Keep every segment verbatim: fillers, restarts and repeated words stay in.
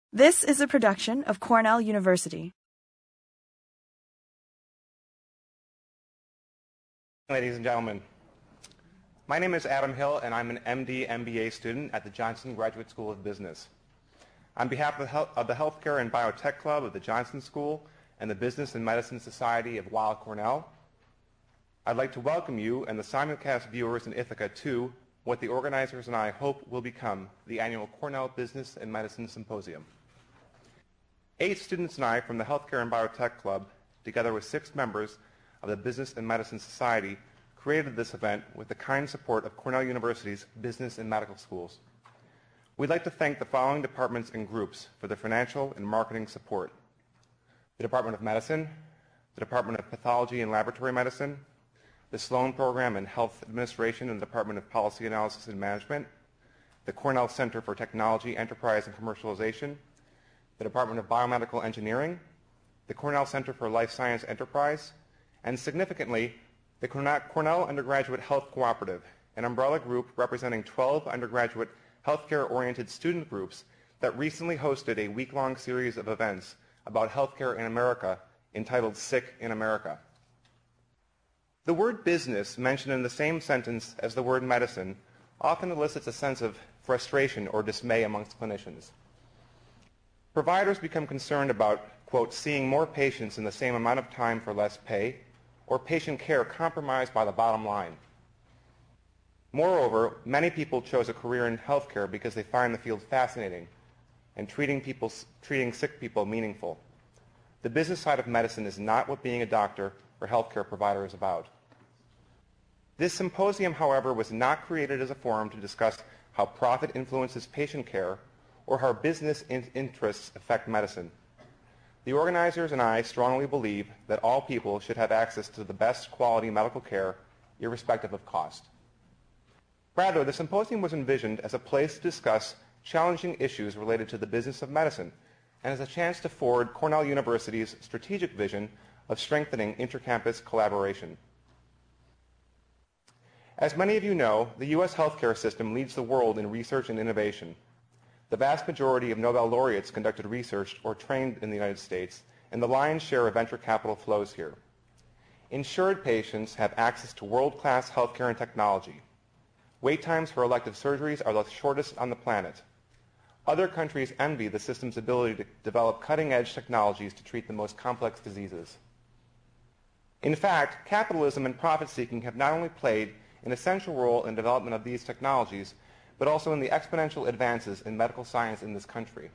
This is a production of Cornell University. Ladies and gentlemen, my name is Adam Hill, and I'm an M D M B A student at the Johnson Graduate School of Business. On behalf of the, Health, of the Healthcare and Biotech Club of the Johnson School and the Business and Medicine Society of Weill Cornell, I'd like to welcome you and the simulcast viewers in Ithaca to what the organizers and I hope will become the annual Cornell Business and Medicine Symposium. Eight students and I from the Healthcare and Biotech Club, together with six members of the Business and Medicine Society, created this event with the kind support of Cornell University's business and medical schools. We'd like to thank the following departments and groups for their financial and marketing support: the Department of Medicine, the Department of Pathology and Laboratory Medicine, the Sloan Program in Health Administration and the Department of Policy Analysis and Management, the Cornell Center for Technology, Enterprise, and Commercialization, the Department of Biomedical Engineering, the Cornell Center for Life Science Enterprise, and significantly, the Cornell Undergraduate Health Cooperative, an umbrella group representing twelve undergraduate healthcare-oriented student groups that recently hosted a week-long series of events about healthcare in America entitled Sick in America. The word business mentioned in the same sentence as the word medicine often elicits a sense of frustration or dismay amongst clinicians. Providers become concerned about, quote, seeing more patients in the same amount of time for less pay, or patient care compromised by the bottom line. Moreover, many people chose a career in healthcare because they find the field fascinating and treating, people, treating sick people meaningful. The business side of medicine is not what being a doctor or healthcare provider is about. This symposium, however, was not created as a forum to discuss how profit influences patient care or how business in- interests affect medicine. The organizers and I strongly believe that all people should have access to the best quality medical care, irrespective of cost. Rather, the symposium was envisioned as a place to discuss challenging issues related to the business of medicine and as a chance to forward Cornell University's strategic vision of strengthening intercampus collaboration. As many of you know, the U S healthcare system leads the world in research and innovation. The vast majority of Nobel laureates conducted research or trained in the United States, and the lion's share of venture capital flows here. Insured patients have access to world-class healthcare and technology. Wait times for elective surgeries are the shortest on the planet. Other countries envy the system's ability to develop cutting-edge technologies to treat the most complex diseases. In fact, capitalism and profit-seeking have not only played an essential role in the development of these technologies, but also in the exponential advances in medical science in this country.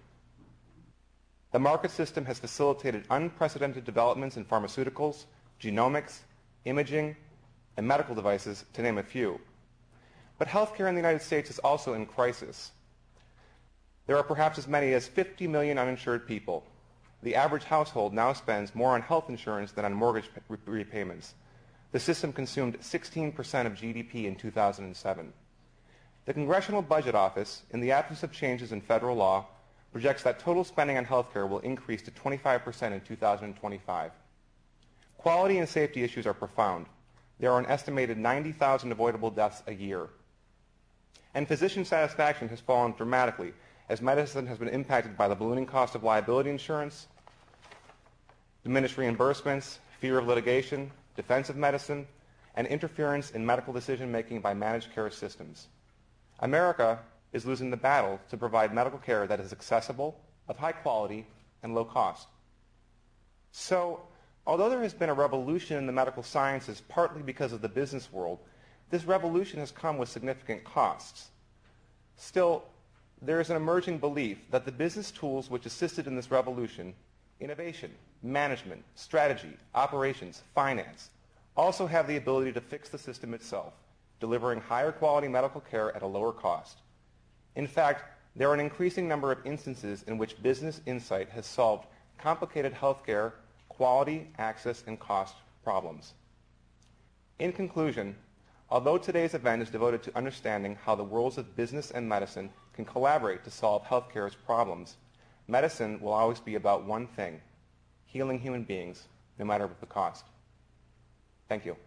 The market system has facilitated unprecedented developments in pharmaceuticals, genomics, imaging, and medical devices, to name a few. But healthcare in the United States is also in crisis. There are perhaps as many as fifty million uninsured people. The average household now spends more on health insurance than on mortgage repayments. The system consumed sixteen percent of G D P in two thousand seven. The Congressional Budget Office, in the absence of changes in federal law, projects that total spending on healthcare will increase to twenty-five percent in two thousand twenty-five. Quality and safety issues are profound. There are an estimated ninety thousand avoidable deaths a year. And physician satisfaction has fallen dramatically as medicine has been impacted by the ballooning cost of liability insurance, diminished reimbursements, fear of litigation, defensive medicine, and interference in medical decision-making by managed care systems. America is losing the battle to provide medical care that is accessible, of high quality, and low cost. So, although there has been a revolution in the medical sciences partly because of the business world, this revolution has come with significant costs. Still, there is an emerging belief that the business tools which assisted in this revolution, innovation, management, strategy, operations, finance, also have the ability to fix the system itself, delivering higher quality medical care at a lower cost. In fact, there are an increasing number of instances in which business insight has solved complicated healthcare, quality, access, and cost problems. In conclusion, although today's event is devoted to understanding how the worlds of business and medicine can collaborate to solve healthcare's problems, medicine will always be about one thing: healing human beings, no matter the cost. Thank you.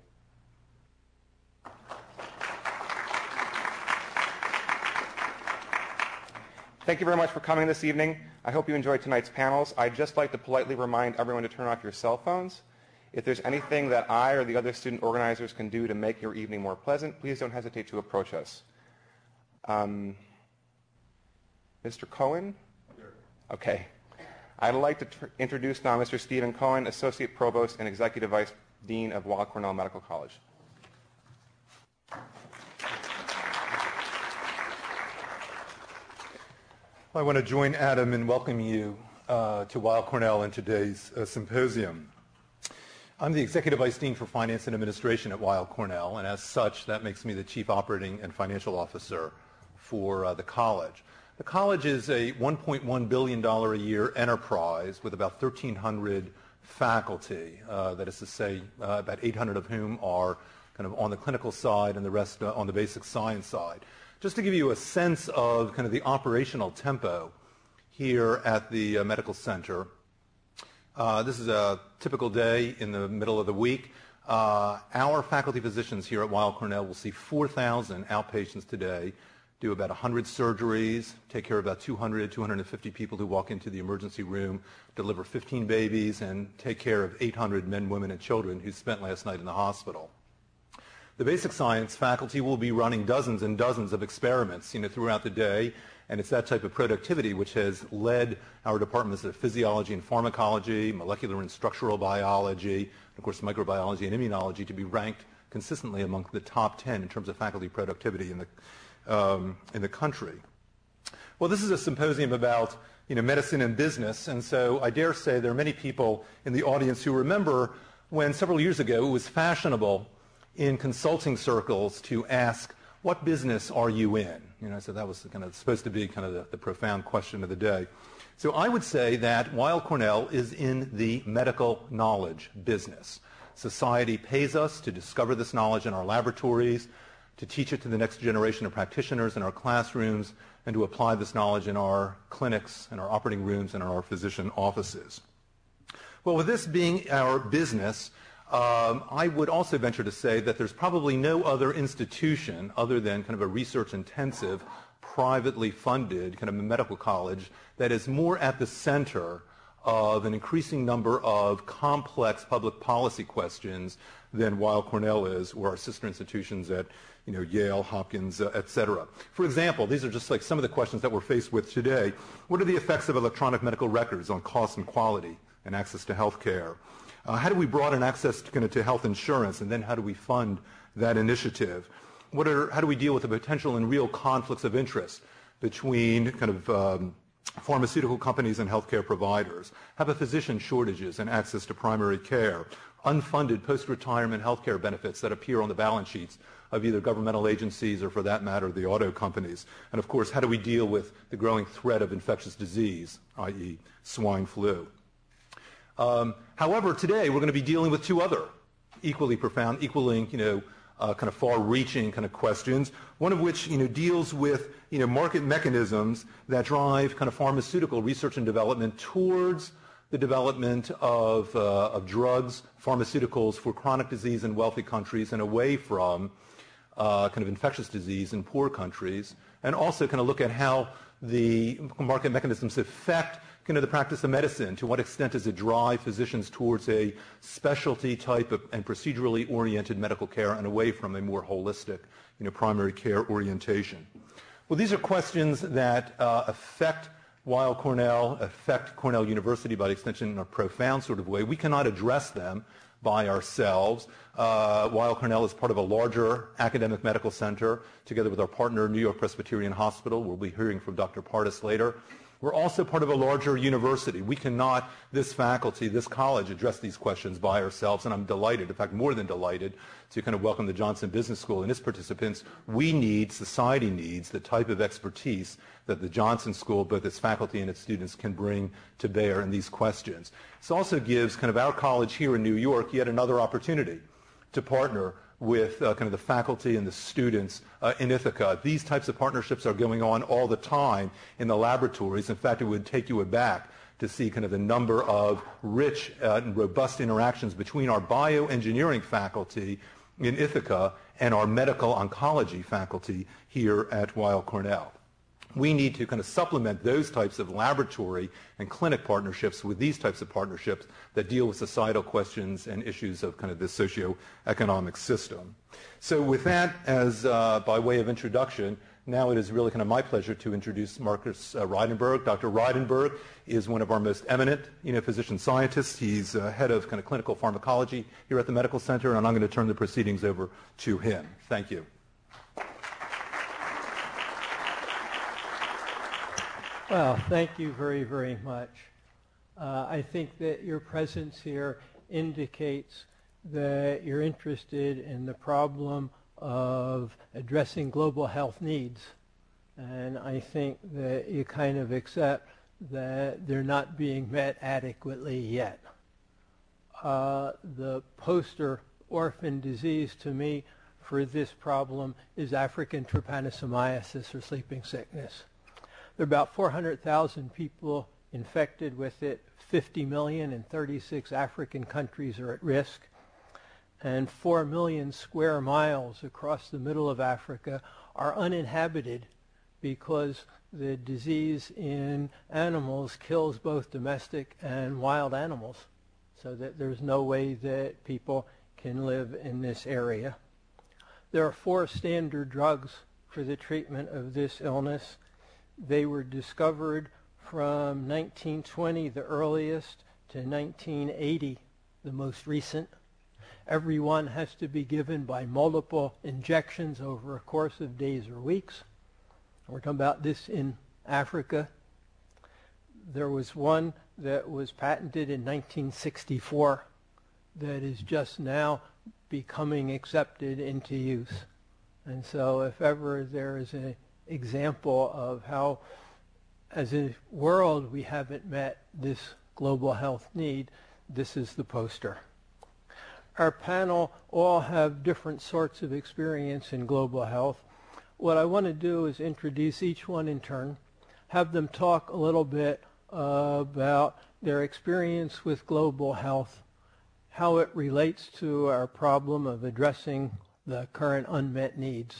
Thank you very much for coming this evening. I hope you enjoyed tonight's panels. I'd just like to politely remind everyone to turn off your cell phones. If there's anything that I or the other student organizers can do to make your evening more pleasant, please don't hesitate to approach us. Um, Mister Cohen? Here. Okay. I'd like to tr- introduce now Mister Stephen Cohen, Associate Provost and Executive Vice Dean of Weill Cornell Medical College. I want to join Adam in welcoming you uh, to Weill Cornell in today's uh, symposium. I'm the Executive Vice Dean for Finance and Administration at Weill Cornell, and as such, that makes me the Chief Operating and Financial Officer for uh, the college. The college is a one point one billion dollars a year enterprise with about thirteen hundred faculty, uh, that is to say, uh, about eight hundred of whom are kind of on the clinical side and the rest uh, on the basic science side. Just to give you a sense of kind of the operational tempo here at the uh, medical center, uh, this is a typical day in the middle of the week. Uh, our faculty physicians here at Weill Cornell will see four thousand outpatients today, do about one hundred surgeries, take care of about two hundred, two hundred fifty people who walk into the emergency room, deliver fifteen babies, and take care of eight hundred men, women, and children who spent last night in the hospital. The basic science faculty will be running dozens and dozens of experiments, you know, throughout the day, and it's that type of productivity which has led our departments of physiology and pharmacology, molecular and structural biology, and of course microbiology and immunology to be ranked consistently among the top ten in terms of faculty productivity in the um, in the country. Well, this is a symposium about, you know, medicine and business, and so I dare say there are many people in the audience who remember when several years ago it was fashionable in consulting circles to ask, what business are you in? You know, so that was kind of supposed to be kind of the, the profound question of the day. So I would say that Weill Cornell is in the medical knowledge business. Society pays us to discover this knowledge in our laboratories, to teach it to the next generation of practitioners in our classrooms, and to apply this knowledge in our clinics, in our operating rooms, and in our physician offices. Well, with this being our business, Um, I would also venture to say that there's probably no other institution other than kind of a research-intensive, privately funded kind of a medical college that is more at the center of an increasing number of complex public policy questions than Weill Cornell is, or our sister institutions at, you know, Yale, Hopkins, uh, et cetera. For example, these are just like some of the questions that we're faced with today. What are the effects of electronic medical records on cost and quality and access to health care? Uh, how do we broaden access to, kind of, to health insurance, and then how do we fund that initiative? What are, how do we deal with the potential and real conflicts of interest between kind of um, pharmaceutical companies and healthcare providers? How about physician shortages and access to primary care? Unfunded post-retirement healthcare benefits that appear on the balance sheets of either governmental agencies or, for that matter, the auto companies. And, of course, how do we deal with the growing threat of infectious disease, that is swine flu? Um, however, today we're going to be dealing with two other equally profound, equaling, you know, uh, kind of far-reaching kind of questions. One of which, you know, deals with, you know, market mechanisms that drive kind of pharmaceutical research and development towards the development of, uh, of drugs, pharmaceuticals for chronic disease in wealthy countries and away from uh, kind of infectious disease in poor countries, and also kind of look at how the market mechanisms affect kind of the practice of medicine. To what extent does it drive physicians towards a specialty type of and procedurally oriented medical care and away from a more holistic, you know, primary care orientation? Well, these are questions that uh, affect Weill Cornell, affect Cornell University by extension in a profound sort of way. We cannot address them by ourselves. Uh, Weill Cornell is part of a larger academic medical center together with our partner, New York Presbyterian Hospital. We'll be hearing from Doctor Partis later. We're also part of a larger university. We cannot, this faculty, this college, address these questions by ourselves, and I'm delighted, in fact, more than delighted, to kind of welcome the Johnson Business School and its participants. We need, society needs, the type of expertise that the Johnson School, both its faculty and its students, can bring to bear in these questions. This also gives kind of our college here in New York yet another opportunity to partner with uh, kind of the faculty and the students uh, in Ithaca. These types of partnerships are going on all the time in the laboratories. In fact, it would take you aback to see kind of the number of rich uh, and robust interactions between our bioengineering faculty in Ithaca and our medical oncology faculty here at Weill Cornell. we need to kind of supplement those types of laboratory and clinic partnerships with these types of partnerships that deal with societal questions and issues of kind of this socioeconomic system. So with that as uh, by way of introduction, now it is really kind of my pleasure to introduce Marcus uh, Reidenberg. Doctor Reidenberg is one of our most eminent you know, physician scientists. He's uh, head of kind of clinical pharmacology here at the Medical Center, and I'm going to turn the proceedings over to him. Thank you. Well, thank you very, very much. Uh, I think that your presence here indicates that you're interested in the problem of addressing global health needs. And I think that you kind of accept that they're not being met adequately yet. Uh, the poster orphan disease to me for this problem is African trypanosomiasis, or sleeping sickness. There are about four hundred thousand people infected with it. fifty million in thirty-six African countries are at risk. And four million square miles across the middle of Africa are uninhabited because the disease in animals kills both domestic and wild animals, so that there's no way that people can live in this area. There are four standard drugs for the treatment of this illness. They were discovered from nineteen twenty, the earliest, to nineteen eighty, the most recent. Every one has to be given by multiple injections over a course of days or weeks. We're talking about this in Africa. There was one that was patented in nineteen sixty-four that is just now becoming accepted into use. And so if ever there is an example of how, as a world, we haven't met this global health need, this is the poster. Our panel all have different sorts of experience in global health. What I want to do is introduce each one in turn, have them talk a little bit uh, about their experience with global health, how it relates to our problem of addressing the current unmet needs.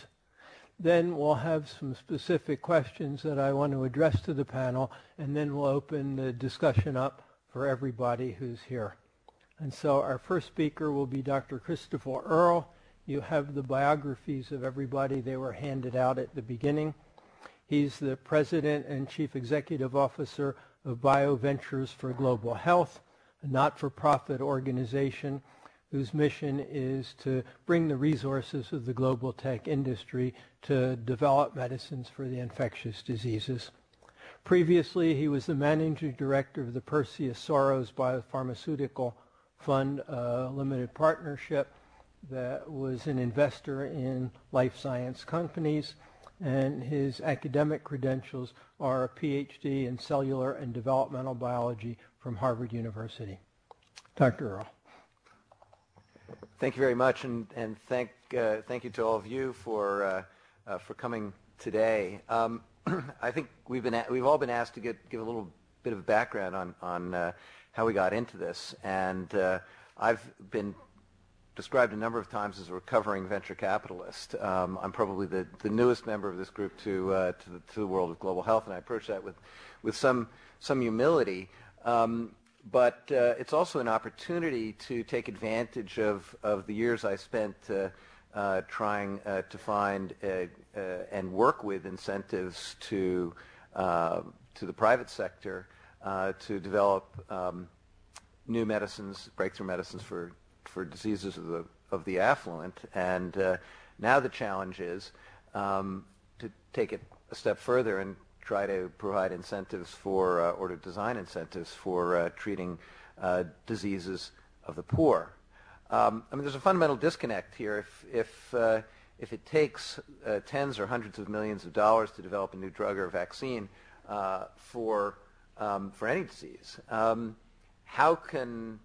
Then we'll have some specific questions that I want to address to the panel, and then we'll open the discussion up for everybody who's here. And so our first speaker will be Doctor Christopher Earl. You have the biographies of everybody. They were handed out at the beginning. He's the President and Chief Executive Officer of BioVentures for Global Health, a not-for-profit organization whose mission is to bring the resources of the global tech industry to develop medicines for the infectious diseases. Previously, he was the Managing Director of the Perseus Soros Biopharmaceutical Fund, a limited partnership that was an investor in life science companies, and his academic credentials are a P H D in cellular and developmental biology from Harvard University. Doctor Earl. Thank you very much, and, and thank, uh, thank you to all of you for, uh, uh, for coming today. Um, I think we've, been a- we've all been asked to get, give a little bit of background on, on uh, how we got into this, and uh, I've been described a number of times as a recovering venture capitalist. Um, I'm probably the, the newest member of this group to, uh, to, the, to the world of global health, and I approach that with, with some, some humility. Um, but uh, it's also an opportunity to take advantage of, of the years I spent uh, uh, trying uh, to find uh, uh, and work with incentives to, uh, to the private sector uh, to develop um, new medicines, breakthrough medicines for for diseases of the of the affluent, and uh, now the challenge is um, to take it a step further and try to provide incentives for, uh, or to design incentives for uh, treating uh, diseases of the poor. Um, I mean, there's a fundamental disconnect here. If if uh, if it takes uh, tens or hundreds of millions of dollars to develop a new drug or vaccine uh, for um, for any disease, um, how can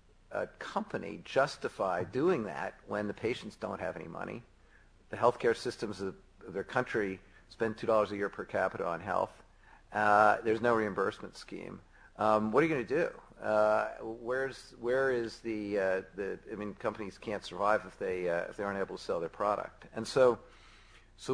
a company justify doing that when the patients don't have any money? The healthcare systems of their country spend two dollars a year per capita on health. Uh, there's no reimbursement scheme. Um, what are you going to do? Uh, where's where is the uh, the? I mean, companies can't survive if they uh, if they aren't able to sell their product. And so, so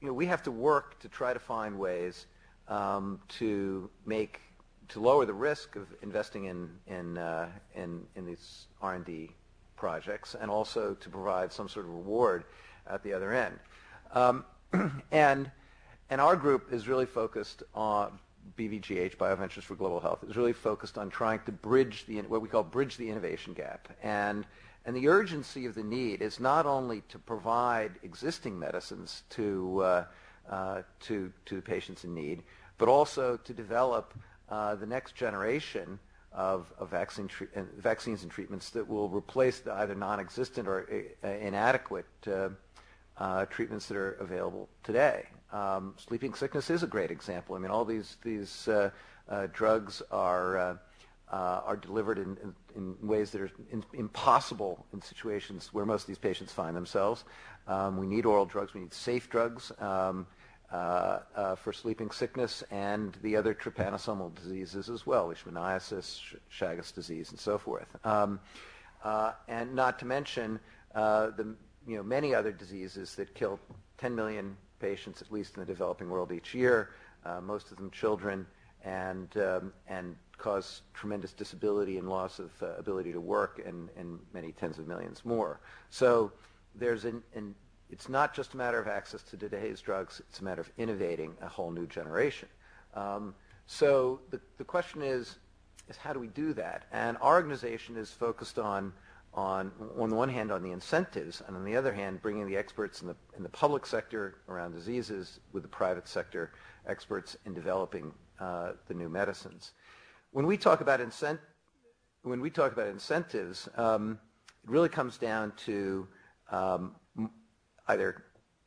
you know, we have to work to try to find ways um, to make to lower the risk of investing in in uh, in, in these R and D projects, and also to provide some sort of reward at the other end. Um, and and our group is really focused on B V G H, BioVentures for Global Health, is really focused on trying to bridge the what we call bridge the innovation gap. And and the urgency of the need is not only to provide existing medicines to uh, uh, to to the patients in need, but also to develop uh, the next generation of, of vaccine tre- uh, vaccines and treatments that will replace the either non-existent or uh, inadequate uh, uh, treatments that are available today. Um, sleeping sickness is a great example. I mean, all these these uh, uh, drugs are uh, uh, are delivered in, in, in ways that are in, impossible in situations where most of these patients find themselves. Um, we need oral drugs. We need safe drugs um, uh, uh, for sleeping sickness and the other trypanosomal diseases as well, leishmaniasis, Sh- Chagas disease, and so forth. Um, uh, and not to mention uh, the you know many other diseases that kill ten million patients, at least in the developing world, each year, uh, most of them children, and um, and cause tremendous disability and loss of uh, ability to work, and, and many tens of millions more. So there's an, an it's not just a matter of access to today's drugs, it's a matter of innovating a whole new generation. Um, so the, the question is, is how do we do that? And our organization is focused on on on the one hand on the incentives, and on the other hand bringing the experts in the in the public sector around diseases with the private sector experts in developing uh, the new medicines. When we talk about incent when we talk about incentives, um, it really comes down to um, either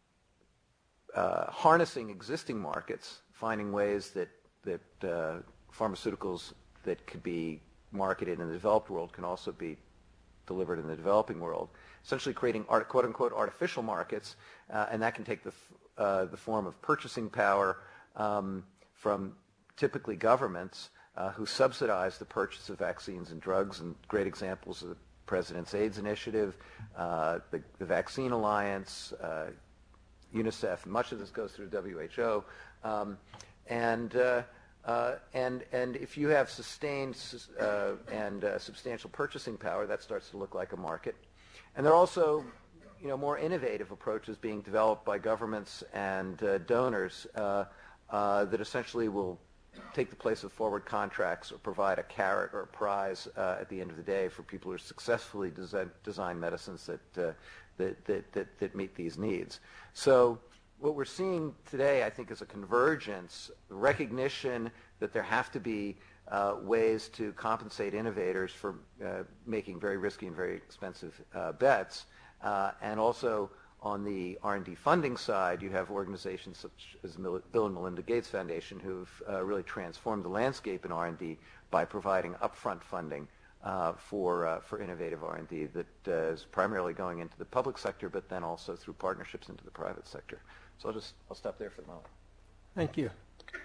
uh, harnessing existing markets, finding ways that that uh, pharmaceuticals that could be marketed in the developed world can also be delivered in the developing world, essentially creating art, quote-unquote artificial markets, uh, and that can take the, f- uh, the form of purchasing power um, from typically governments uh, who subsidize the purchase of vaccines and drugs, and great examples of the President's AIDS Initiative, uh, the, the Vaccine Alliance, uh, UNICEF, much of this goes through W H O, um, and uh, Uh, and and if you have sustained uh, and uh, substantial purchasing power, that starts to look like a market. And there are also, you know, more innovative approaches being developed by governments and uh, donors uh, uh, that essentially will take the place of forward contracts or provide a carrot or a prize uh, at the end of the day for people who successfully design, design medicines that, uh, that, that that that meet these needs. So what we're seeing today, I think, is a convergence, recognition that there have to be uh, ways to compensate innovators for uh, making very risky and very expensive uh, bets. Uh, and also on the R and D funding side, you have organizations such as the Bill and Melinda Gates Foundation who've uh, really transformed the landscape in R and D by providing upfront funding uh, for uh, for innovative R and D that uh, is primarily going into the public sector, but then also through partnerships into the private sector. So I'll just I'll stop there for the moment. Thank you.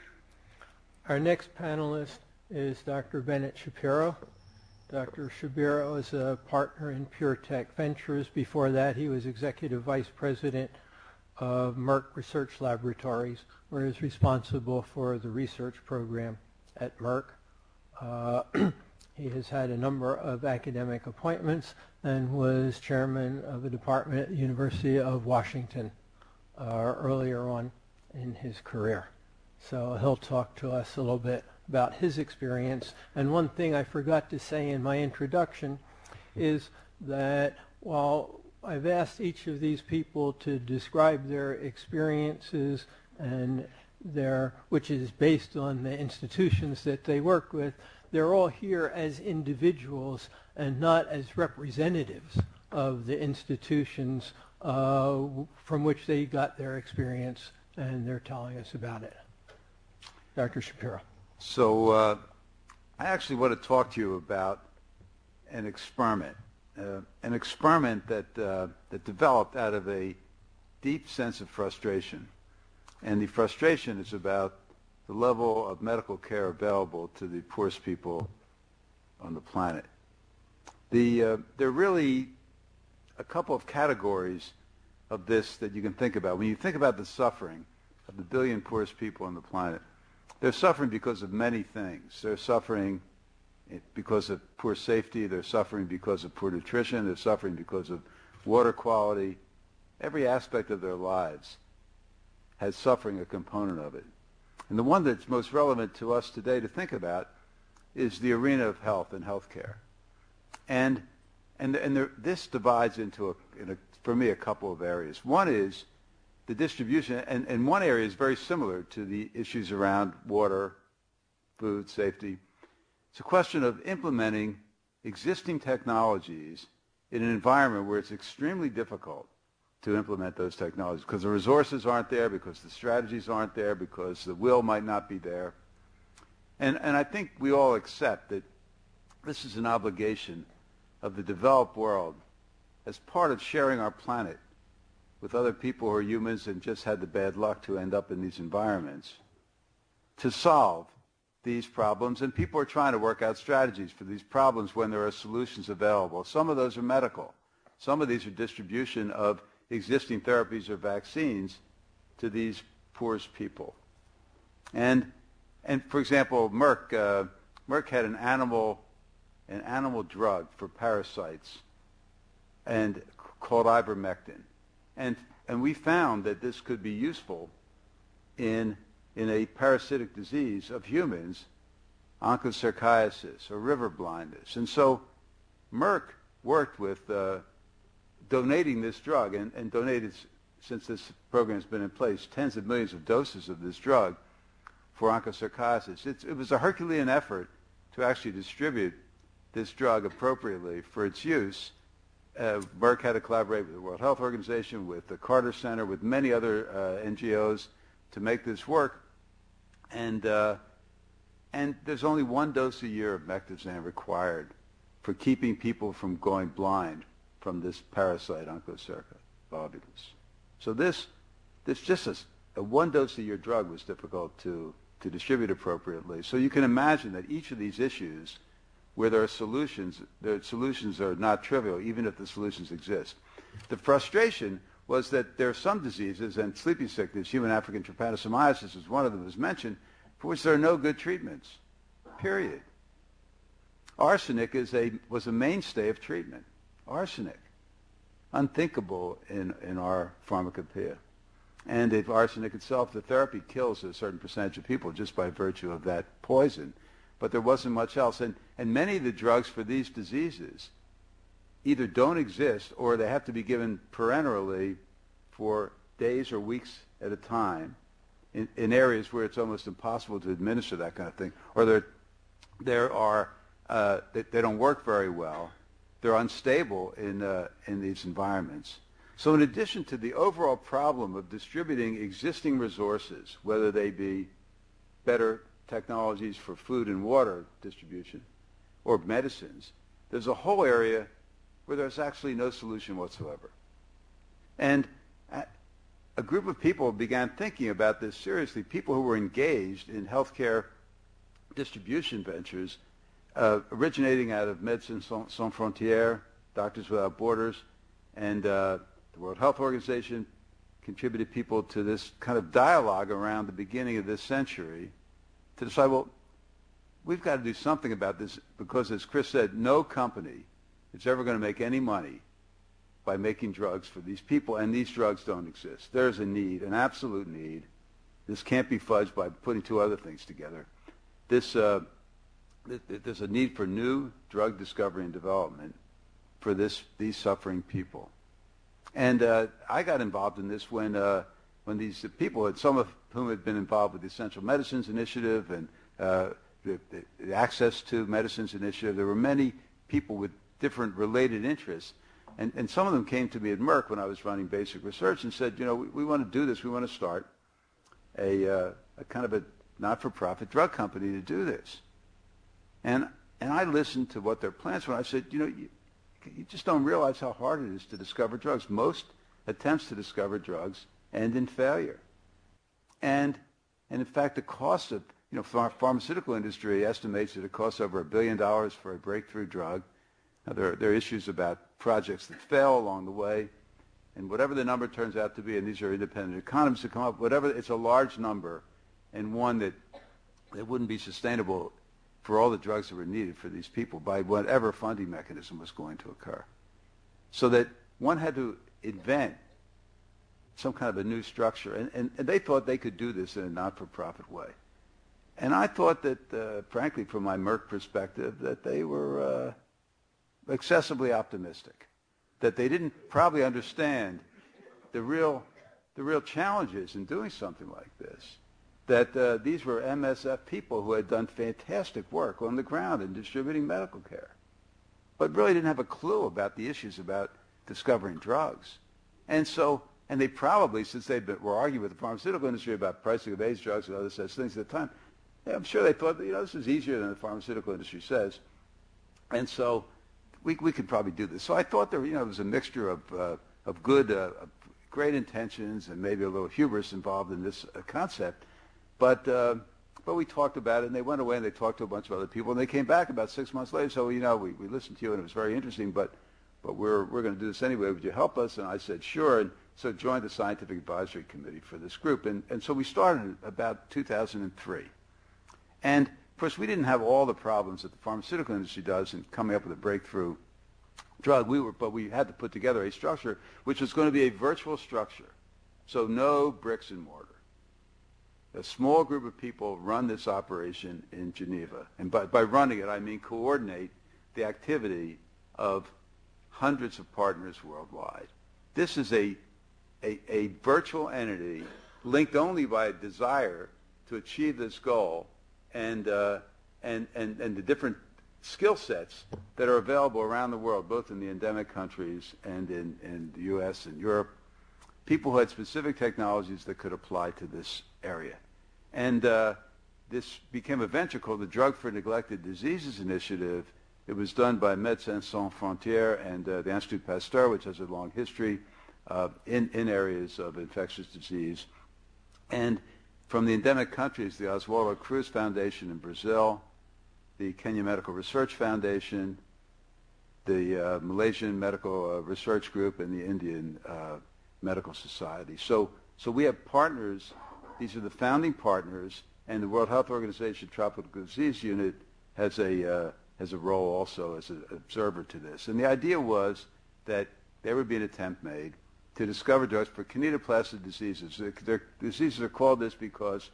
Our next panelist is Doctor Bennett Shapiro. Doctor Shapiro is a partner in PureTech Ventures. Before that, he was executive vice president of Merck Research Laboratories, where he is responsible for the research program at Merck. Uh, he has had a number of academic appointments and was chairman of a department at the University of Washington Uh, earlier on in his career. So he'll talk to us a little bit about his experience. And one thing I forgot to say in my introduction is that while I've asked each of these people to describe their experiences, and their, which is based on the institutions that they work with, they're all here as individuals and not as representatives of the institutions Uh, from which they got their experience, and they're telling us about it. Doctor Shapiro. So uh, I actually want to talk to you about an experiment, uh, an experiment that, uh, that developed out of a deep sense of frustration. And the frustration is about the level of medical care available to the poorest people on the planet. The, uh, there are really a couple of categories of this that you can think about. When you think about the suffering of the billion poorest people on the planet, they're suffering because of many things. They're suffering because of poor safety. They're suffering because of poor nutrition. They're suffering because of water quality. Every aspect of their lives has suffering a component of it. And the one that's most relevant to us today to think about is the arena of health and healthcare. And and and there, this divides into, a, in a, for me, a couple of areas. One is the distribution, and, and one area is very similar to the issues around water, food, safety. It's a question of implementing existing technologies in an environment where it's extremely difficult to implement those technologies because the resources aren't there, because the strategies aren't there, because the will might not be there. And, and I think we all accept that this is an obligation of the developed world as part of sharing our planet with other people who are humans and just had the bad luck to end up in these environments to solve these problems. And people are trying to work out strategies for these problems when there are solutions available. Some of those are medical. Some of these are distribution of existing therapies or vaccines to these poorest people. And, and for example, Merck, uh, Merck had an animal, an animal drug for parasites and called ivermectin. And, and we found that this could be useful in, in a parasitic disease of humans, onchocerciasis or river blindness. And so Merck worked with uh, donating this drug and, and donated, since this program has been in place, tens of millions of doses of this drug for onchocerciasis. It's, it was a Herculean effort to actually distribute this drug appropriately for its use. Uh, Merck had to collaborate with the World Health Organization, with the Carter Center, with many other uh, N G Os to make this work. And, uh, and there's only one dose a year of Mectizan required for keeping people from going blind from this parasite, Onchocerca volvulus. So this, this just a, a one dose a year drug was difficult to, to distribute appropriately. So you can imagine that each of these issues where there are solutions, the solutions are not trivial, even if the solutions exist. The frustration was that there are some diseases, and sleeping sickness, human African trypanosomiasis is one of them, was mentioned, for which there are no good treatments, period. Arsenic is a, was a mainstay of treatment. Arsenic, unthinkable in, in our pharmacopoeia. And if arsenic itself, the therapy kills a certain percentage of people just by virtue of that poison. But there wasn't much else. And, and many of the drugs for these diseases either don't exist or they have to be given parenterally for days or weeks at a time in, in areas where it's almost impossible to administer that kind of thing. Or there, there are, uh, they, they don't work very well. They're unstable in, uh, in these environments. So in addition to the overall problem of distributing existing resources, whether they be better technologies for food and water distribution or medicines, there's a whole area where there's actually no solution whatsoever. And a group of people began thinking about this seriously, people who were engaged in healthcare distribution ventures uh, originating out of Médecins Sans, Sans Frontières, Doctors Without Borders, and uh, the World Health Organization contributed people to this kind of dialogue around the beginning of this century to decide, well, we've got to do something about this because, as Chris said, no company is ever going to make any money by making drugs for these people, and these drugs don't exist. There's a need, an absolute need. This can't be fudged by putting two other things together. This, uh, th- th- there's a need for new drug discovery and development for this, these suffering people. And uh, I got involved in this when uh, when these people, had, some of whom had been involved with the Essential Medicines Initiative and uh, the, the Access to Medicines Initiative. There were many people with different related interests. And, and some of them came to me at Merck when I was running basic research and said, you know, we, we want to do this. We want to start a, uh, a kind of a not-for-profit drug company to do this. And and I listened to what their plans were. I said, you know, you, you just don't realize how hard it is to discover drugs. Most attempts to discover drugs end in failure. And and in fact, the cost of, you know, ph- pharmaceutical industry estimates that it costs over a billion dollars for a breakthrough drug. Now, there, there are issues about projects that fail along the way. And whatever the number turns out to be, and these are independent economists who come up, whatever, it's a large number and one that, that wouldn't be sustainable for all the drugs that were needed for these people by whatever funding mechanism was going to occur. So that one had to invent some kind of a new structure. And, and, and they thought they could do this in a not-for-profit way. And I thought that, uh, frankly, from my Merck perspective, that they were uh, excessively optimistic, that they didn't probably understand the real, the real challenges in doing something like this, that uh, these were M S F people who had done fantastic work on the ground in distributing medical care, but really didn't have a clue about the issues about discovering drugs. And so, and they probably, since they were arguing with the pharmaceutical industry about pricing of AIDS drugs and other such things at the time, yeah, I'm sure they thought, you know, this is easier than the pharmaceutical industry says. And so we, we could probably do this. So I thought there, you know, there was a mixture of, uh, of good, uh, of great intentions and maybe a little hubris involved in this uh, concept. But, uh, but we talked about it, and they went away and they talked to a bunch of other people, and they came back about six months later. So, you know, we, we listened to you, and it was very interesting, but, but we're, we're going to do this anyway. Would you help us? And I said, sure. And so joined the Scientific Advisory Committee for this group. And, and so we started in about two thousand three. And, of course, we didn't have all the problems that the pharmaceutical industry does in coming up with a breakthrough drug. We were, but we had to put together a structure which was going to be a virtual structure, so no bricks and mortar. A small group of people run this operation in Geneva. And by, by running it, I mean coordinate the activity of hundreds of partners worldwide. This is a, a, a virtual entity linked only by a desire to achieve this goal and, uh, and, and, and the different skill sets that are available around the world, both in the endemic countries and in, in the U S and Europe, people who had specific technologies that could apply to this area. And uh, this became a venture called the Drug for Neglected Diseases Initiative. It was done by Médecins Sans Frontières and uh, the Institut Pasteur, which has a long history uh, in, in areas of infectious disease. And from the endemic countries, the Oswaldo Cruz Foundation in Brazil, the Kenya Medical Research Foundation, the uh, Malaysian Medical uh, Research Group, and the Indian uh, Medical Society. So, so we have partners. These are the founding partners, and the World Health Organization Tropical Disease Unit has a uh, has a role also as an observer to this. And the idea was that there would be an attempt made to discover drugs for kinetoplastic diseases. Their, their diseases are called this because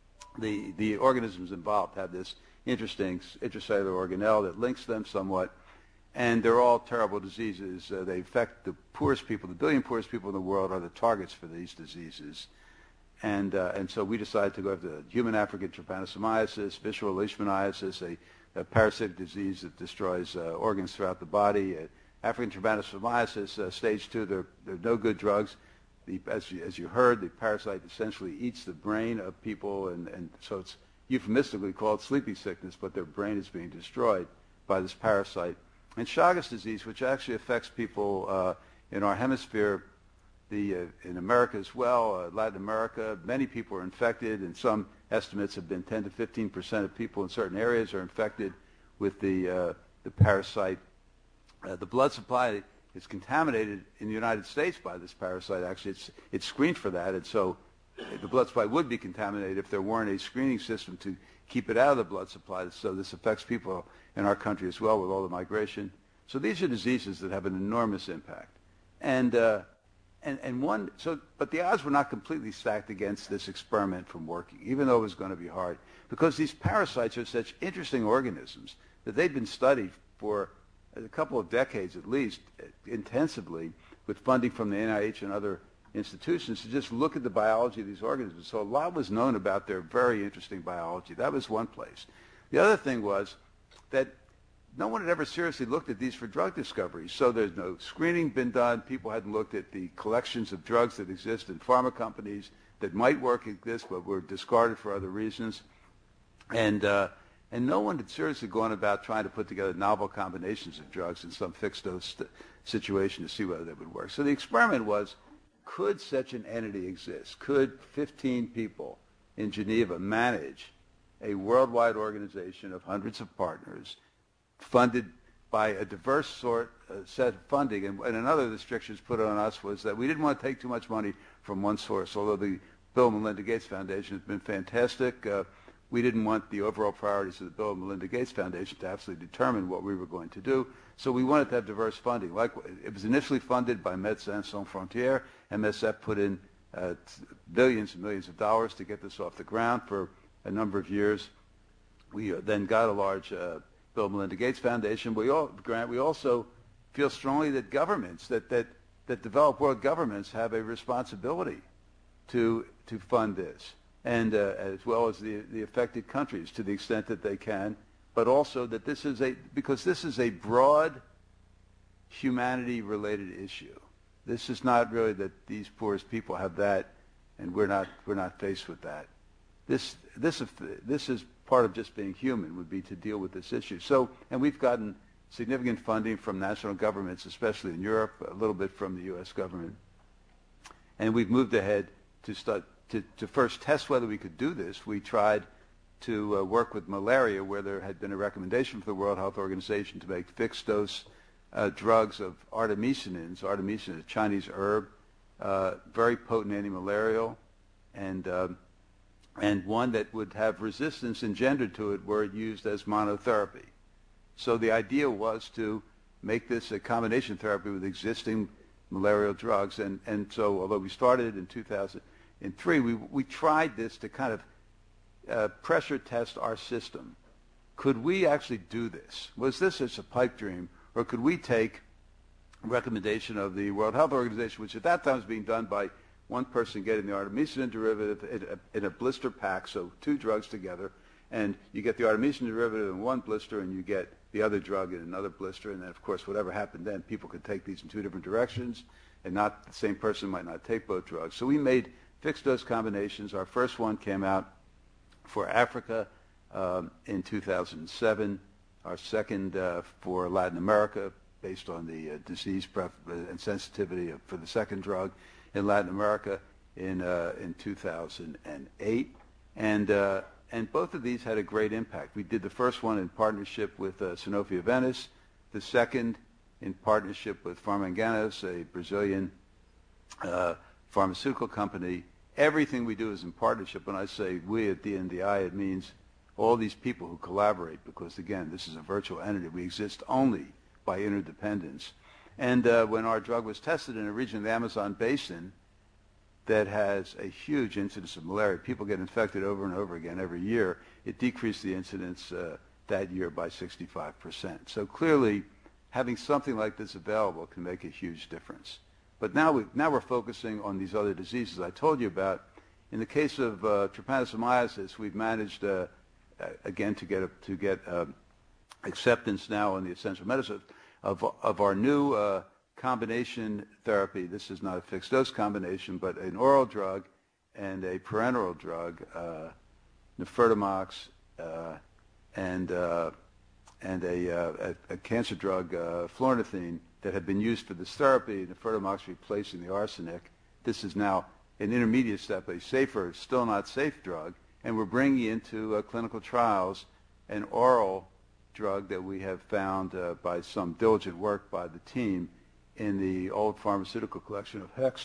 the the organisms involved have this interesting intracellular organelle that links them somewhat, and they're all terrible diseases. Uh, they affect the poorest people. The billion poorest people in the world are the targets for these diseases. And, uh, and so we decided to go after human African trypanosomiasis, visceral leishmaniasis, a, a parasitic disease that destroys uh, organs throughout the body. Uh, African trypanosomiasis, uh, stage two, there are no good drugs. The, as, you, as you heard, the parasite essentially eats the brain of people, and, and so it's euphemistically called sleepy sickness, but their brain is being destroyed by this parasite. And Chagas disease, which actually affects people uh, in our hemisphere, The, uh, in America as well, uh, Latin America, many people are infected, and some estimates have been ten to fifteen percent of people in certain areas are infected with the, uh, the parasite. Uh, the blood supply is contaminated in the United States by this parasite. Actually, it's, it's screened for that, and so the blood supply would be contaminated if there weren't a screening system to keep it out of the blood supply. So this affects people in our country as well with all the migration. So these are diseases that have an enormous impact. And... Uh, And, and one, so, but the odds were not completely stacked against this experiment from working, even though it was going to be hard, because these parasites are such interesting organisms that they've been studied for a couple of decades at least, intensively, with funding from the N I H and other institutions to just look at the biology of these organisms. So a lot was known about their very interesting biology. That was one place. The other thing was that no one had ever seriously looked at these for drug discovery. So there's no screening been done. People hadn't looked at the collections of drugs that exist in pharma companies that might work like this but were discarded for other reasons. And, uh, and no one had seriously gone about trying to put together novel combinations of drugs in some fixed dose st- situation to see whether they would work. So the experiment was, could such an entity exist? Could fifteen people in Geneva manage a worldwide organization of hundreds of partners funded by a diverse sort uh, set of funding. And, and another of the restrictions put on us was that we didn't want to take too much money from one source, although the Bill and Melinda Gates Foundation has been fantastic. Uh, we didn't want the overall priorities of the Bill and Melinda Gates Foundation to absolutely determine what we were going to do. So we wanted to have diverse funding. Like, it was initially funded by Médecins Sans Frontières. M S F put in uh, billions and millions of dollars to get this off the ground for a number of years. We uh, then got a large uh, Bill and Melinda Gates Foundation. We all, grant. We also feel strongly that governments, that that that developed world governments, have a responsibility to to fund this, and uh, as well as the the affected countries to the extent that they can. But also that this is a because this is a broad humanity-related issue. This is not really that these poorest people have that, and we're not we're not faced with that. This this this is part of just being human, would be to deal with this issue. So, and we've gotten significant funding from national governments, especially in Europe, a little bit from the U S government, and we've moved ahead to start to, to first test whether we could do this. We tried to uh, work with malaria, where there had been a recommendation from the World Health Organization to make fixed-dose uh, drugs of artemisinins. Artemisinin is a Chinese herb, uh, very potent anti-malarial, and uh, and one that would have resistance engendered to it were it used as monotherapy. So the idea was to make this a combination therapy with existing malarial drugs, and, and so although we started in two thousand three, we, we tried this to kind of uh, pressure test our system. Could we actually do this? Was this just a pipe dream, or could we take a recommendation of the World Health Organization, which at that time was being done by one person getting the artemisinin derivative in a, in a blister pack, so two drugs together, and you get the artemisinin derivative in one blister and you get the other drug in another blister, and then of course whatever happened then, people could take these in two different directions, and not the same person might not take both drugs. So we made fixed dose combinations. Our first one came out for Africa um, in two thousand seven, our second uh, for Latin America, based on the uh, disease pref- and sensitivity of, for the second drug in Latin America in uh, in two thousand eight, and uh, and both of these had a great impact. We did the first one in partnership with uh, Sanofi Aventis, the second in partnership with Pharmanganas, a Brazilian uh, pharmaceutical company. Everything we do is in partnership. When I say we at D N D I, it means all these people who collaborate, because again, this is a virtual entity. We exist only by interdependence. And uh, when our drug was tested in a region of the Amazon basin that has a huge incidence of malaria, people get infected over and over again every year, it decreased the incidence uh, that year by sixty-five percent. So clearly, having something like this available can make a huge difference. But now, we, now we're focusing on these other diseases I told you about. In the case of uh, trypanosomiasis, we've managed, uh, again, to get, a, to get uh, acceptance now in the essential medicine of, of our new uh, combination therapy. This is not a fixed dose combination, but an oral drug and a parenteral drug, uh, nifurtimox, uh, and uh, and a, uh, a, a cancer drug, uh, fluornithine, that had been used for this therapy, nifurtimox replacing the arsenic. This is now an intermediate step, a safer, still not safe drug, and we're bringing into uh, clinical trials an oral drug that we have found uh, by some diligent work by the team in the old pharmaceutical collection of Hext,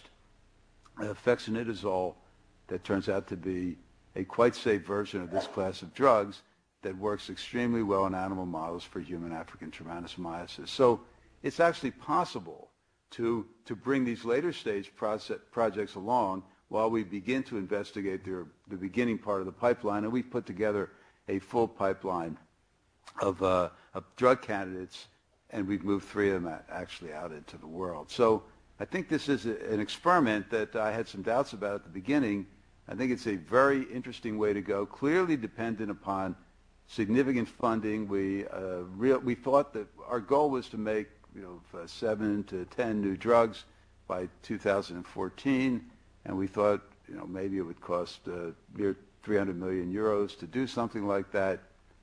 uh, fexinidazole, that turns out to be a quite safe version of this class of drugs that works extremely well in animal models for human African trypanosomiasis. So it's actually possible to, to bring these later stage process, projects along while we begin to investigate the, the beginning part of the pipeline, and we've put together a full pipeline of, uh, of drug candidates, and we've moved three of them actually out into the world. So I think this is a, an experiment that I had some doubts about at the beginning. I think it's a very interesting way to go, clearly dependent upon significant funding. We uh, real, we thought that our goal was to make you know uh, seven to ten new drugs by two thousand fourteen, and we thought you know maybe it would cost uh, near three hundred million euros to do something like that.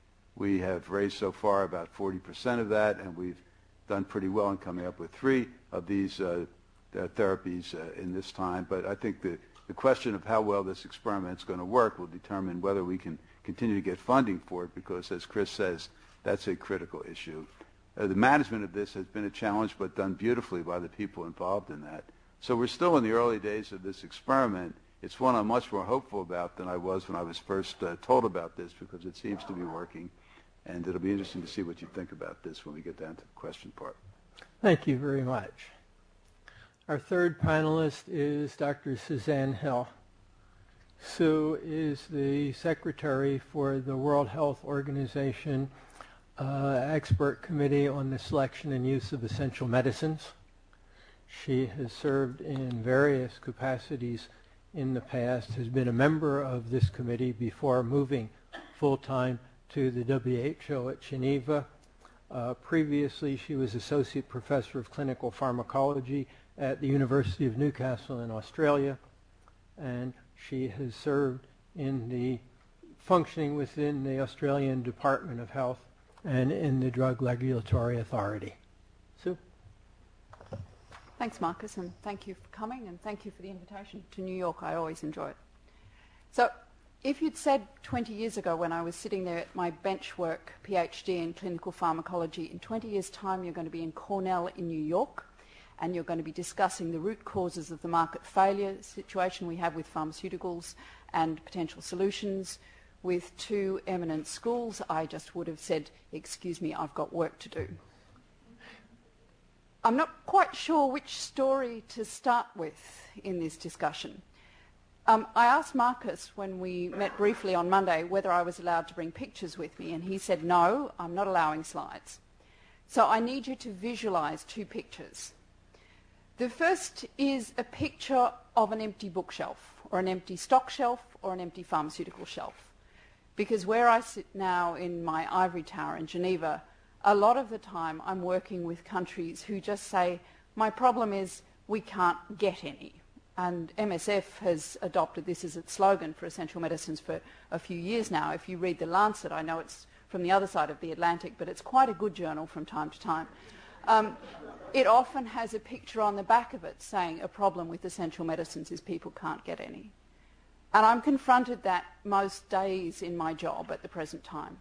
We have raised so far about forty percent of that, and we've done pretty well in coming up with three of these uh, uh, therapies uh, in this time. But I think the the question of how well this experiment is going to work will determine whether we can continue to get funding for it, because, as Chris says, that's a critical issue. Uh, the management of this has been a challenge, but done beautifully by the people involved in that. So we're still in the early days of this experiment. It's one I'm much more hopeful about than I was when I was first uh, told about this, because it seems to be working. And it'll be interesting to see what you think about this when we get down to the question part. Thank you very much. Our third panelist is Doctor Suzanne Hill. Sue is the secretary for the World Health Organization uh, Expert Committee on the Selection and Use of Essential Medicines. She has served in various capacities in the past, has been a member of this committee before moving full-time to the W H O at Geneva. Uh, previously, she was Associate Professor of Clinical Pharmacology at the University of Newcastle in Australia, and she has served in the functioning within the Australian Department of Health and in the Drug Regulatory Authority. Sue? Thanks, Marcus, and thank you for coming, and thank you for the invitation to New York. I always enjoy it. So, if you'd said twenty years ago when I was sitting there at my bench work PhD in clinical pharmacology, in twenty years' time you're going to be in Cornell in New York, and you're going to be discussing the root causes of the market failure situation we have with pharmaceuticals and potential solutions with two eminent schools, I just would have said, excuse me, I've got work to do. I'm not quite sure which story to start with in this discussion. Um, I asked Marcus when we met briefly on Monday whether I was allowed to bring pictures with me, and he said, no, I'm not allowing slides. So I need you to visualize two pictures. The first is a picture of an empty bookshelf, or an empty stock shelf, or an empty pharmaceutical shelf. Because where I sit now in my ivory tower in Geneva, a lot of the time I'm working with countries who just say, my problem is we can't get any. And M S F has adopted this as its slogan for essential medicines for a few years now. If you read The Lancet, I know it's from the other side of the Atlantic, but it's quite a good journal from time to time. Um, it often has a picture on the back of it saying a problem with essential medicines is people can't get any. And I'm confronted that most days in my job at the present time.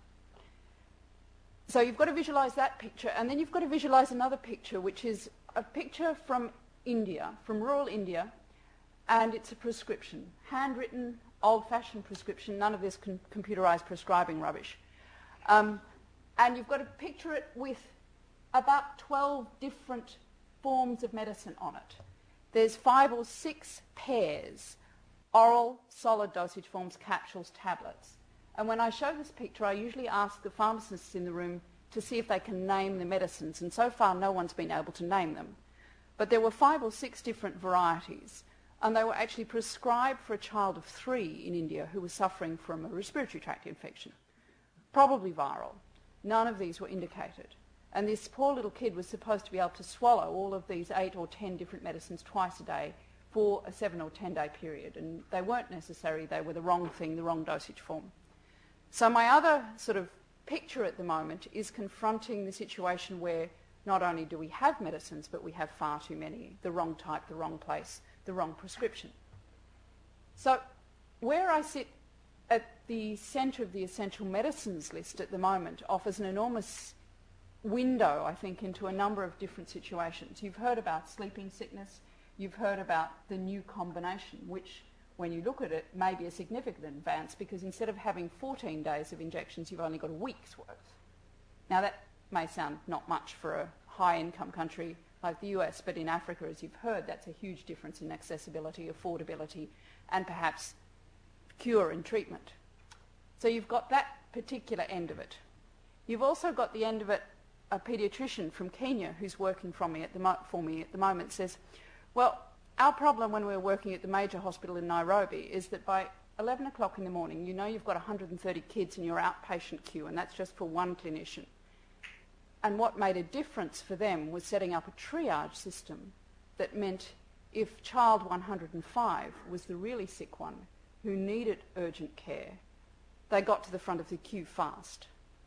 So you've got to visualize that picture, and then you've got to visualize another picture, which is a picture from India, from rural India, and it's a prescription, handwritten, old-fashioned prescription, none of this com- computerized prescribing rubbish. Um, and you've got to picture it with about twelve different forms of medicine on it. There's five or six pairs, oral, solid dosage forms, capsules, tablets. And when I show this picture, I usually ask the pharmacists in the room to see if they can name the medicines, and so far no one's been able to name them. But there were five or six different varieties, and they were actually prescribed for a child of three in India who was suffering from a respiratory tract infection, probably viral. None of these were indicated. And this poor little kid was supposed to be able to swallow all of these eight or ten different medicines twice a day for a seven or ten day period, and they weren't necessary, they were the wrong thing, the wrong dosage form. So my other sort of picture at the moment is confronting the situation where not only do we have medicines, but we have far too many, the wrong type, the wrong place, the wrong prescription. So where I sit at the centre of the essential medicines list at the moment offers an enormous window, I think, into a number of different situations. You've heard about sleeping sickness, you've heard about the new combination, which when you look at it, may be a significant advance, because instead of having fourteen days of injections, you've only got a week's worth. Now that may sound not much for a high-income country like the U S, but in Africa, as you've heard, that's a huge difference in accessibility, affordability, and perhaps cure and treatment. So you've got that particular end of it. You've also got the end of it, a paediatrician from Kenya who's working from me at the mo- for me at the moment says, well, our problem when we're working at the major hospital in Nairobi is that by eleven o'clock in the morning, you know you've got one hundred thirty kids in your outpatient queue, and that's just for one clinician. And what made a difference for them was setting up a triage system that meant if child one hundred five was the really sick one who needed urgent care, they got to the front of the queue fast.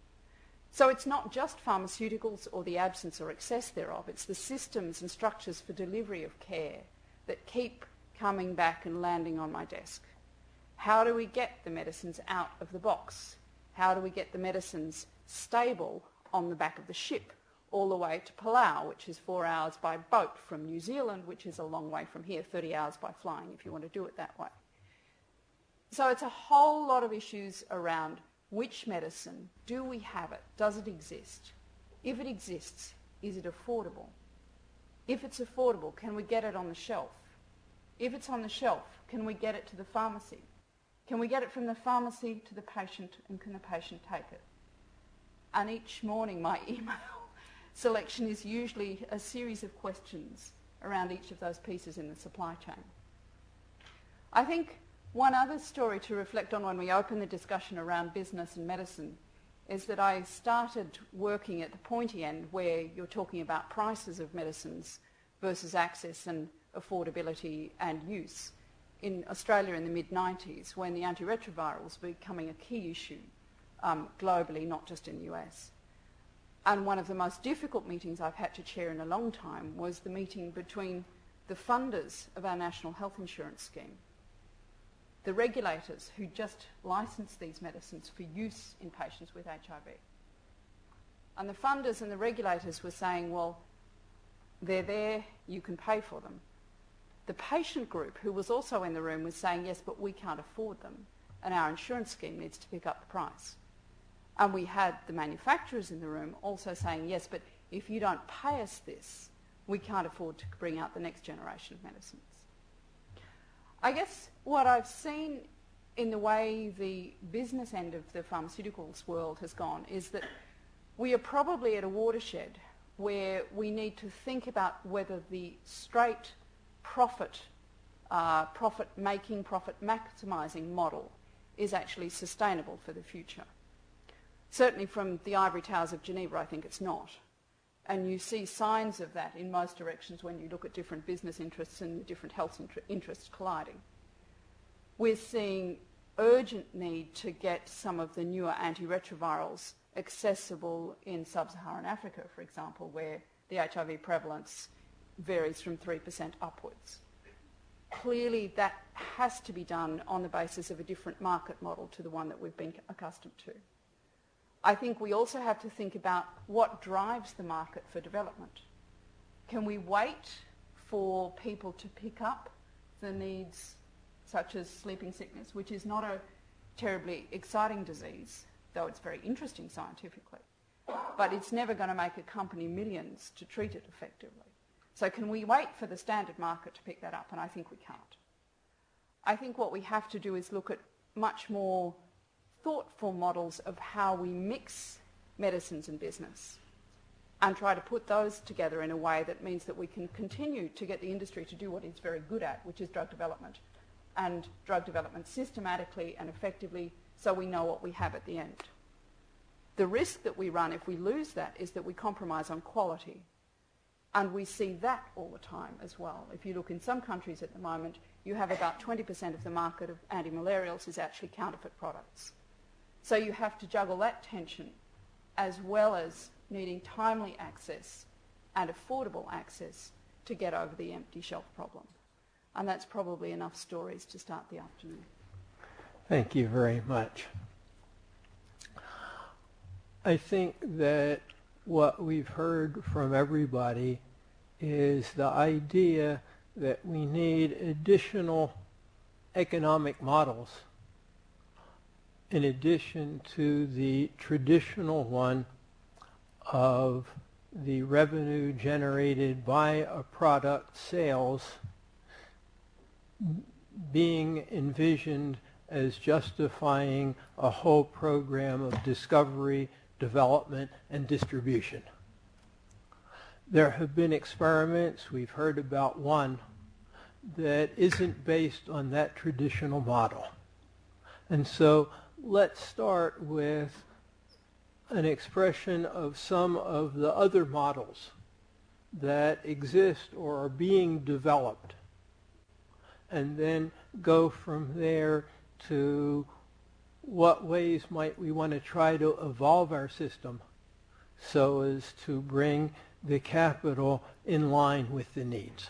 So it's not just pharmaceuticals or the absence or excess thereof, it's the systems and structures for delivery of care that keep coming back and landing on my desk. How do we get the medicines out of the box? How do we get the medicines stable on the back of the ship all the way to Palau, which is four hours by boat from New Zealand, which is a long way from here, thirty hours by flying if you want to do it that way. So it's a whole lot of issues around which medicine, do we have it, does it exist? If it exists, is it affordable? If it's affordable, can we get it on the shelf? If it's on the shelf, can we get it to the pharmacy? Can we get it from the pharmacy to the patient, and can the patient take it? And each morning my email selection is usually a series of questions around each of those pieces in the supply chain. I think one other story to reflect on when we open the discussion around business and medicine is that I started working at the pointy end where you're talking about prices of medicines versus access and affordability and use in Australia in the mid nineties when the antiretrovirals were becoming a key issue um, globally, not just in the U S. And one of the most difficult meetings I've had to chair in a long time was the meeting between the funders of our National Health Insurance Scheme, the regulators who just licensed these medicines for use in patients with H I V. And the funders and the regulators were saying, well, they're there, you can pay for them. The patient group, who was also in the room, was saying, yes, but we can't afford them, and our insurance scheme needs to pick up the price. And we had the manufacturers in the room also saying, yes, but if you don't pay us this, we can't afford to bring out the next generation of medicines. I guess what I've seen in the way the business end of the pharmaceuticals world has gone is that we are probably at a watershed where we need to think about whether the straight profit, uh, profit-making, profit-maximising model is actually sustainable for the future. Certainly from the ivory towers of Geneva, I think it's not. And you see signs of that in most directions when you look at different business interests and different health inter- interests colliding. We're seeing urgent need to get some of the newer antiretrovirals accessible in sub-Saharan Africa, for example, where the H I V prevalence varies from three percent upwards. Clearly that has to be done on the basis of a different market model to the one that we've been accustomed to. I think we also have to think about what drives the market for development. Can we wait for people to pick up the needs such as sleeping sickness, which is not a terribly exciting disease, though it's very interesting scientifically, but it's never going to make a company millions to treat it effectively. So can we wait for the standard market to pick that up? And I think we can't. I think what we have to do is look at much more thoughtful models of how we mix medicines and business and try to put those together in a way that means that we can continue to get the industry to do what it's very good at, which is drug development, and drug development systematically and effectively so we know what we have at the end. The risk that we run if we lose that is that we compromise on quality. And we see that all the time as well. If you look in some countries at the moment, you have about twenty percent of the market of antimalarials is actually counterfeit products. So you have to juggle that tension as well as needing timely access and affordable access to get over the empty shelf problem. And that's probably enough stories to start the afternoon. Thank you very much. I think that what we've heard from everybody is the idea that we need additional economic models in addition to the traditional one of the revenue generated by a product sales being envisioned as justifying a whole program of discovery, development, and distribution. There have been experiments, we've heard about one, that isn't based on that traditional model. And so let's start with an expression of some of the other models that exist or are being developed, and then go from there to what ways might we want to try to evolve our system so as to bring the capital in line with the needs.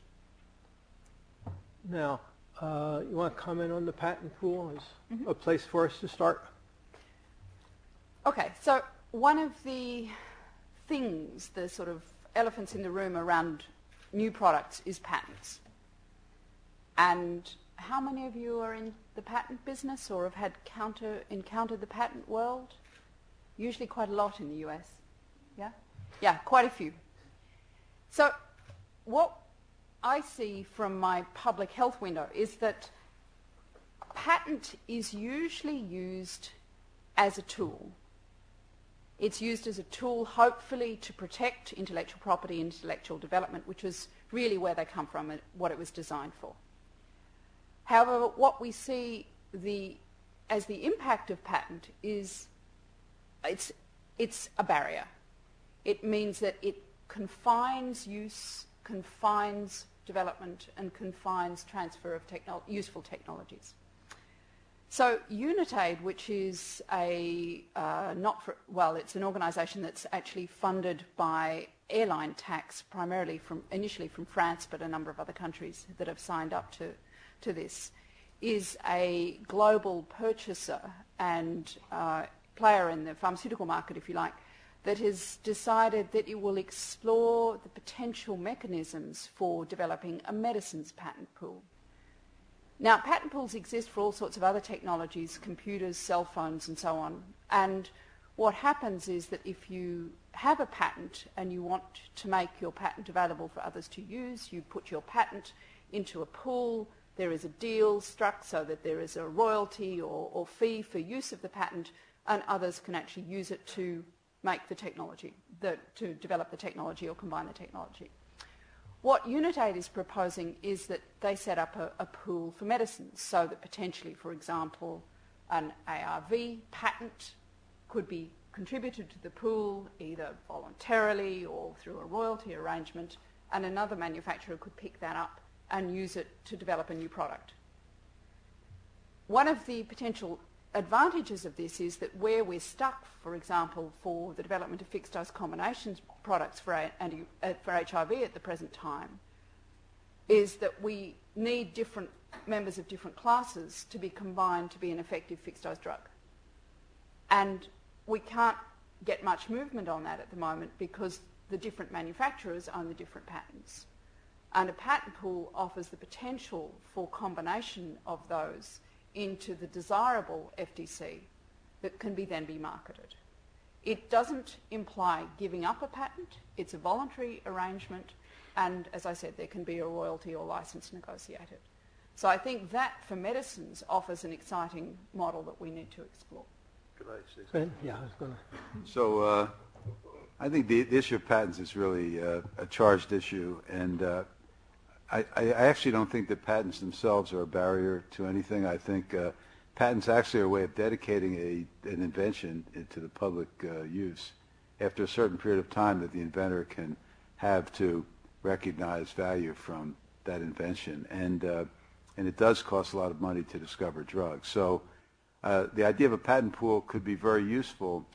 Now, uh, you want to comment on the patent pool as mm-hmm. a place for us to start? Okay, so one of the things, the sort of elephants in the room around new products is patents. And how many of you are in the patent business or have had counter, encountered the patent world? Usually quite a lot in the U S. Yeah? Yeah, quite a few. So what I see from my public health window is that patent is usually used as a tool. It's used as a tool, hopefully, to protect intellectual property, intellectual development, which is really where they come from and what it was designed for. However, what we see the, as the impact of patent is it's, it's a barrier. It means that it confines use, confines development, and confines transfer of technolo- useful technologies. So Unitaid, which is a uh, not for, well, it's an organisation that's actually funded by airline tax, primarily from initially from France, but a number of other countries that have signed up to to this, is a global purchaser and uh, player in the pharmaceutical market, if you like, that has decided that it will explore the potential mechanisms for developing a medicines patent pool. Now, patent pools exist for all sorts of other technologies, computers, cell phones, and so on. And what happens is that if you have a patent and you want to make your patent available for others to use, you put your patent into a pool, there is a deal struck so that there is a royalty or, or fee for use of the patent, and others can actually use it to make the technology, the, to develop the technology or combine the technology. What Unitaid is proposing is that they set up a, a pool for medicines so that potentially, for example, an A R V patent could be contributed to the pool either voluntarily or through a royalty arrangement, and another manufacturer could pick that up and use it to develop a new product. One of the potential advantages of this is that where we're stuck, for example, for the development of fixed-dose combinations products for, anti, uh, for H I V at the present time, is that we need different members of different classes to be combined to be an effective fixed-dose drug. And we can't get much movement on that at the moment because the different manufacturers own the different patents. And a patent pool offers the potential for combination of those into the desirable F D C that can be then be marketed. It doesn't imply giving up a patent. It's a voluntary arrangement, and as I said, there can be a royalty or license negotiated. So I think that for medicines offers an exciting model that we need to explore. Could I say something? Yeah, I was going to. So uh, I think the, the issue of patents is really uh, a charged issue, and uh, I, I actually don't think that patents themselves are a barrier to anything. I think uh, patents actually are a way of dedicating a, an invention to the public uh, use after a certain period of time that the inventor can have to recognize value from that invention. And, uh, and it does cost a lot of money to discover drugs. So uh, the idea of a patent pool could be very useful,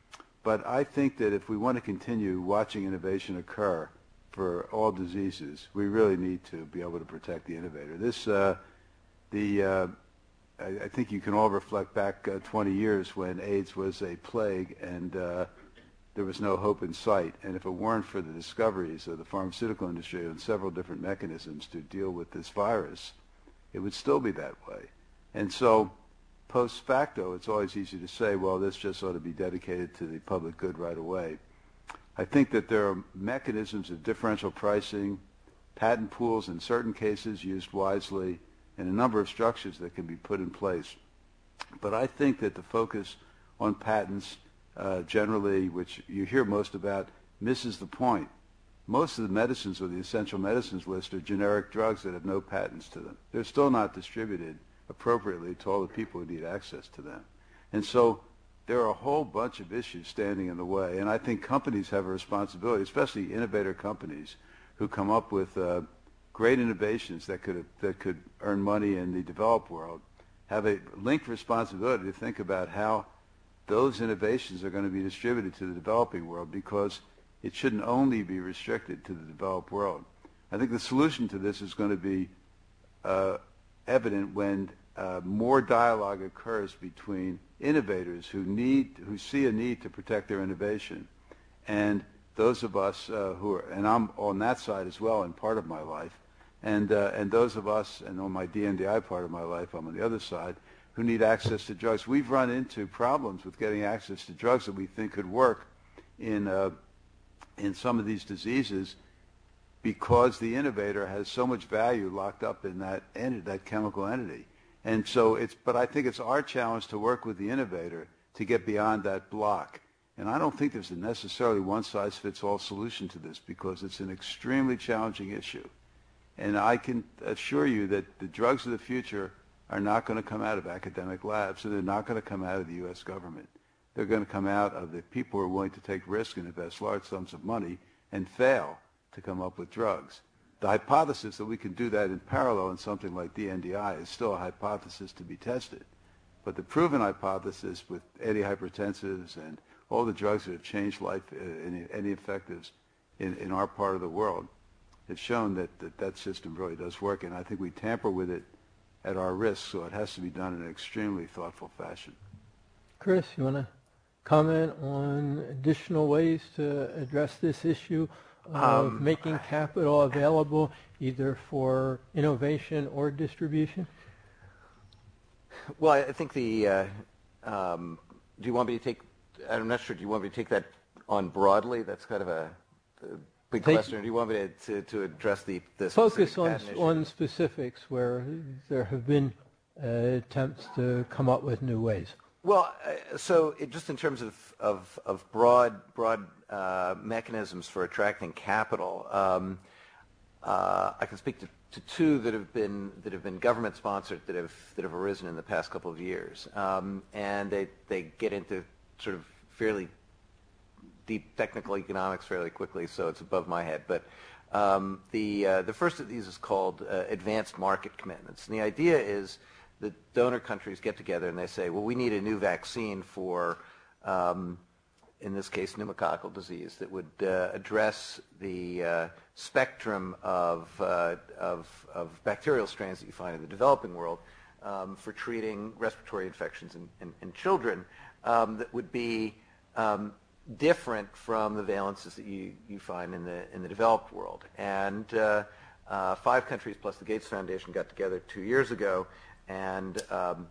but I think that if we want to continue watching innovation occur for all diseases, we really need to be able to protect the innovator. This, uh, the, uh, I, I think you can all reflect back uh, twenty years when AIDS was a plague and uh, there was no hope in sight. And if it weren't for the discoveries of the pharmaceutical industry on several different mechanisms to deal with this virus, it would still be that way. And so, post facto, it's always easy to say, well, this just ought to be dedicated to the public good right away. I think that there are mechanisms of differential pricing, patent pools in certain cases used wisely, and a number of structures that can be put in place. But I think that the focus on patents uh, generally, which you hear most about, misses the point. Most of the medicines or the essential medicines list are generic drugs that have no patents to them. They're still not distributed appropriately to all the people who need access to them. And so there are a whole bunch of issues standing in the way, and I think companies have a responsibility, especially innovator companies who come up with uh, great innovations that could that could earn money in the developed world, have a linked responsibility to think about how those innovations are going to be distributed to the developing world, because it shouldn't only be restricted to the developed world. I think the solution to this is going to be uh, evident when uh, more dialogue occurs between innovators who need, who see a need to protect their innovation, and those of us uh, who are, and I'm on that side as well in part of my life, and uh, and those of us, and on my D N D I part of my life, I'm on the other side, who need access to drugs. We've run into problems with getting access to drugs that we think could work in uh, in some of these diseases because the innovator has so much value locked up in that ent- that chemical entity. And so it's, but I think it's our challenge to work with the innovator to get beyond that block. And I don't think there's a necessarily one-size-fits-all solution to this because it's an extremely challenging issue. And I can assure you that the drugs of the future are not going to come out of academic labs, and they're not going to come out of the U S government. They're going to come out of the people who are willing to take risk and invest large sums of money and fail to come up with drugs. The hypothesis that we can do that in parallel in something like D N D I is still a hypothesis to be tested. But the proven hypothesis with antihypertensives and all the drugs that have changed life, uh, anti-infectives in, in our part of the world, has shown that, that that system really does work. And I think we tamper with it at our risk, so it has to be done in an extremely thoughtful fashion. Chris, you want to comment on additional ways to address this issue of um, making capital available either for innovation or distribution? Well, I think the, uh, um, do you want me to take, I'm not sure, do you want me to take that on broadly? That's kind of a, a big take, question. Or do you want me to, to, to address the, the focus on, on specifics where there have been uh, attempts to come up with new ways? Well, uh, so it, just in terms of, of, of broad, broad uh, mechanisms for attracting capital, um, uh, I can speak to, to two that have been that have been government sponsored that have that have arisen in the past couple of years, um, and they they get into sort of fairly deep technical economics fairly quickly, so it's above my head. But um, the uh, the first of these is called uh, advanced market commitments, and the idea is the donor countries get together and they say, well, we need a new vaccine for, um, in this case, pneumococcal disease that would uh, address the uh, spectrum of, uh, of, of bacterial strains that you find in the developing world um, for treating respiratory infections in, in, in children um, that would be um, different from the valences that you, you find in the, in the developed world. And uh, uh, five countries plus the Gates Foundation got together two years ago and um,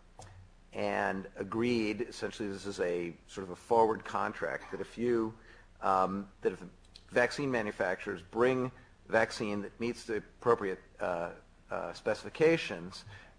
and agreed, essentially this is a sort of a forward contract, that if you, um, that if vaccine manufacturers bring vaccine that meets the appropriate uh, uh, specifications,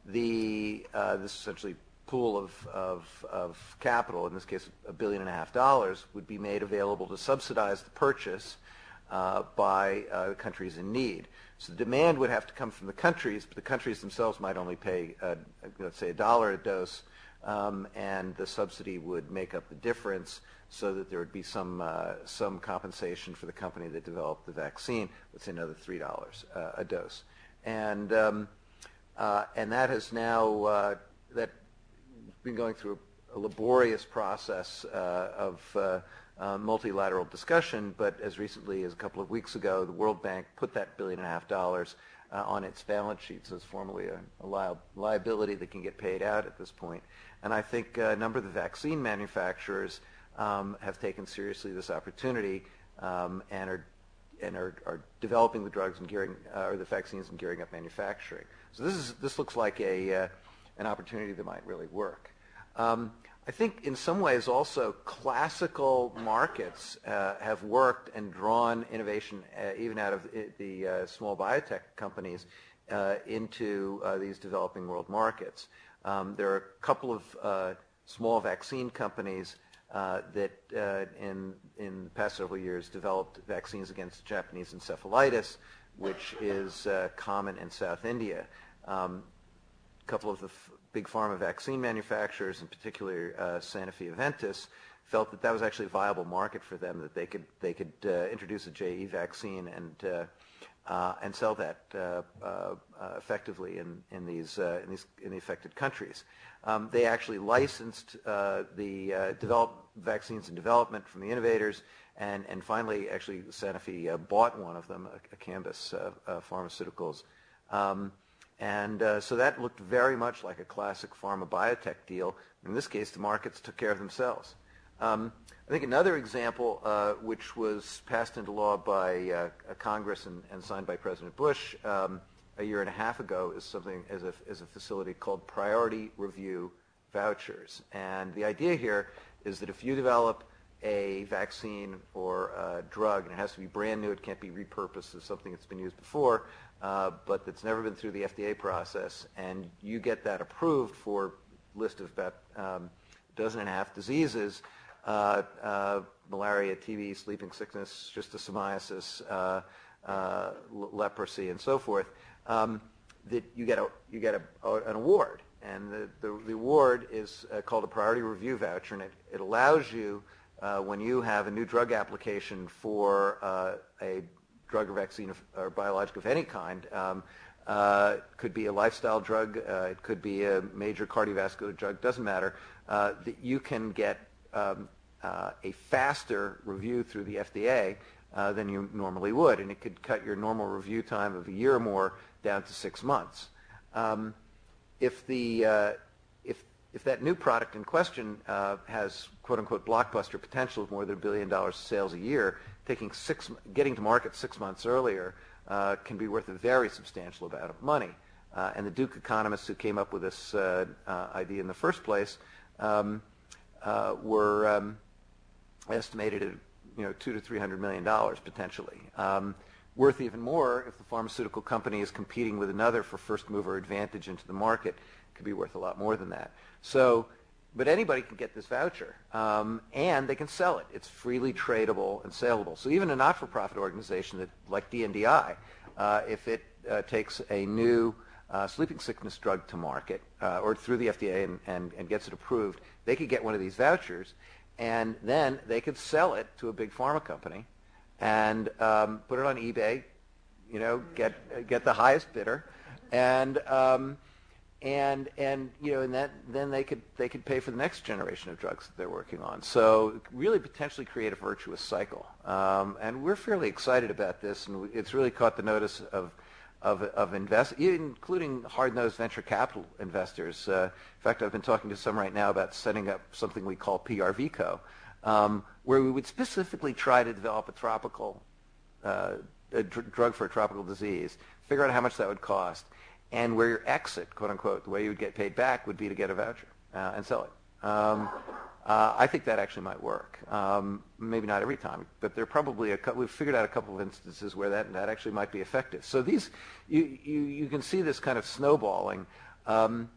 the, uh, this essentially pool of, of, of capital, in this case a billion and a half dollars, would be made available to subsidize the purchase uh, by uh, countries in need. So the demand would have to come from the countries, but the countries themselves might only pay, uh, let's say, a dollar a dose, um, and the subsidy would make up the difference so that there would be some uh, some compensation for the company that developed the vaccine, let's say another three dollars uh, a dose. And, um, uh, and that has now, uh, that been going through a, a laborious process uh, of uh, Uh, multilateral discussion, but as recently as a couple of weeks ago, the World Bank put that billion and a half dollars uh, on its balance sheet, so it's formally a, a li- liability that can get paid out at this point. And I think uh, a number of the vaccine manufacturers um, have taken seriously this opportunity um, and are and are, are developing the drugs and gearing uh, or the vaccines and gearing up manufacturing. So this is this looks like a uh, an opportunity that might really work. Um, I think in some ways also classical markets uh, have worked and drawn innovation uh, even out of the uh, small biotech companies uh, into uh, these developing world markets. Um, there are a couple of uh, small vaccine companies uh, that uh, in, in the past several years developed vaccines against Japanese encephalitis, which is uh, common in South India. Um, a couple of the f- big pharma vaccine manufacturers, in particular uh, Sanofi Aventis, felt that that was actually a viable market for them, that they could they could uh, introduce a J E vaccine and uh, uh, and sell that uh, uh, uh, effectively in in these uh, in these in the affected countries. Um, they actually licensed uh, the uh, developed vaccines in development from the innovators, and and finally, actually, Sanofi uh, bought one of them, Acambis uh, uh, Pharmaceuticals. Um, And uh, so that looked very much like a classic pharma biotech deal. In this case, the markets took care of themselves. Um, I think another example, uh, which was passed into law by uh, Congress and, and signed by President Bush um, a year and a half ago, is something as a, as a facility called priority review vouchers. And the idea here is that if you develop a vaccine or a drug, and it has to be brand new, it can't be repurposed as something that's been used before, uh, but that's never been through the F D A process, and you get that approved for a list of about um, a dozen and a half diseases, uh, uh, malaria, T B, sleeping sickness, schistosomiasis, uh, uh, leprosy, and so forth, um, that you get a you get a, a, an award. And the, the, the award is uh, called a priority review voucher, and it, it allows you, uh, when you have a new drug application for uh, a drug or vaccine of, or biologic of any kind, um, uh, could be a lifestyle drug, uh, it could be a major cardiovascular drug, doesn't matter, uh, that you can get um, uh, a faster review through the F D A uh, than you normally would, and it could cut your normal review time of a year or more down to six months. Um, If the uh, if if that new product in question uh, has quote unquote blockbuster potential of more than a billion dollars sales a year, taking six getting to market six months earlier uh, can be worth a very substantial amount of money. Uh, and the Duke economists who came up with this uh, uh, idea in the first place um, uh, were um, estimated at you know two to three hundred million dollars potentially. Um, Worth even more if the pharmaceutical company is competing with another for first mover advantage into the market. It could be worth a lot more than that. So, but anybody can get this voucher, um, and they can sell it. It's freely tradable and saleable. So even a not-for-profit organization that, like D N D I, uh, if it uh, takes a new uh, sleeping sickness drug to market, uh, or through the F D A and, and, and gets it approved, they could get one of these vouchers, and then they could sell it to a big pharma company and um, put it on eBay, you know, get get the highest bidder, and um, and and you know, and that then they could they could pay for the next generation of drugs that they're working on. So really, potentially create a virtuous cycle. Um, and we're fairly excited about this, and it's really caught the notice of of of invest, including hard-nosed venture capital investors. Uh, in fact, I've been talking to some right now about setting up something we call P R V Co. Um, where we would specifically try to develop a tropical uh, a dr- drug for a tropical disease, figure out how much that would cost, and where your exit, quote unquote, the way you would get paid back would be to get a voucher uh, and sell it. Um, uh, I think that actually might work. Um, maybe not every time, but there are probably a couple. We've figured out a couple of instances where that that actually might be effective. So these, you you, you can see this kind of snowballing, um,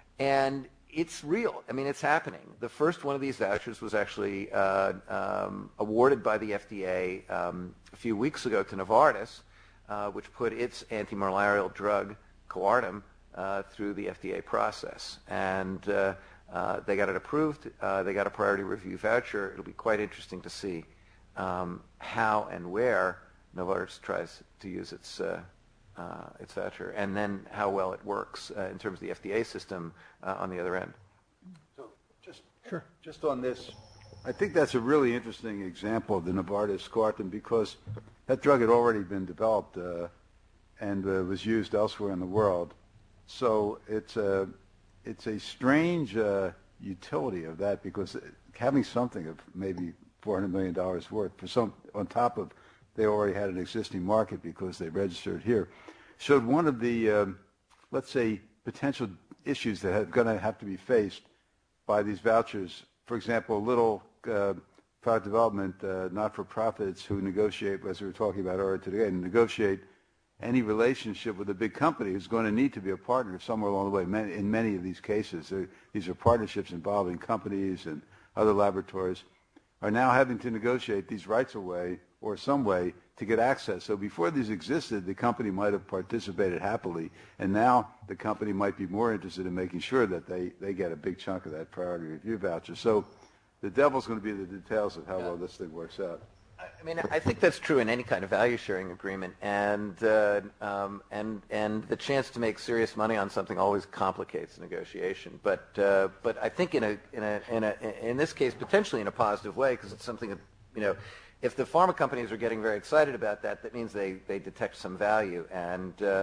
and it's real. I mean, it's happening. The first one of these vouchers was actually uh, um, awarded by the F D A um, a few weeks ago to Novartis, uh, which put its anti-malarial drug, Coartem, uh, through the F D A process. And uh, uh, they got it approved. Uh, they got a priority review voucher. It'll be quite interesting to see um, how and where Novartis tries to use its uh, Uh, its voucher, and then how well it works uh, in terms of the F D A system uh, on the other end. So just, Sure. just on this, I think that's a really interesting example of the Novartis Coartem, because that drug had already been developed uh, and uh, was used elsewhere in the world. So it's a, it's a strange uh, utility of that, because having something of maybe four hundred million dollars worth for some on top of they already had an existing market because they registered here, showed one of the, um, let's say, potential issues that are going to have to be faced by these vouchers. For example, little uh, product development uh, not-for-profits who negotiate, as we were talking about earlier today, negotiate any relationship with a big company who's going to need to be a partner somewhere along the way. In many of these cases, these are partnerships involving companies and other laboratories, are now having to negotiate these rights away or some way to get access. So before these existed, the company might have participated happily, and now the company might be more interested in making sure that they, they get a big chunk of that priority review voucher. So the devil's going to be the details of how well this thing works out. I mean, I think that's true in any kind of value-sharing agreement, and uh, um, and and the chance to make serious money on something always complicates negotiation. But uh, but I think in a in a in a in this case potentially in a positive way, because it's something that, you know, if the pharma companies are getting very excited about that, that means they they detect some value, and uh,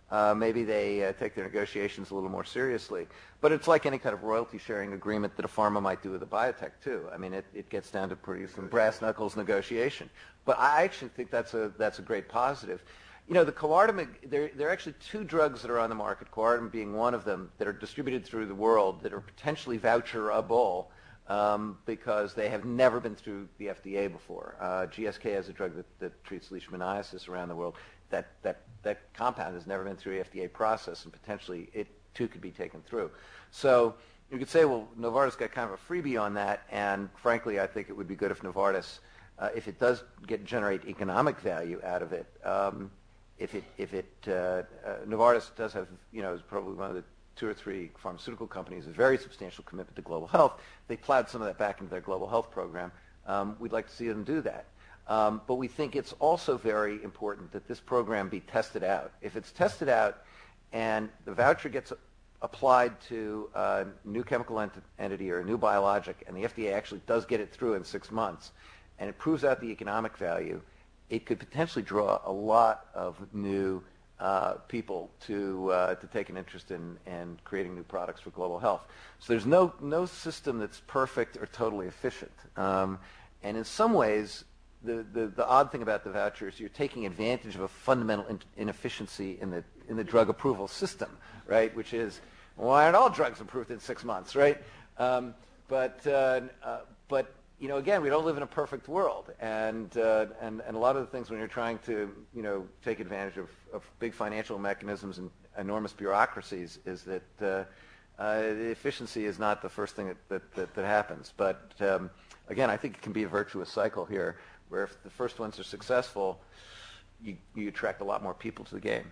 uh, maybe they uh, take their negotiations a little more seriously. But it's like any kind of royalty sharing agreement that a pharma might do with a biotech too. I mean, it, it gets down to pretty some brass knuckles negotiation. But I actually think that's a that's a great positive. You know, the Coartem, there, there are actually two drugs that are on the market, Coartem being one of them, that are distributed through the world that are potentially voucherable um, because they have never been through the F D A before. Uh, G S K has a drug that, that treats leishmaniasis around the world. That, that, that compound has never been through the F D A process, and potentially it too could be taken through. So you could say, well, Novartis got kind of a freebie on that, and frankly, I think it would be good if Novartis, uh, if it does get generate economic value out of it, um, if it, if it, uh, uh, Novartis does have, you know, is probably one of the two or three pharmaceutical companies, a very substantial commitment to global health. They plowed some of that back into their global health program. Um, we'd like to see them do that. Um, but we think it's also very important that this program be tested out. If it's tested out and the voucher gets applied to a new chemical ent- entity or a new biologic, and the F D A actually does get it through in six months, and it proves out the economic value, it could potentially draw a lot of new uh, people to uh, to take an interest in, in creating new products for global health. So there's no no system that's perfect or totally efficient. Um, and in some ways, the, the, the odd thing about the voucher is you're taking advantage of a fundamental in- inefficiency in the in the drug approval system, right? Which is, why aren't all drugs approved in six months, right? Um, but uh, uh, but you know, again, we don't live in a perfect world, and uh, and and a lot of the things when you're trying to, you know, take advantage of, of big financial mechanisms and enormous bureaucracies, is that uh, uh, the efficiency is not the first thing that that, that, that happens. But um, again, I think it can be a virtuous cycle here, where if the first ones are successful, you you attract a lot more people to the game.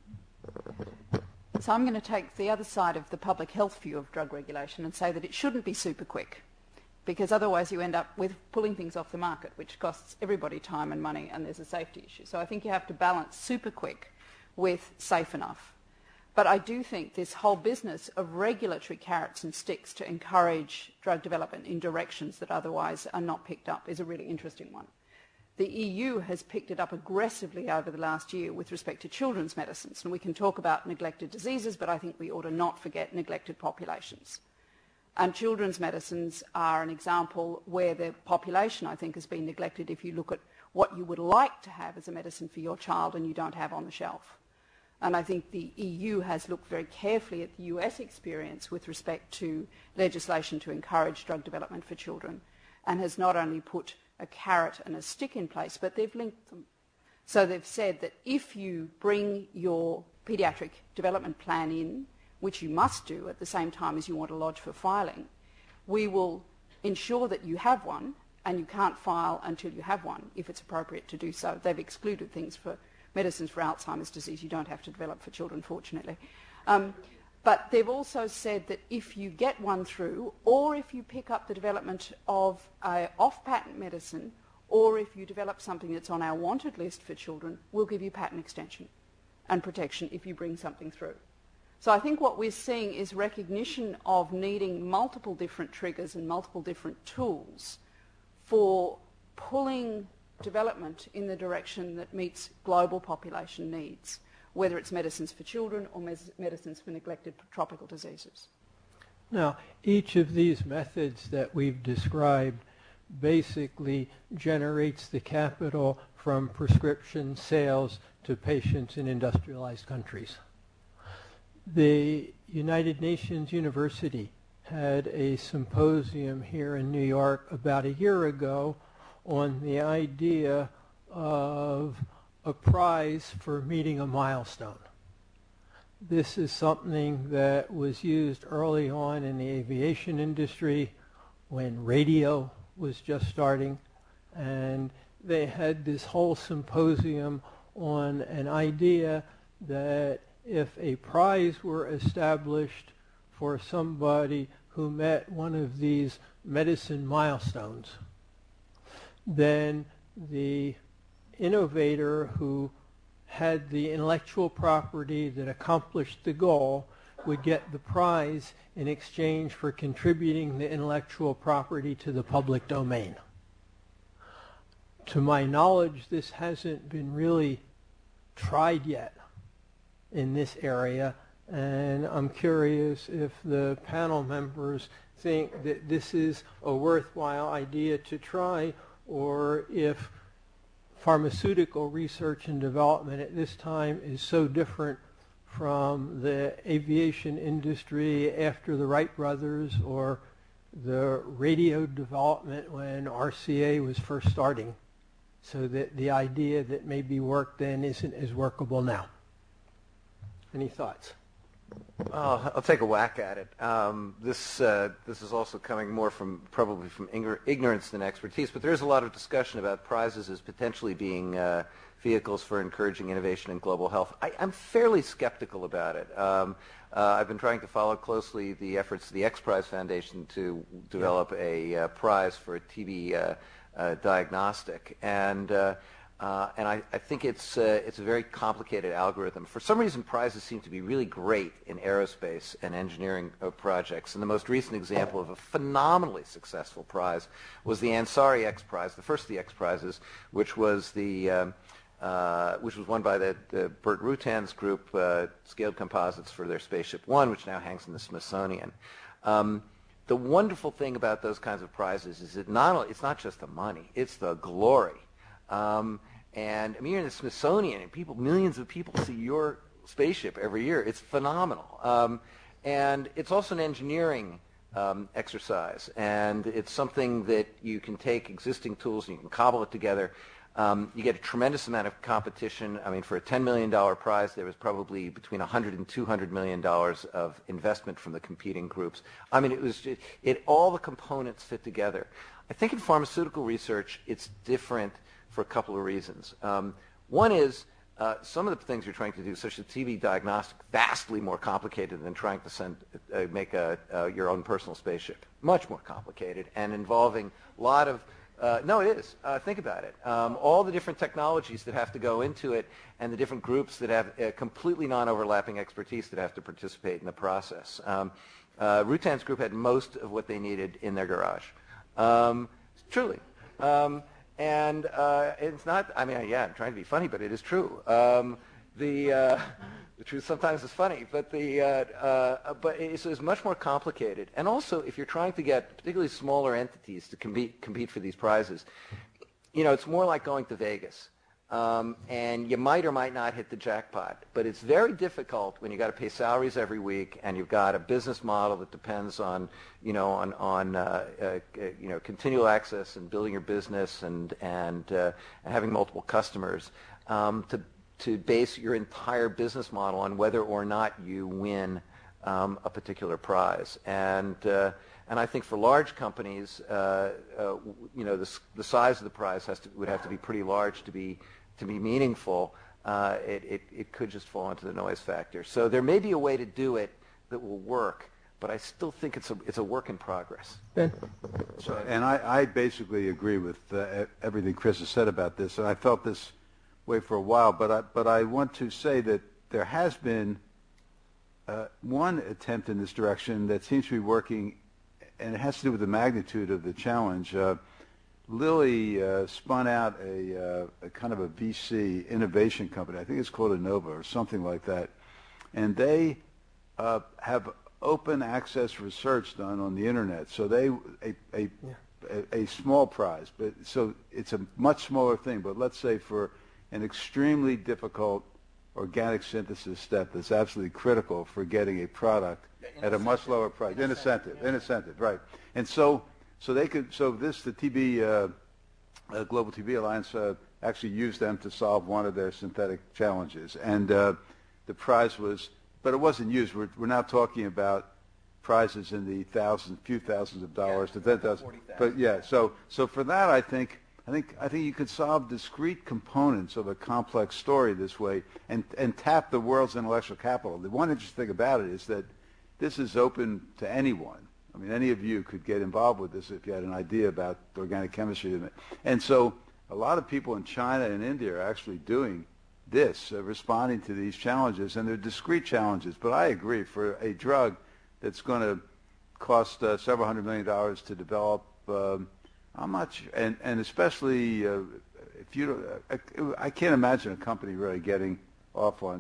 So I'm going to take the other side of the public health view of drug regulation and say that it shouldn't be super quick, because otherwise you end up with pulling things off the market, which costs everybody time and money, and there's a safety issue. So I think you have to balance super quick with safe enough. But I do think this whole business of regulatory carrots and sticks to encourage drug development in directions that otherwise are not picked up is a really interesting one. The E U has picked it up aggressively over the last year with respect to children's medicines, and we can talk about neglected diseases, but I think we ought to not forget neglected populations. And children's medicines are an example where the population, I think, has been neglected if you look at what you would like to have as a medicine for your child and you don't have on the shelf. And I think the E U has looked very carefully at the U S experience with respect to legislation to encourage drug development for children, and has not only put a carrot and a stick in place, but they've linked them. So they've said that if you bring your paediatric development plan in, which you must do at the same time as you want to lodge for filing, we will ensure that you have one, and you can't file until you have one, if it's appropriate to do so. They've excluded things for medicines for Alzheimer's disease. You don't have to develop for children, fortunately. Um, but they've also said that if you get one through, or if you pick up the development of an off-patent medicine, or if you develop something that's on our wanted list for children, we'll give you patent extension and protection if you bring something through. So I think what we're seeing is recognition of needing multiple different triggers and multiple different tools for pulling development in the direction that meets global population needs, whether it's medicines for children or mes- medicines for neglected tropical diseases. Now, each of these methods that we've described basically generates the capital from prescription sales to patients in industrialized countries. The United Nations University had a symposium here in New York about a year ago on the idea of a prize for meeting a milestone. This is something that was used early on in the aviation industry when radio was just starting, and they had this whole symposium on an idea that if a prize were established for somebody who met one of these medicine milestones, then the innovator who had the intellectual property that accomplished the goal would get the prize in exchange for contributing the intellectual property to the public domain. To my knowledge, this hasn't been really tried yet. in this area, and I'm curious if the panel members think that this is a worthwhile idea to try, or if pharmaceutical research and development at this time is so different from the aviation industry after the Wright brothers or the radio development when R C A was first starting, so that the idea that maybe worked then isn't as workable now. Any thoughts? Oh, I'll take a whack at it. Um, this uh, this is also coming more from probably from ign- ignorance than expertise, but there is a lot of discussion about prizes as potentially being uh, vehicles for encouraging innovation in global health. I, I'm fairly skeptical about it. Um, uh, I've been trying to follow closely the efforts of the X Prize Foundation to develop a uh, prize for a T B uh, uh, diagnostic, and uh, Uh, and I, I think it's uh, it's a very complicated algorithm. For some reason, prizes seem to be really great in aerospace and engineering uh, projects. And the most recent example of a phenomenally successful prize was the Ansari X Prize, the first of the X Prizes, which was the um, uh, which was won by the, the Burt Rutan's group, uh, Scaled Composites, for their Spaceship One, which now hangs in the Smithsonian. Um, the wonderful thing about those kinds of prizes is that not it's not just the money; it's the glory. Um, and I mean, you're in the Smithsonian, and people, millions of people see your spaceship every year. It's phenomenal. Um, and it's also an engineering um, exercise, and it's something that you can take existing tools and you can cobble it together. Um, you get a tremendous amount of competition. I mean, for a ten million dollars prize, there was probably between one hundred and two hundred million dollars of investment from the competing groups. I mean, it was just, it all the components fit together. I think in pharmaceutical research, it's different for a couple of reasons. Um, one is uh, some of the things you're trying to do, such as T B diagnostic, vastly more complicated than trying to send, uh, make a, uh, your own personal spaceship. Much more complicated and involving a lot of, uh, no, it is. Uh, think about it. Um, all the different technologies that have to go into it and the different groups that have uh, completely non-overlapping expertise that have to participate in the process. Um, uh, Rutan's group had most of what they needed in their garage. Um, truly. Um, And uh, it's not, I mean, yeah, I'm trying to be funny, but it is true. Um, the, uh, the truth sometimes is funny, but, the, uh, uh, but it's, it's much more complicated. And also, if you're trying to get particularly smaller entities to compete, compete for these prizes, you know, it's more like going to Vegas. Um, and you might or might not hit the jackpot. But it's very difficult when you've got to pay salaries every week and you've got a business model that depends on, you know, on, on uh, uh, you know, continual access and building your business and, and, uh, and having multiple customers, um, to, to base your entire business model on whether or not you win um, a particular prize. And, uh, and I think for large companies, uh, uh, you know, the, the size of the prize has to, would have to be pretty large to be to be meaningful. Uh, it, it, it could just fall into the noise factor. So there may be a way to do it that will work, but I still think it's a, it's a work in progress. Ben? So, and I, I basically agree with uh, everything Chris has said about this, and I felt this way for a while, but I, but I want to say that there has been uh, one attempt in this direction that seems to be working, and it has to do with the magnitude of the challenge. Uh, Lilly uh, spun out a, uh, a kind of a V C innovation company. I think it's called Innova or something like that. And they uh, have open access research done on the internet. So they a a, yeah. a a small prize, but so it's a much smaller thing. But let's say for an extremely difficult organic synthesis step that's absolutely critical for getting a product at a much lower price. Incentive, yeah. incentive, right? And so. So they could. So this, the T B, uh, uh, Global T B Alliance, uh, actually used them to solve one of their synthetic challenges, and uh, the prize was. But it wasn't used. We're we're now talking about prizes in the thousands, few thousands of dollars yeah, to ten thousand. But yeah. So so for that, I think I think I think you could solve discrete components of a complex story this way, and and tap the world's intellectual capital. The one interesting thing about it is that this is open to anyone. I mean, any of you could get involved with this if you had an idea about organic chemistry. And so a lot of people in China and India are actually doing this, uh, responding to these challenges, and they're discrete challenges. But I agree, for a drug that's going to cost uh, several hundred million dollars to develop, um, I'm not sure, and, and especially uh, if you don't, uh, I can't imagine a company really getting off on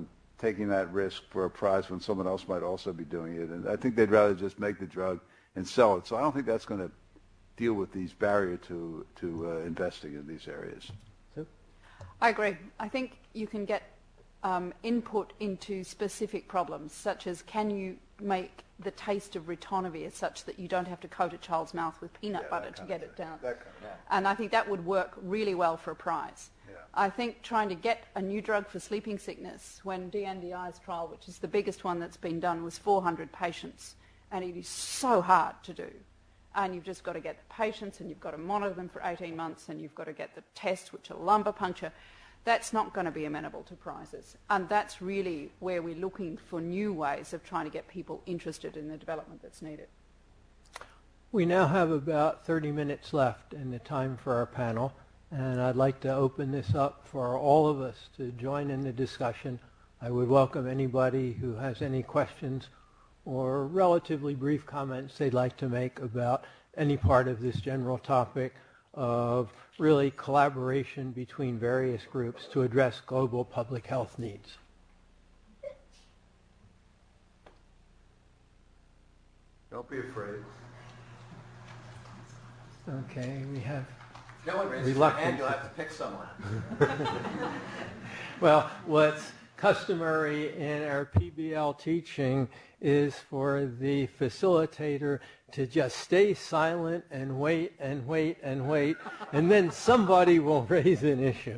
taking that risk for a prize when someone else might also be doing it. And I think they'd rather just make the drug and sell it. So I don't think that's going to deal with these barriers to, to uh, investing in these areas. I agree. I think you can get um, input into specific problems, such as can you make the taste of ritonavir such that you don't have to coat a child's mouth with peanut Yeah, butter that to kind get of it thing. down. That kind of thing. And I think that would work really well for a prize. Yeah. I think trying to get a new drug for sleeping sickness, when D N D I's trial, which is the biggest one that's been done, was four hundred patients, and it is so hard to do. And you've just got to get the patients, and you've got to monitor them for eighteen months, and you've got to get the tests, which are lumbar puncture. That's not going to be amenable to prizes. And that's really where we're looking for new ways of trying to get people interested in the development that's needed. We now have about thirty minutes left in the time for our panel, and I'd like to open this up for all of us to join in the discussion. I would welcome anybody who has any questions or relatively brief comments they'd like to make about any part of this general topic of really collaboration between various groups to address global public health needs. Don't be afraid. Okay, we have No one raises their reluctance. hand, you'll have to pick someone. Well, what's customary in our P B L teaching is for the facilitator to just stay silent and wait and wait and wait, and then somebody will raise an issue.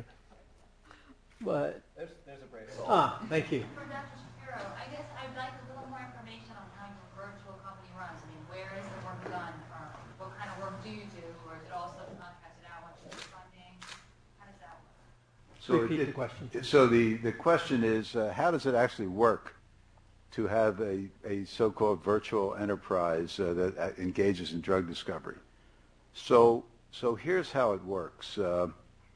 But There's, there's a brave soul. ah, thank you. For Doctor Shapiro, I guess I'd like a little more information on how your virtual company runs. I mean, where is the work done? Or what kind of work do you do? Or is it all subcontracted out once you get funding? How does that work? So Repeat it- the question. So the, the question is, uh, how does it actually work to have a, a so-called virtual enterprise uh, that uh, engages in drug discovery? So, so here's how it works. Uh,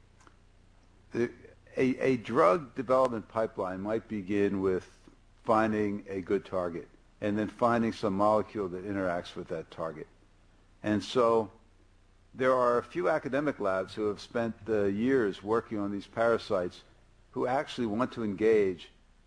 the, a, a drug development pipeline might begin with finding a good target and then finding some molecule that interacts with that target. And so there are a few academic labs who have spent uh, years working on these parasites who actually want to engage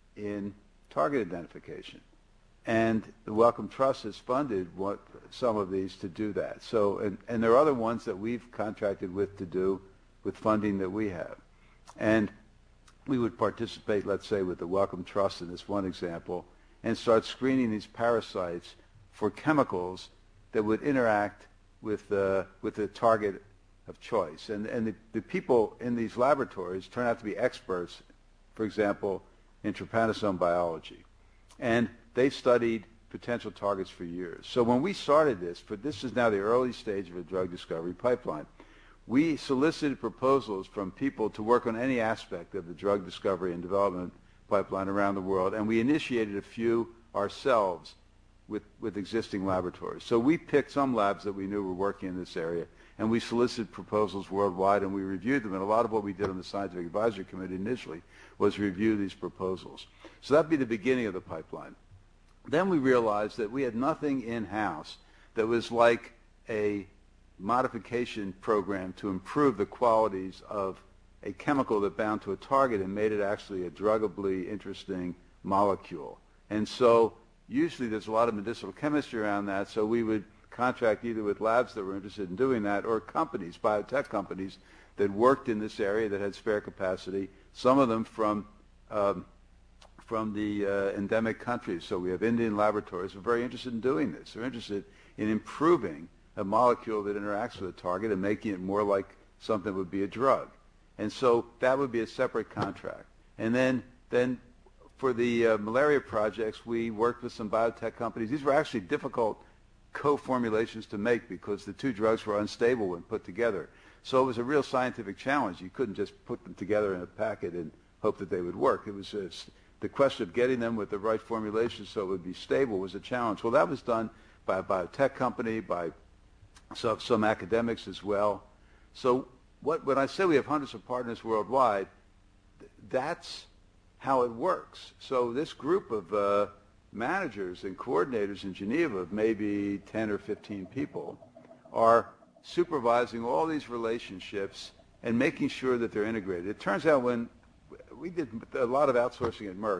in target identification. And the Wellcome Trust has funded what, some of these to do that. So, and, and there are other ones that we've contracted with to do with funding that we have. And we would participate, let's say, with the Wellcome Trust in this one example, and start screening these parasites for chemicals that would interact with the, with the target of choice. And, and the, the people in these laboratories turn out to be experts, for example, in trypanosome biology. And they studied potential targets for years. So when we started this, for this is now the early stage of a drug discovery pipeline, we solicited proposals from people to work on any aspect of the drug discovery and development pipeline around the world, and we initiated a few ourselves with, with existing laboratories. So we picked some labs that we knew were working in this area, and we solicited proposals worldwide, and we reviewed them. And a lot of what we did on the Scientific Advisory Committee initially was review these proposals. So that would be the beginning of the pipeline. Then we realized that we had nothing in-house that was like a modification program to improve the qualities of a chemical that bound to a target and made it actually a druggably interesting molecule. And so usually there's a lot of medicinal chemistry around that, so we would contract either with labs that were interested in doing that or companies, biotech companies, that worked in this area that had spare capacity, some of them from um, from the uh, endemic countries. So we have Indian laboratories who are very interested in doing this. They're interested in improving a molecule that interacts with a target and making it more like something that would be a drug. And so that would be a separate contract. And then, then for the uh, malaria projects, we worked with some biotech companies. These were actually difficult co-formulations to make because the two drugs were unstable when put together. So it was a real scientific challenge. You couldn't just put them together in a packet and hope that they would work. It was a, the question of getting them with the right formulation so it would be stable was a challenge. Well, that was done by a biotech company, by some, some academics as well. So what, when I say we have hundreds of partners worldwide, th- that's how it works. So this group of uh, managers and coordinators in Geneva of maybe ten or fifteen people are supervising all these relationships and making sure that they're integrated. It turns out when we did a lot of outsourcing at Merck,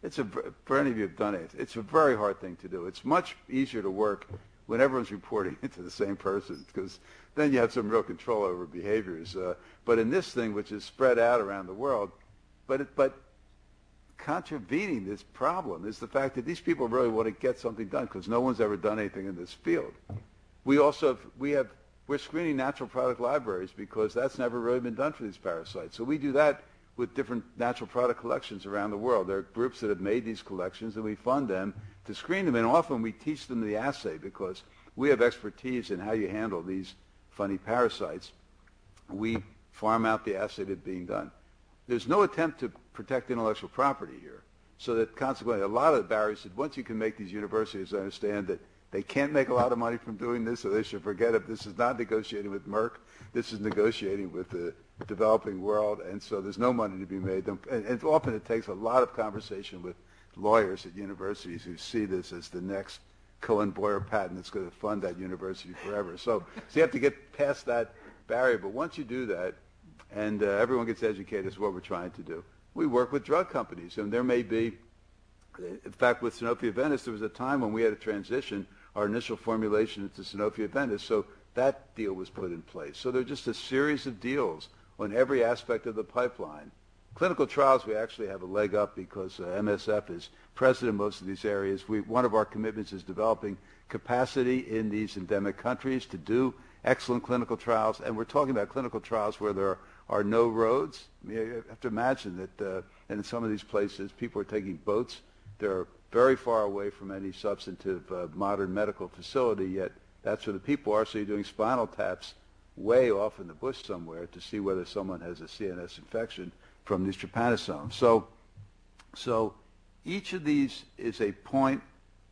It's a, for any of you who've done it, it's a very hard thing to do. It's much easier to work when everyone's reporting into the same person, because then you have some real control over behaviors. Uh, but in this thing, which is spread out around the world, but it, but contravening this problem is the fact that these people really want to get something done because no one's ever done anything in this field. We also have, we have we're screening natural product libraries because that's never really been done for these parasites. So we do that with different natural product collections around the world. There are groups that have made these collections, and we fund them to screen them. And often we teach them the assay because we have expertise in how you handle these funny parasites. We farm out the assay that's being done. There's no attempt to protect intellectual property here. So that consequently, a lot of the barriers that once you can make these universities understand that they can't make a lot of money from doing this, so they should forget it. This is not negotiating with Merck. This is negotiating with the developing world, and so there's no money to be made. And, and often it takes a lot of conversation with lawyers at universities who see this as the next Cohen-Boyer patent that's going to fund that university forever. So, so you have to get past that barrier. But once you do that, and uh, everyone gets educated, is what we're trying to do. We work with drug companies, and there may be, in fact, with Sanofi Aventis, there was a time when we had to transition our initial formulation into Sanofi Aventis, so that deal was put in place. So there are just a series of deals on every aspect of the pipeline. Clinical trials, we actually have a leg up because uh, M S F is present in most of these areas. We, one of our commitments is developing capacity in these endemic countries to do excellent clinical trials, and we're talking about clinical trials where there are no roads. I mean, you have to imagine that uh, in some of these places, people are taking boats. They're very far away from any substantive uh, modern medical facility, yet that's where the people are, so you're doing spinal taps way off in the bush somewhere to see whether someone has a C N S infection from these trypanosomes. So, so each of these is a point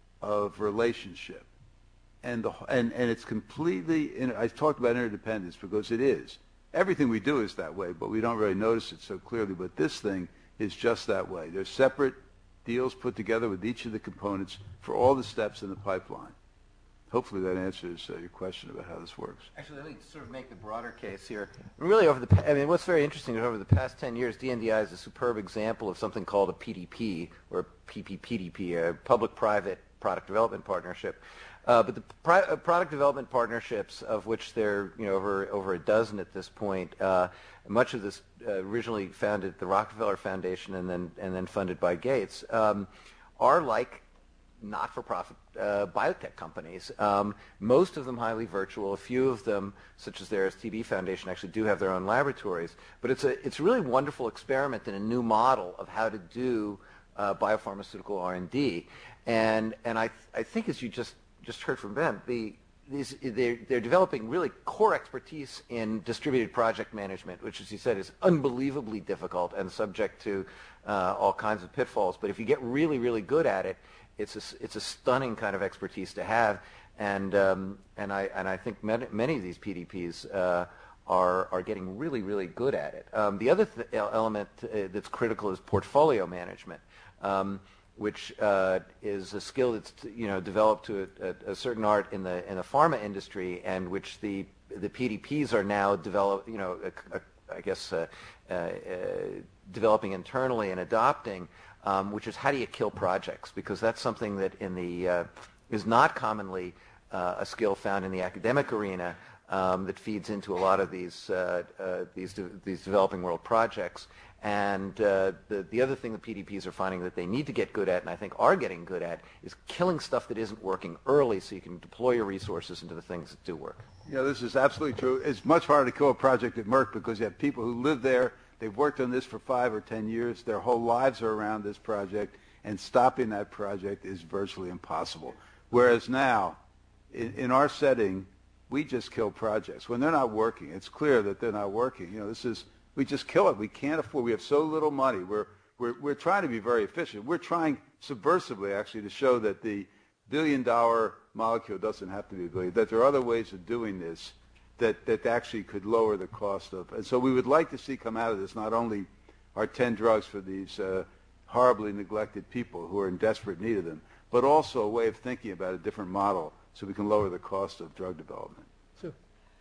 of relationship. And, the, and, and it's completely, in, I talked about interdependence because it is. Everything we do is that way, but we don't really notice it so clearly. But this thing is just that way. There's separate deals put together with each of the components for all the steps in the pipeline. Hopefully that answers uh, your question about how this works. Actually, let me sort of make the broader case here. Really, over the, I mean, what's very interesting is over the past ten years, D N D I is a superb example of something called a P D P, or P P P D P, a public-private product development partnership. Uh, but the pri- uh, product development partnerships, of which there are you know, over over a dozen at this point, uh, much of this uh, originally founded at the Rockefeller Foundation and then and then funded by Gates, um, are like not-for-profit uh, biotech companies. Um, most of them highly virtual. A few of them, such as the R S T B Foundation, actually do have their own laboratories. But it's a it's a really wonderful experiment in a new model of how to do uh, biopharmaceutical R and D. And and I th- I think, as you just just heard from Ben, the these they're, they're developing really core expertise in distributed project management, which, as you said, is unbelievably difficult and subject to uh, all kinds of pitfalls. But if you get really really good at it, It's a, it's a stunning kind of expertise to have, and um, and I and I think many, many of these P D Ps uh, are are getting really really good at it. Um, the other th- element uh, that's critical is portfolio management, um, which uh, is a skill that's you know developed to a, a, a certain art in the in the pharma industry, and which the the P D Ps are now develop you know a, a, I guess uh, uh, uh, developing internally and adopting. Um, which is how do you kill projects? Because that's something that in the uh, is not commonly uh, a skill found in the academic arena um, that feeds into a lot of these uh, uh, these de- these developing world projects. And uh, the the other thing the P D Ps are finding that they need to get good at, and I think are getting good at, is killing stuff that isn't working early, so you can deploy your resources into the things that do work. Yeah, this is absolutely true. It's much harder to kill a project at Merck because you have people who live there. They've worked on this for five or ten years. Their whole lives are around this project, and stopping that project is virtually impossible. Whereas now, in, in our setting, we just kill projects. When they're not working, it's clear that they're not working. You know, this is, we just kill it. We can't afford, we have so little money. We're, we're, we're trying to be very efficient. We're trying subversively, actually, to show that the billion-dollar molecule doesn't have to be a billion, that there are other ways of doing this that, that actually could lower the cost of. And so we would like to see come out of this not only our ten drugs for these uh, horribly neglected people who are in desperate need of them, but also a way of thinking about a different model so we can lower the cost of drug development. So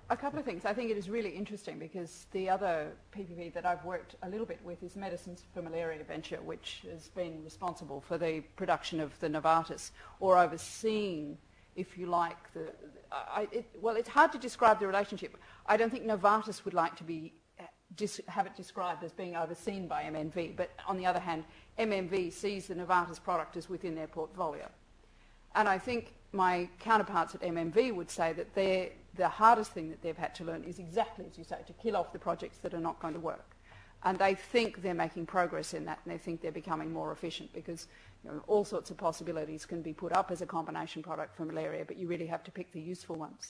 A couple of things. I think it is really interesting because the other P P P that I've worked a little bit with is Medicines for Malaria Venture, which has been responsible for the production of the Novartis, or overseeing, if you like, the... I, it, well, it's hard to describe the relationship. I don't think Novartis would like to be dis, have it described as being overseen by M M V, but on the other hand, M M V sees the Novartis product as within their portfolio. And I think my counterparts at M M V would say that they're the hardest thing that they've had to learn is exactly, as you say, to kill off the projects that are not going to work. And they think they're making progress in that, and they think they're becoming more efficient because you know, all sorts of possibilities can be put up as a combination product for malaria, but you really have to pick the useful ones.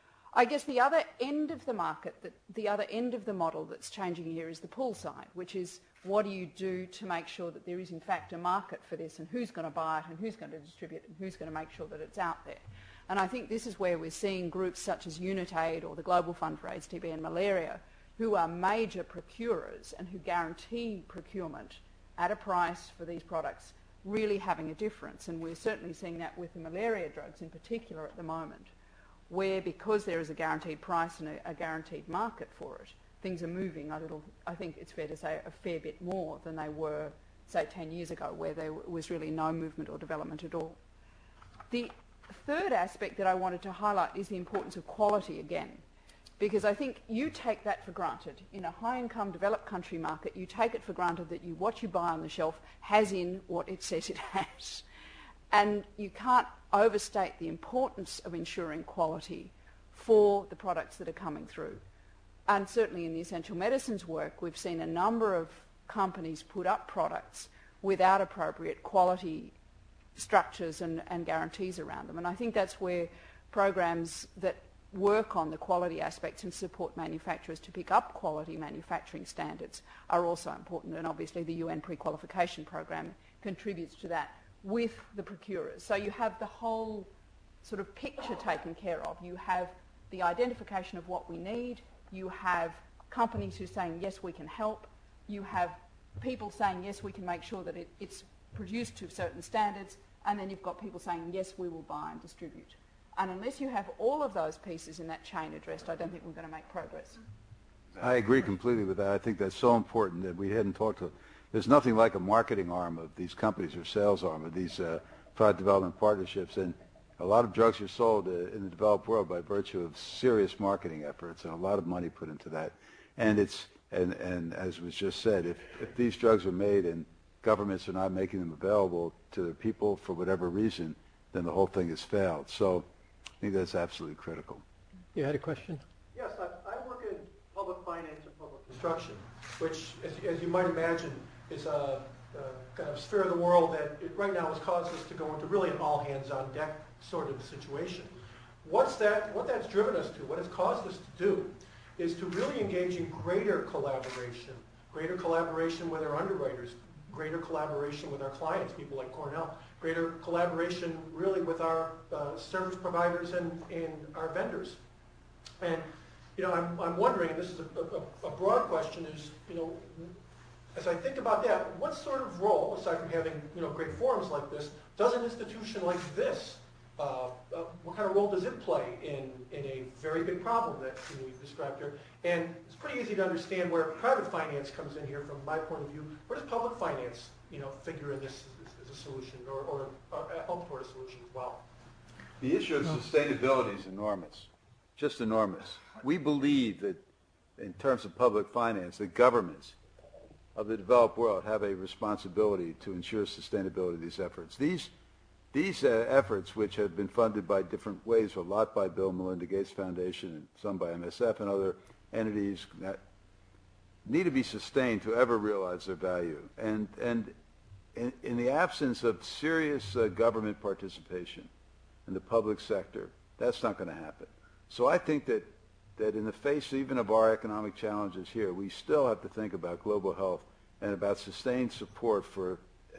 I guess the other end of the market, that the other end of the model that's changing here is the pull side, which is what do you do to make sure that there is in fact a market for this, and who's going to buy it, and who's going to distribute it, and who's going to make sure that it's out there. And I think this is where we're seeing groups such as UNITAID or the Global Fund for AIDS, T B and Malaria, who are major procurers and who guarantee procurement at a price for these products, really having a difference. And we're certainly seeing that with the malaria drugs in particular at the moment, where because there is a guaranteed price and a, a guaranteed market for it, things are moving a little, I think it's fair to say, a fair bit more than they were, say, ten years ago, where there was really no movement or development at all. The third aspect that I wanted to highlight is the importance of quality again, because I think you take that for granted. In a high-income developed country market, you take it for granted that you, what you buy on the shelf has in what it says it has. And you can't overstate the importance of ensuring quality for the products that are coming through. And certainly in the essential medicines work, we've seen a number of companies put up products without appropriate quality structures and, and guarantees around them. And I think that's where programs that work on the quality aspects and support manufacturers to pick up quality manufacturing standards are also important. And obviously the U N pre-qualification program contributes to that with the procurers. So you have the whole sort of picture taken care of. You have the identification of what we need. You have companies who are saying, yes, we can help. You have people saying, yes, we can make sure that it, it's produced to certain standards. And then you've got people saying, yes, we will buy and distribute. And unless you have all of those pieces in that chain addressed, I don't think we're going to make progress. I agree completely with that. I think that's so important that we hadn't talked to. There's nothing like a marketing arm of these companies or sales arm of these uh, product development partnerships. And a lot of drugs are sold uh, in the developed world by virtue of serious marketing efforts and a lot of money put into that. And it's and, and as was just said, if, if these drugs are made and governments are not making them available to their people for whatever reason, then the whole thing has failed. So I think that's absolutely critical. You had a question? Yes, I, I work in public finance and public construction, which, as, as you might imagine, is a, a kind of sphere of the world that it right now has caused us to go into really an all-hands-on-deck sort of situation. What's that? What that's driven us to, what it's caused us to do, is to really engage in greater collaboration, greater collaboration with our underwriters, greater collaboration with our clients, people like Cornell, greater collaboration really with our uh, service providers and, and our vendors. And, you know, I'm, I'm wondering, and this is a, a, a broad question, is, you know, as I think about that, what sort of role, aside from having, you know, great forums like this, does an institution like this, uh, uh, what kind of role does it play in, in a very big problem that you know, you've described here? And it's pretty easy to understand where private finance comes in here from my point of view. Where does public finance, you know, figure in this as, as a solution or, or, or help toward a solution as well? The issue of sustainability is enormous, just enormous. We believe that in terms of public finance, that governments of the developed world have a responsibility to ensure sustainability of these efforts. These, these uh, efforts, which have been funded by different ways, a lot by Bill and Melinda Gates Foundation and some by M S F and other entities, that need to be sustained to ever realize their value. And, and in, in the absence of serious uh, government participation in the public sector, that's not going to happen. So I think that that in the face even of our economic challenges here, we still have to think about global health and about sustained support for,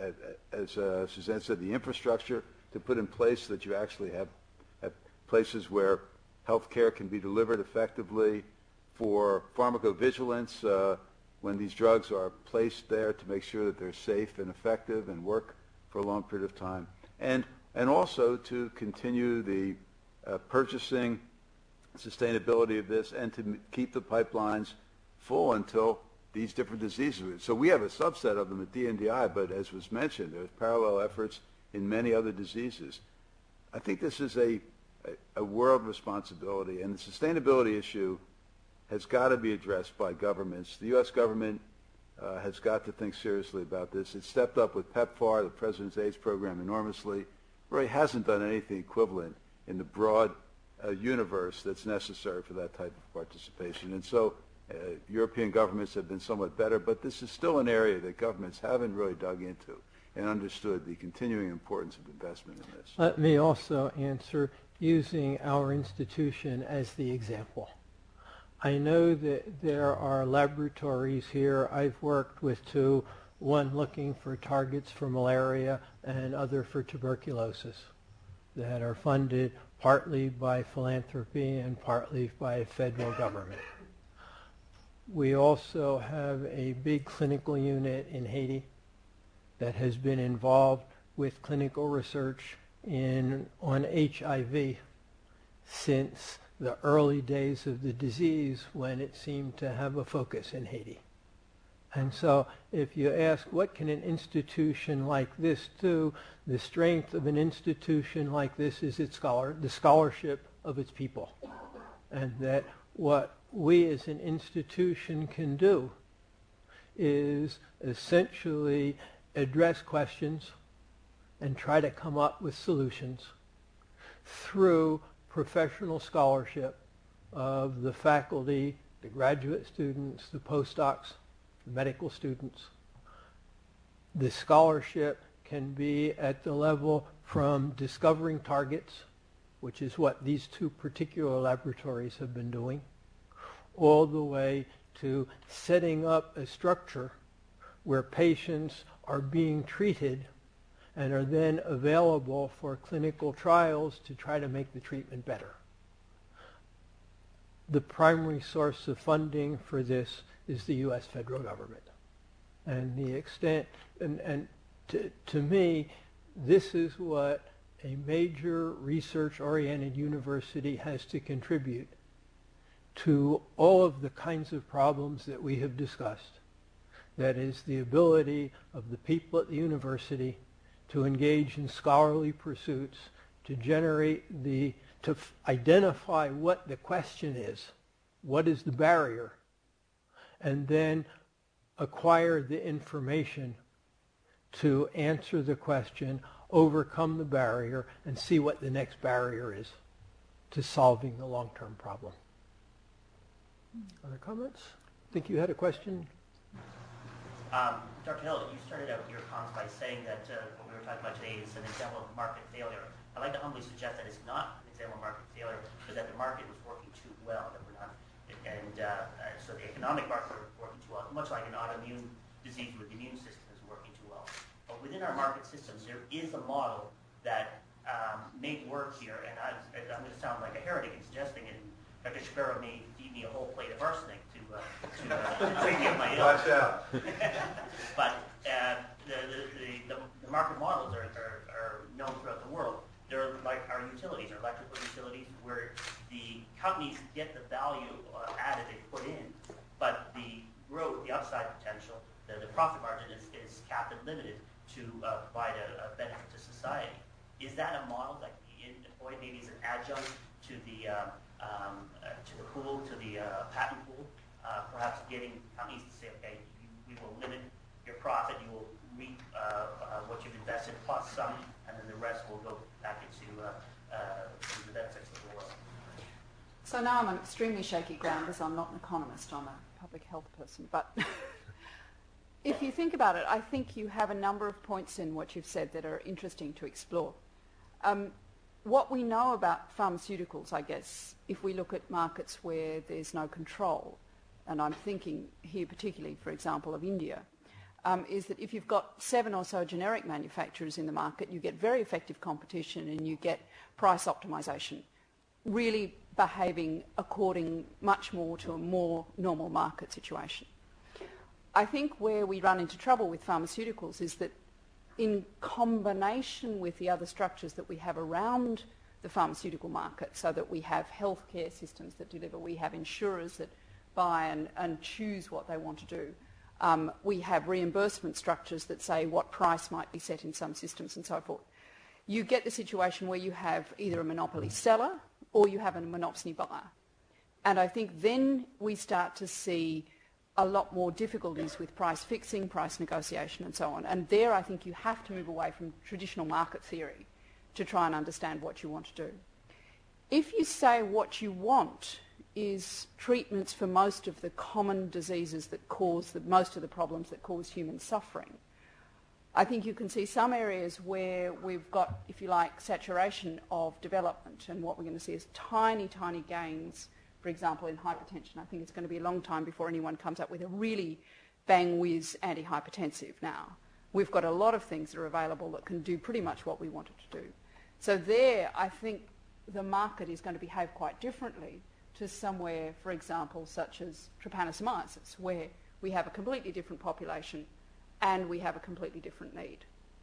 as uh, Suzanne said, the infrastructure to put in place so that you actually have, have places where health care can be delivered effectively, for pharmacovigilance uh, when these drugs are placed there to make sure that they're safe and effective and work for a long period of time, and, and also to continue the uh, purchasing sustainability of this and to m- keep the pipelines full until these different diseases. So we have a subset of them at D N D I, but as was mentioned, there's parallel efforts in many other diseases. I think this is a, a, a world responsibility, and the sustainability issue has got to be addressed by governments. The U S government uh, has got to think seriously about this. It stepped up with PEPFAR, the President's AIDS program, enormously. Really hasn't done anything equivalent in the broad uh, universe that's necessary for that type of participation. And so uh, European governments have been somewhat better, but this is still an area that governments haven't really dug into and understood the continuing importance of investment in this. Let me also answer using our institution as the example. I know that there are laboratories here. I've worked with two, one looking for targets for malaria and other for tuberculosis, that are funded partly by philanthropy and partly by federal government. We also have a big clinical unit in Haiti that has been involved with clinical research in on H I V since the early days of the disease, when it seemed to have a focus in Haiti. And so if you ask, what can an institution like this do? The strength of an institution like this is its scholar, the scholarship of its people. And that what we as an institution can do is essentially address questions and try to come up with solutions through professional scholarship of the faculty, the graduate students, the postdocs, the medical students. The scholarship can be at the level from discovering targets, which is what these two particular laboratories have been doing, all the way to setting up a structure where patients are being treated and are then available for clinical trials to try to make the treatment better. The primary source of funding for this is the U S federal government. And the extent, and, and to, to me, this is what a major research-oriented university has to contribute to all of the kinds of problems that we have discussed. That is the ability of the people at the university to engage in scholarly pursuits, to generate the, to f- identify what the question is, what is the barrier, and then acquire the information to answer the question, overcome the barrier, and see what the next barrier is to solving the long-term problem. Other comments? I think you had a question? Um, Doctor Hill, you started out your comments by saying that uh, what we were talking about today is an example of market failure. I'd like to humbly suggest that it's not an example of market failure, but that the market was working too well, that we're not, and uh, uh, so the economic market was working too well, much like an autoimmune disease where the immune system is working too well. But within our market systems, there is a model that um, may work here, and I, I'm going to sound like a heretic in suggesting it. Doctor Shapiro may feed me a whole plate of arsenic to uh, to, uh, to treat me of my illness. Watch out. But uh, the, the, the, the market models are, are, are known throughout the world. They're like our utilities, our electrical utilities, where the companies get the value uh, added they put in, but the growth, the upside potential, the, the profit margin is, is capped and limited to uh, provide a, a benefit to society. Is that a model that can be employed maybe as an adjunct to the uh, um, uh, to the pool, to the uh, patent pool? Uh, perhaps getting companies to say, okay, you, we will limit your profit, you will reap uh, uh, what you've invested plus some, and then the rest will go back into uh, uh, the benefits of the world. So now I'm on extremely shaky ground because I'm not an economist, I'm a public health person. But if you think about it, I think you have a number of points in what you've said that are interesting to explore. Um, what we know about pharmaceuticals, I guess, if we look at markets where there's no control, and I'm thinking here particularly, for example, of India, um, is that if you've got seven or so generic manufacturers in the market, you get very effective competition and you get price optimization, really behaving according much more to a more normal market situation. I think where we run into trouble with pharmaceuticals is that in combination with the other structures that we have around the pharmaceutical market, so that we have healthcare systems that deliver, we have insurers that buy and, and choose what they want to do. Um, we have reimbursement structures that say what price might be set in some systems and so forth. You get the situation where you have either a monopoly seller or you have a monopoly buyer. And I think then we start to see a lot more difficulties with price fixing, price negotiation and so on. And there I think you have to move away from traditional market theory to try and understand what you want to do. If you say what you want is treatments for most of the common diseases that cause the, most of the problems that cause human suffering, I think you can see some areas where we've got, if you like, saturation of development, and what we're going to see is tiny, tiny gains, for example, in hypertension. I think it's going to be a long time before anyone comes up with a really bang-whiz antihypertensive now. We've got a lot of things that are available that can do pretty much what we want it to do. So there, I think the market is going to behave quite differently to somewhere, for example, such as trypanosomiasis, where we have a completely different population and we have a completely different need.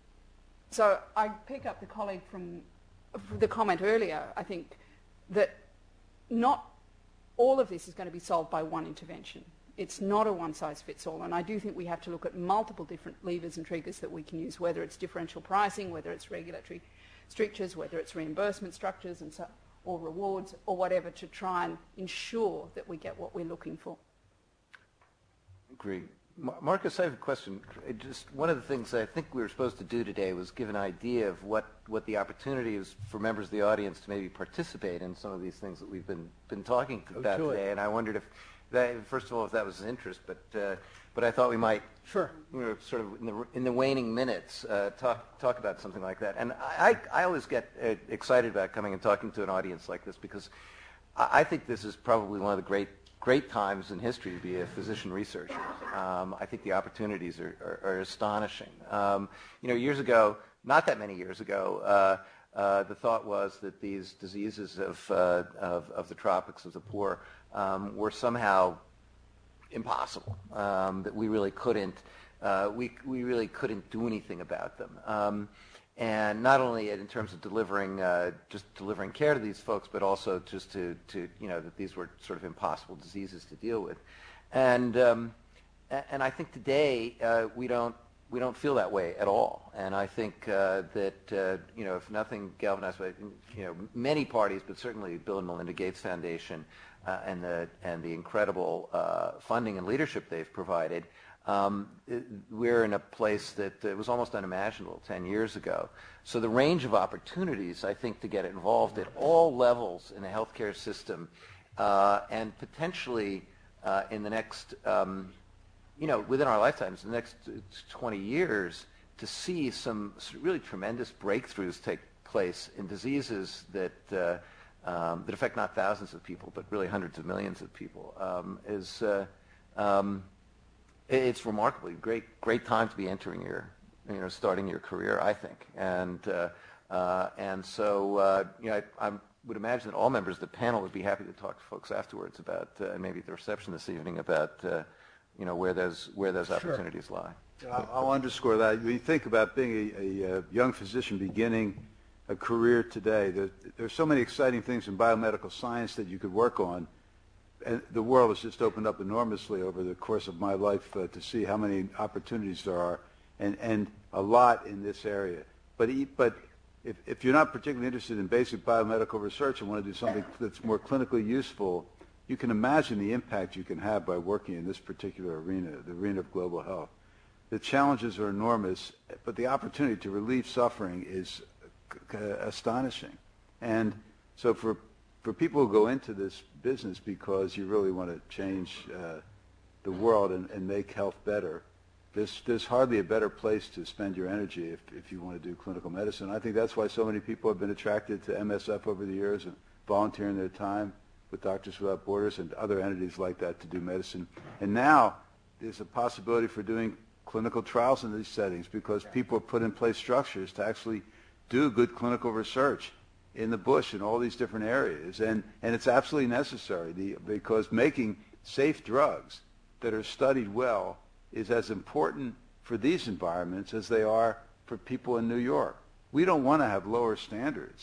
So I pick up the colleague from the comment earlier, I think, that not all of this is going to be solved by one intervention. It's not a one-size-fits-all, and I do think we have to look at multiple different levers and triggers that we can use, whether it's differential pricing, whether it's regulatory strictures, whether it's reimbursement structures and so, or rewards or whatever, to try and ensure that we get what we're looking for. Agree. Mar- Marcus, I have a question. It just one of the things I think we were supposed to do today was give an idea of what, what the opportunity is for members of the audience to maybe participate in some of these things that we've been been talking Go about to today. it. And I wondered if, that, first of all, if that was of interest, but uh, but I thought we might, Sure. you know, sort of in the in the waning minutes, uh, talk talk about something like that. And I I always get uh, excited about coming and talking to an audience like this, because I, I think this is probably one of the great great times in history to be a physician researcher. Um, I think the opportunities are are, are astonishing. Um, you know, years ago, not that many years ago, uh, uh, the thought was that these diseases of uh, of, of the tropics, of the poor, um, were somehow impossible, um, that we really couldn't, uh, we we really couldn't do anything about them, um, and not only in terms of delivering uh, just delivering care to these folks, but also just to to you know that these were sort of impossible diseases to deal with, and um, and I think today uh, we don't we don't feel that way at all, and I think uh, that uh, you know if nothing galvanized by you know many parties, but certainly Bill and Melinda Gates Foundation. Uh, and the and the incredible uh, funding and leadership they've provided, um, it, we're in a place that uh, was almost unimaginable ten years ago. So the range of opportunities, I think, to get involved at all levels in the healthcare system, uh, and potentially uh, in the next, um, you know, within our lifetimes, the next twenty years, to see some really tremendous breakthroughs take place in diseases that. Uh, Um, that affect not thousands of people, but really hundreds of millions of people, um, is uh, um, it, it's remarkably great. Great time to be entering your, you know, starting your career, I think. And uh, uh, and so, uh, you know, I, I would imagine that all members of the panel would be happy to talk to folks afterwards about, uh, and maybe at the reception this evening, about, uh, you know, where those where those opportunities Sure. lie. I'll, I'll underscore that. When you think about being a, a, a young physician beginning a career today, there, there's so many exciting things in biomedical science that you could work on, and the world has just opened up enormously over the course of my life uh, to see how many opportunities there are, and, and a lot in this area. But, but if, if you're not particularly interested in basic biomedical research and want to do something that's more clinically useful, you can imagine the impact you can have by working in this particular arena, the arena of global health. The challenges are enormous, but the opportunity to relieve suffering is astonishing. And so for for people who go into this business because you really want to change uh, the world and, and make health better, there's, there's hardly a better place to spend your energy if, if you want to do clinical medicine. I think that's why so many people have been attracted to M S F over the years and volunteering their time with Doctors Without Borders and other entities like that to do medicine. And now there's a possibility for doing clinical trials in these settings because people have put in place structures to actually do good clinical research in the bush in all these different areas, and, and it's absolutely necessary the, because making safe drugs that are studied well is as important for these environments as they are for people in New York. We don't want to have lower standards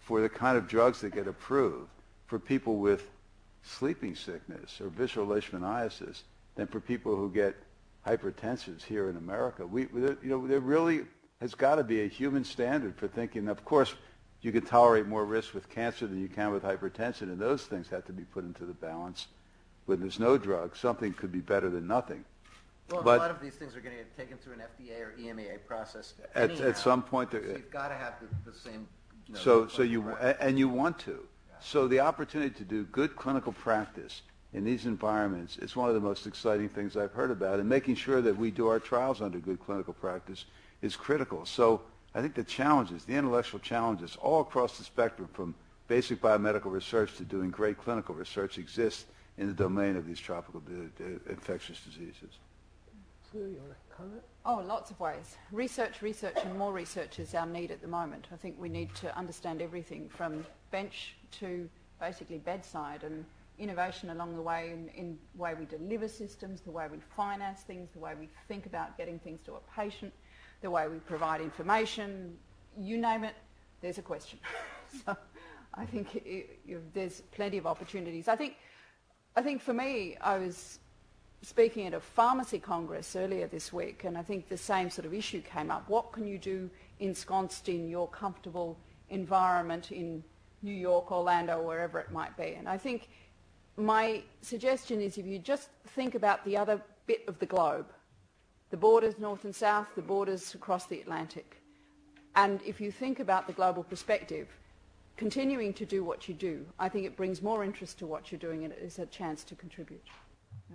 for the kind of drugs that get approved for people with sleeping sickness or visceral leishmaniasis than for people who get hypertensives here in America. We, you know, there really has got to be a human standard for thinking. Of course, you can tolerate more risk with cancer than you can with hypertension, and those things have to be put into the balance. When there's no drug, something could be better than nothing. Well, but a lot of these things are going to get taken through an F D A or E M A process at, anyhow, at some point. So you've got to have the, the same. You know, so, so you and you want to. So the opportunity to do good clinical practice in these environments is one of the most exciting things I've heard about, and making sure that we do our trials under good clinical practice is critical. So I think the challenges, the intellectual challenges all across the spectrum from basic biomedical research to doing great clinical research exist in the domain of these tropical di- di- infectious diseases. Sue, you want to comment? Oh, lots of ways. Research, research, and more research is our need at the moment. I think we need to understand everything from bench to basically bedside, and innovation along the way in, in the way we deliver systems, the way we finance things, the way we think about getting things to a patient, the way we provide information, you name it, there's a question. So I think it, it, there's plenty of opportunities. I think, I think for me, I was speaking at a pharmacy congress earlier this week, and I think the same sort of issue came up. What can you do ensconced in your comfortable environment in New York, Orlando, wherever it might be? And I think my suggestion is, if you just think about the other bit of the globe, the borders north and south, the borders across the Atlantic, and if you think about the global perspective, continuing to do what you do, I think it brings more interest to what you're doing, and it is a chance to contribute. Yeah.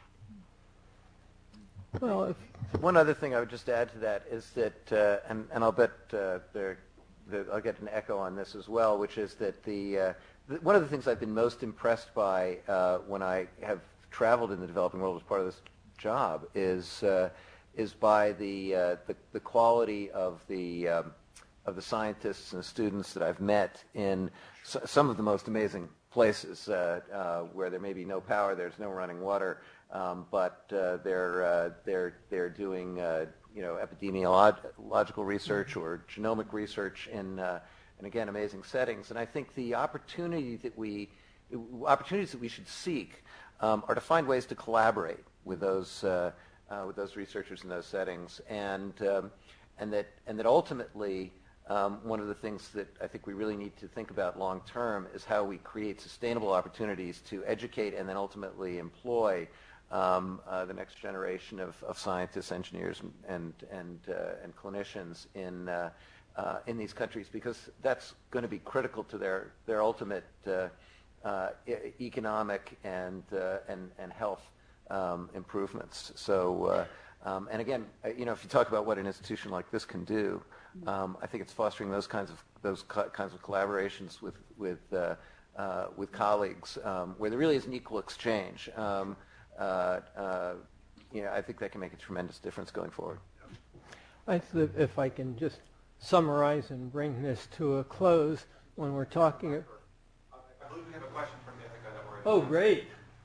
Well, if one other thing I would just add to that is that, uh, and, and I'll bet uh, there, there, I'll get an echo on this as well, which is that the, uh, the one of the things I've been most impressed by uh, when I have traveled in the developing world as part of this job is uh, is by the, uh, the the quality of the um, of the scientists and the students that I've met in s- some of the most amazing places uh, uh, where there may be no power, there's no running water, um, but uh, they're uh, they're they're doing uh, you know epidemiological research or genomic research in uh, and again amazing settings. And I think the opportunity that we opportunities that we should seek um, are to find ways to collaborate with those uh, uh, with those researchers in those settings, and um, and that and that ultimately. Um, one of the things that I think we really need to think about long term is how we create sustainable opportunities to educate and then ultimately employ um, uh, the next generation of, of scientists, engineers, and and uh, and clinicians in uh, uh, in these countries, because that's going to be critical to their their ultimate uh, uh, e- economic and uh, and and health um, improvements. So. Uh, Um, and again, uh, you know, if you talk about what an institution like this can do, um, I think it's fostering those kinds of those co- kinds of collaborations with with uh, uh, with colleagues, um, where there really is an equal exchange. Um, uh, uh, you know, I think that can make a tremendous difference going forward. I th- if I can just summarize and bring this to a close, when we're talking. I believe we have a question from the Ithaca that we're. Oh, great.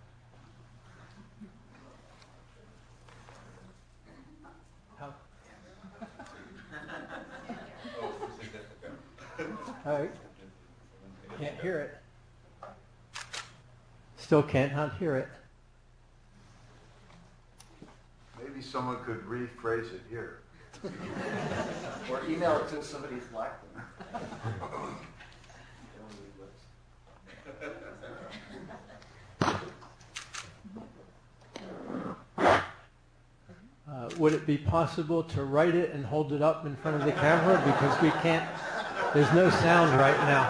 I can't hear it. Still can't not hear it. Maybe someone could rephrase it here. Or email it to somebody who's like them. Uh, would it be possible to write it and hold it up in front of the camera? Because we can't, there's no sound right now.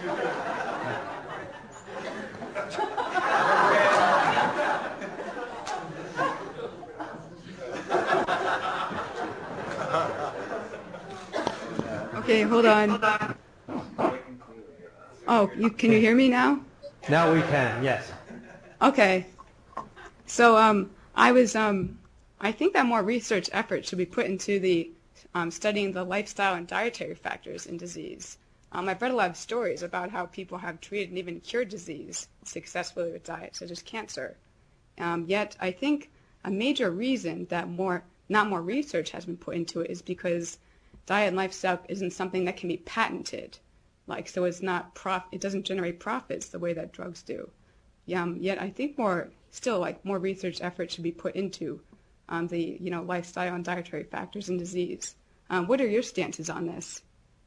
Okay, hold on. Oh, you, can you hear me now? Now we can, yes. Okay. So um, I was, um, I think that more research effort should be put into the um, studying the lifestyle and dietary factors in disease. Um, I've read a lot of stories about how people have treated and even cured disease successfully with diet, such as cancer. Um, yet I think a major reason that more, not more research has been put into it is because diet and lifestyle isn't something that can be patented. Like, so it's not prof, it doesn't generate profits the way that drugs do. Yeah, um, yet I think more, still like more research effort should be put into um, the, you know, lifestyle and dietary factors in disease. Um, what are your stances on this?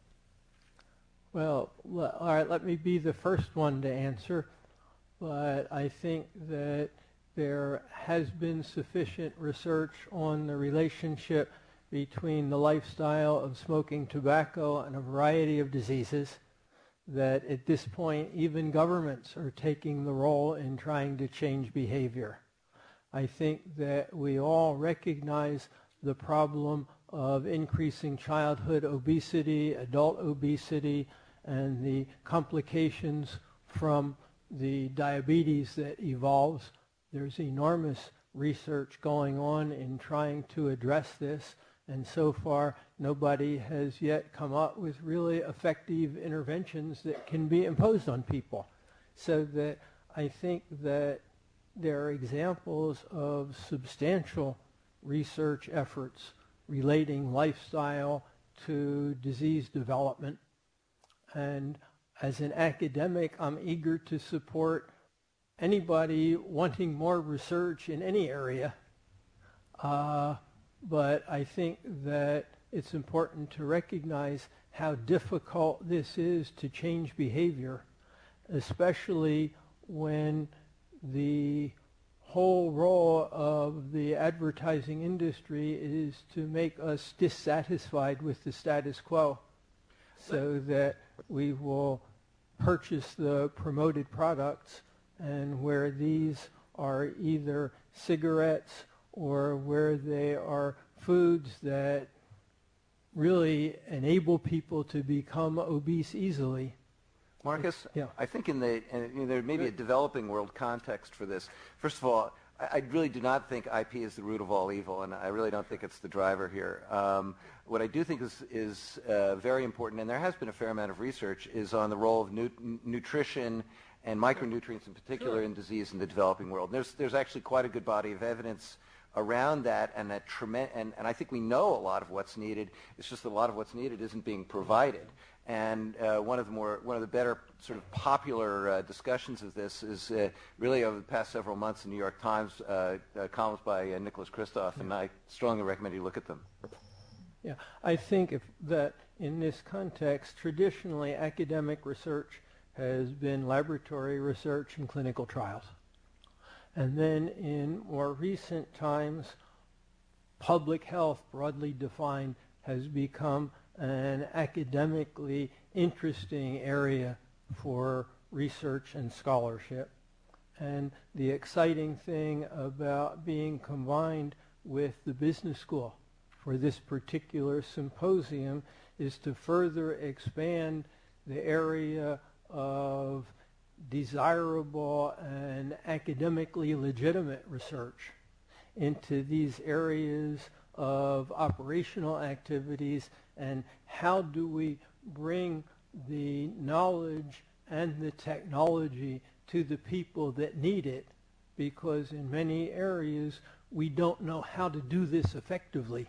Well, l- all right, let me be the first one to answer, but I think that there has been sufficient research on the relationship between the lifestyle of smoking tobacco and a variety of diseases that at this point even governments are taking the role in trying to change behavior. I think that we all recognize the problem of increasing childhood obesity, adult obesity, and the complications from the diabetes that evolves. There's enormous research going on in trying to address this, and so far nobody has yet come up with really effective interventions that can be imposed on people. So that I think that there are examples of substantial research efforts relating lifestyle to disease development. And as an academic, I'm eager to support anybody wanting more research in any area. Uh, but I think that it's important to recognize how difficult this is to change behavior, especially when the whole role of the advertising industry is to make us dissatisfied with the status quo, so that we will purchase the promoted products, and where these are either cigarettes or where they are foods that really enable people to become obese easily. Marcus, yeah. I think in the, and, you know, there may be a developing world context for this. First of all, I, I really do not think I P is the root of all evil, and I really don't think it's the driver here. Um, what I do think is, is uh, very important, and there has been a fair amount of research, is on the role of nu- nutrition and micronutrients in particular in disease in the developing world. There's, there's actually quite a good body of evidence around that, and that trem- and, and I think we know a lot of what's needed. It's just that a lot of what's needed isn't being provided. And uh, one of the more, one of the better sort of popular uh, discussions of this is uh, really over the past several months in New York Times, uh, uh, columns by uh, Nicholas Kristof, and I strongly recommend you look at them. Yeah, I think if that in this context, traditionally academic research has been laboratory research and clinical trials. And then in more recent times, public health, broadly defined, has become an academically interesting area for research and scholarship. And the exciting thing about being combined with the business school for this particular symposium is to further expand the area of desirable and academically legitimate research into these areas of operational activities, and how do we bring the knowledge and the technology to the people that need it, because in many areas we don't know how to do this effectively.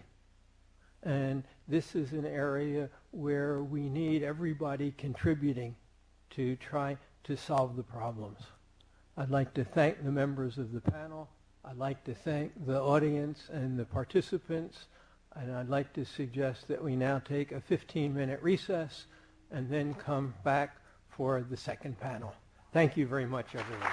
And this is an area where we need everybody contributing to try to solve the problems. I'd like to thank the members of the panel. I'd like to thank the audience and the participants. And I'd like to suggest that we now take a fifteen minute recess and then come back for the second panel. Thank you very much, everyone.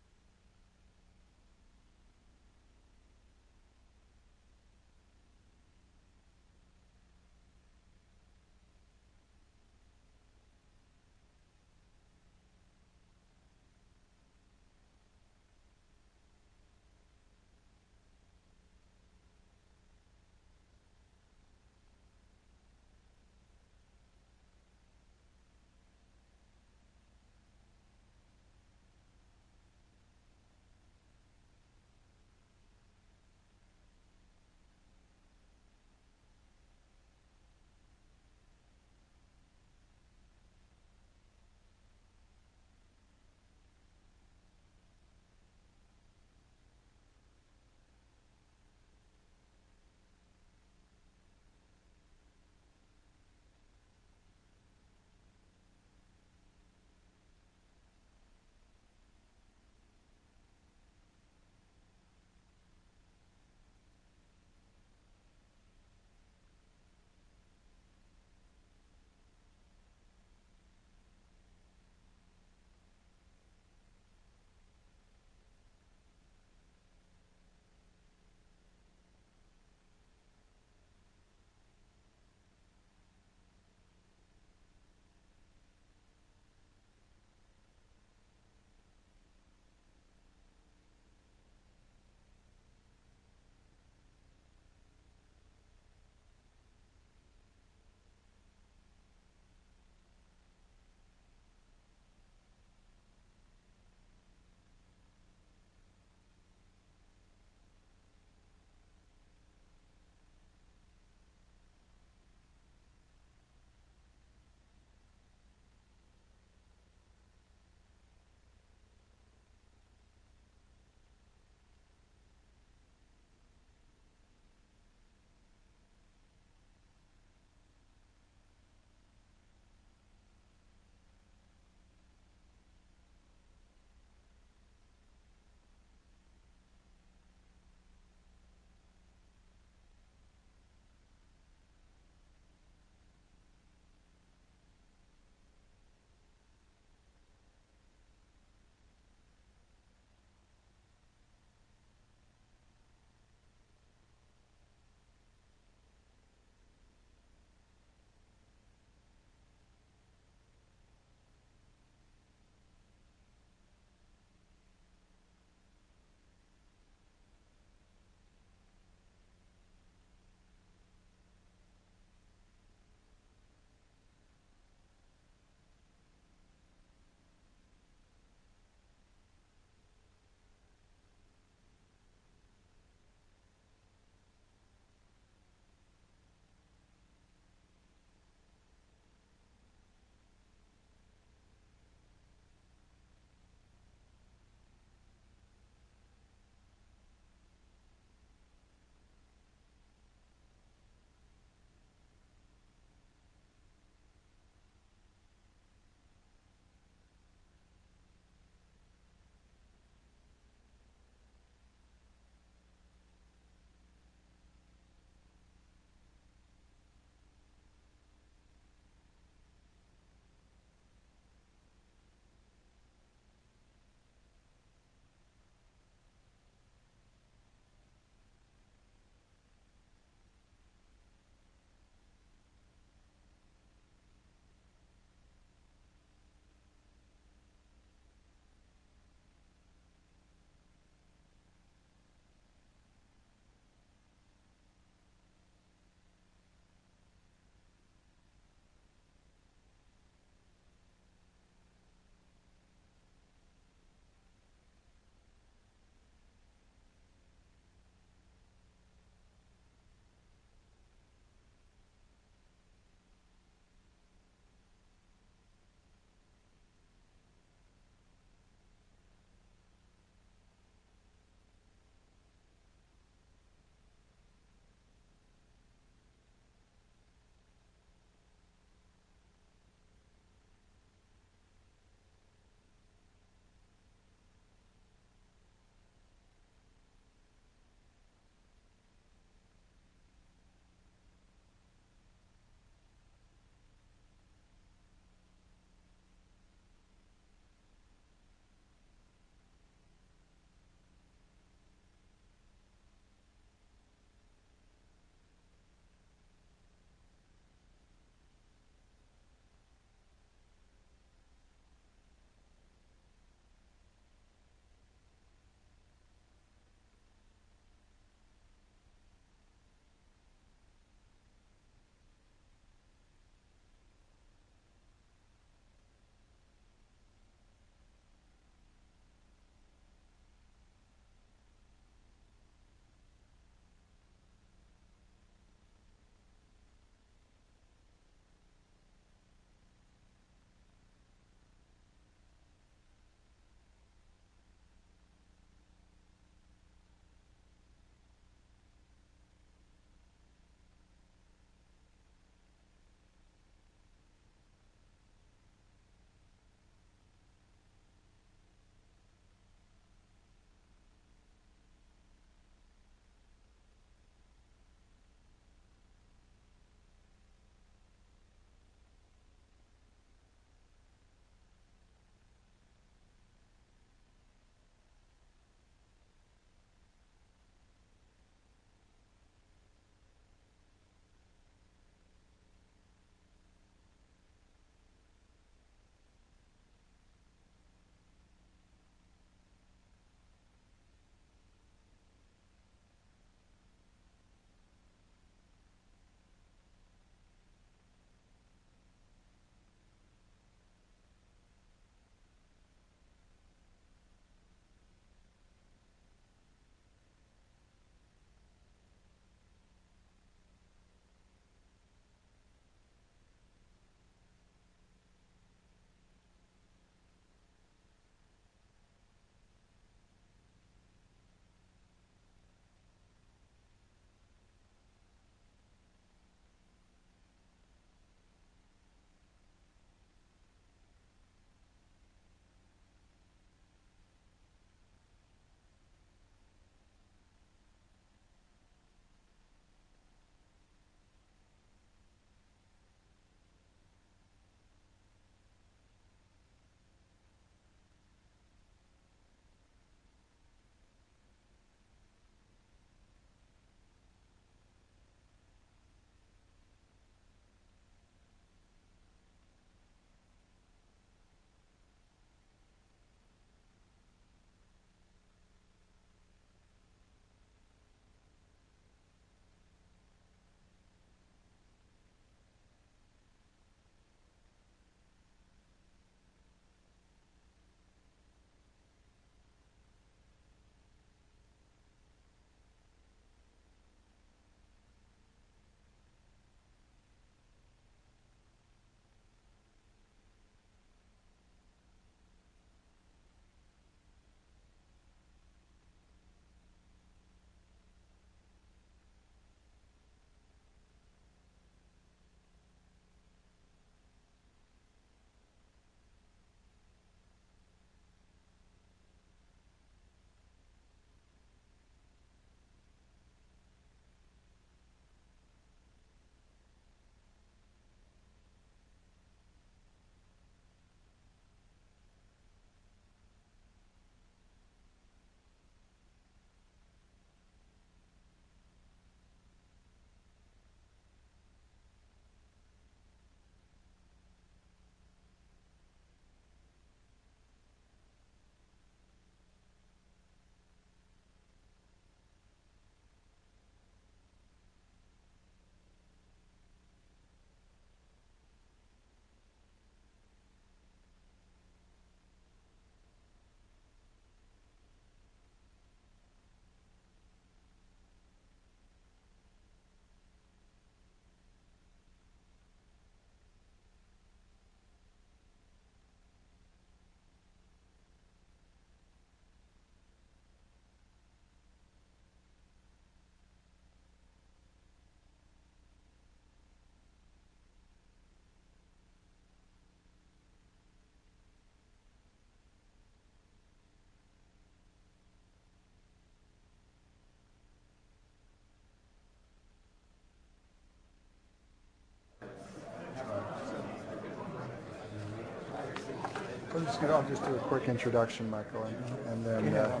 just gonna, I'll just do a quick introduction, Michael, and, and then. Uh,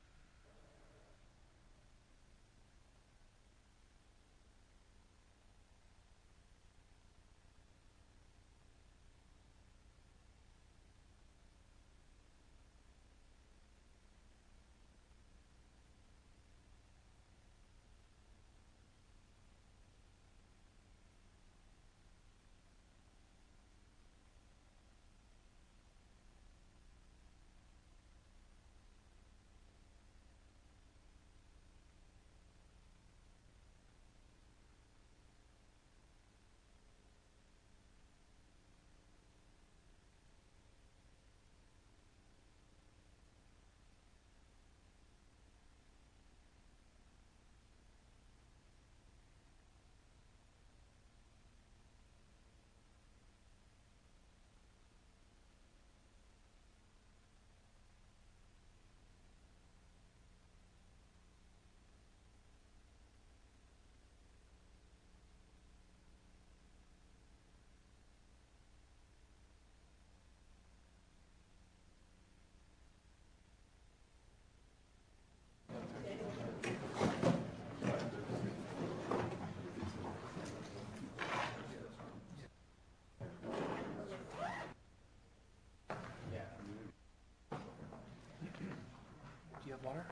Water?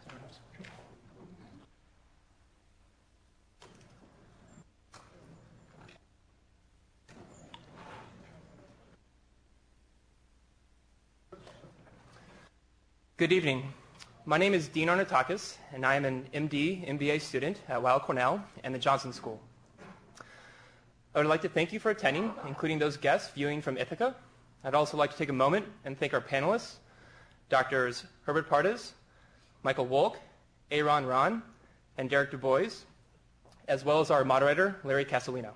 Good evening. My name is Dean Arnatakis, and I am an M D, M B A student at Weill Cornell and the Johnson School. I would like to thank you for attending, including those guests viewing from Ithaca. I'd also like to take a moment and thank our panelists, Doctors Herbert Pardes, Michael Wolk, Aaron Ron, and Derek Du Bois, as well as our moderator, Larry Castellino.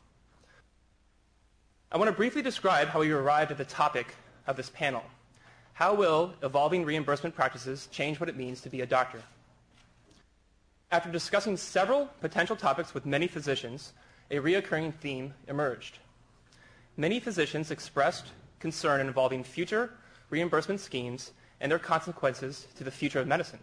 I want to briefly describe how we arrived at the topic of this panel. How will evolving reimbursement practices change what it means to be a doctor? After discussing several potential topics with many physicians, a reoccurring theme emerged. Many physicians expressed concern involving future reimbursement schemes and their consequences to the future of medicine.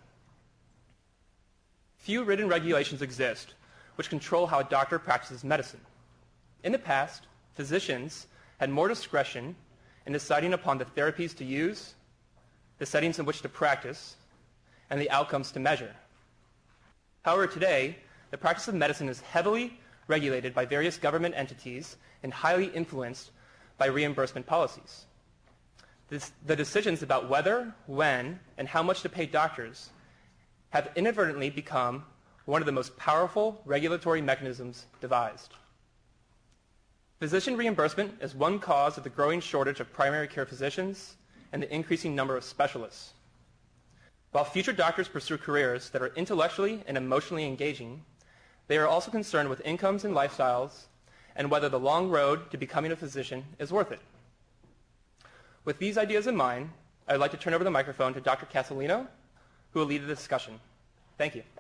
Few written regulations exist which control how a doctor practices medicine. In the past, physicians had more discretion in deciding upon the therapies to use, the settings in which to practice, and the outcomes to measure. However, today, the practice of medicine is heavily regulated by various government entities and highly influenced by reimbursement policies. This, the decisions about whether, when, and how much to pay doctors have inadvertently become one of the most powerful regulatory mechanisms devised. Physician reimbursement is one cause of the growing shortage of primary care physicians and the increasing number of specialists. While future doctors pursue careers that are intellectually and emotionally engaging, they are also concerned with incomes and lifestyles and whether the long road to becoming a physician is worth it. With these ideas in mind, I would like to turn over the microphone to Doctor Castellino, who will lead the discussion. Thank you.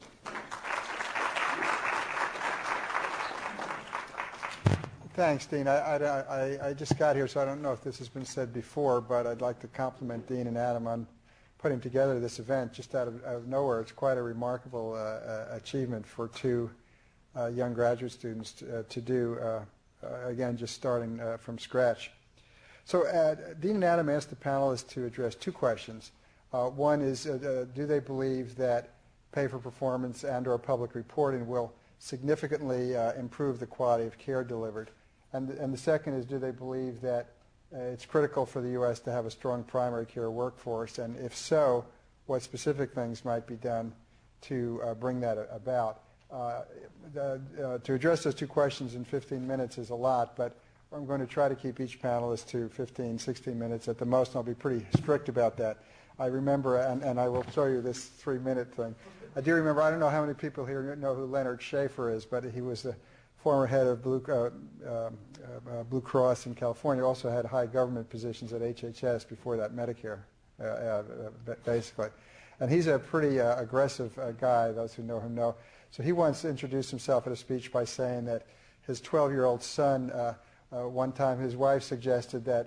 Thanks, Dean. I, I, I just got here, so I don't know if this has been said before, but I'd like to compliment Dean and Adam on putting together this event just out of, out of nowhere. It's quite a remarkable uh, uh, achievement for two uh, young graduate students to, uh, to do, uh, uh, again, just starting uh, from scratch. So uh, Dean and Adam asked the panelists to address two questions. Uh, one is, uh, uh, do they believe that pay-for-performance and or public reporting will significantly uh, improve the quality of care delivered? And, and the second is, do they believe that uh, it's critical for the U S to have a strong primary care workforce? And if so, what specific things might be done to uh, bring that about? Uh, the, uh, to address those two questions in fifteen minutes is a lot, but I'm going to try to keep each panelist to fifteen, sixteen minutes at the most, and I'll be pretty strict about that. I remember, and, and I will show you this three-minute thing. I do remember, I don't know how many people here know who Leonard Schaefer is, but he was the former head of Blue, uh, uh, uh, Blue Cross in California, also had high government positions at H H S, before that Medicare, uh, uh, basically. And he's a pretty uh, aggressive uh, guy, those who know him know. So he once introduced himself at a speech by saying that his twelve-year-old son, uh, uh, one time his wife suggested that he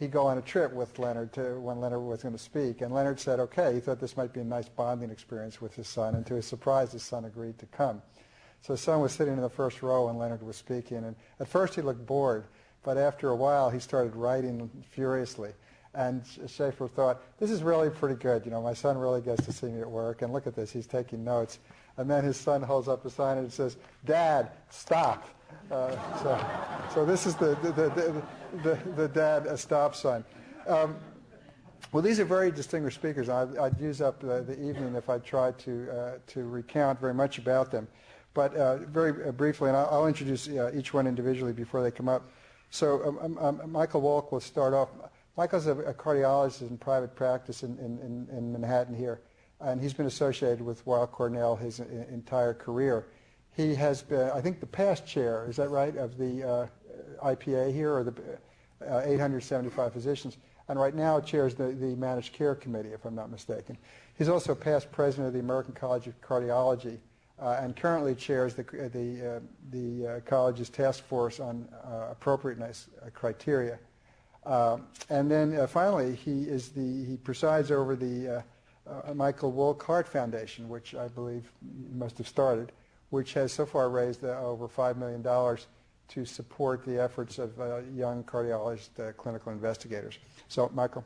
he go on a trip with Leonard to, when Leonard was going to speak. And Leonard said, okay, he thought this might be a nice bonding experience with his son. And to his surprise, his son agreed to come. So his son was sitting in the first row when Leonard was speaking. And at first he looked bored, but after a while he started writing furiously. And Schaefer thought, this is really pretty good. You know, my son really gets to see me at work. And look at this, he's taking notes. And then his son holds up a sign and it says, Dad, stop. Uh, so, so this is the, the, the, the, the dad uh, stop sign. Um, well, these are very distinguished speakers. I'd, I'd use up the, the evening if I tried to, uh, to recount very much about them. But uh, very uh, briefly, and I'll, I'll introduce uh, each one individually before they come up. So um, um, Michael Wolk will start off. Michael's a, a cardiologist in private practice in, in, in Manhattan here, and he's been associated with Weill Cornell his uh, entire career. He has been, I think, the past chair, is that right, of the uh, I P A here, or the uh, eight hundred seventy-five physicians, and right now chairs the, the Managed Care Committee, if I'm not mistaken. He's also past president of the American College of Cardiology, uh, and currently chairs the, the, uh, the uh, college's task force on uh, appropriateness uh, criteria. Uh, and then uh, finally, he is the he presides over the uh, uh, Michael Wolk Heart Foundation, which I believe you must have started, which has so far raised uh, over five million dollars to support the efforts of uh, young cardiologist uh, clinical investigators. So, Michael.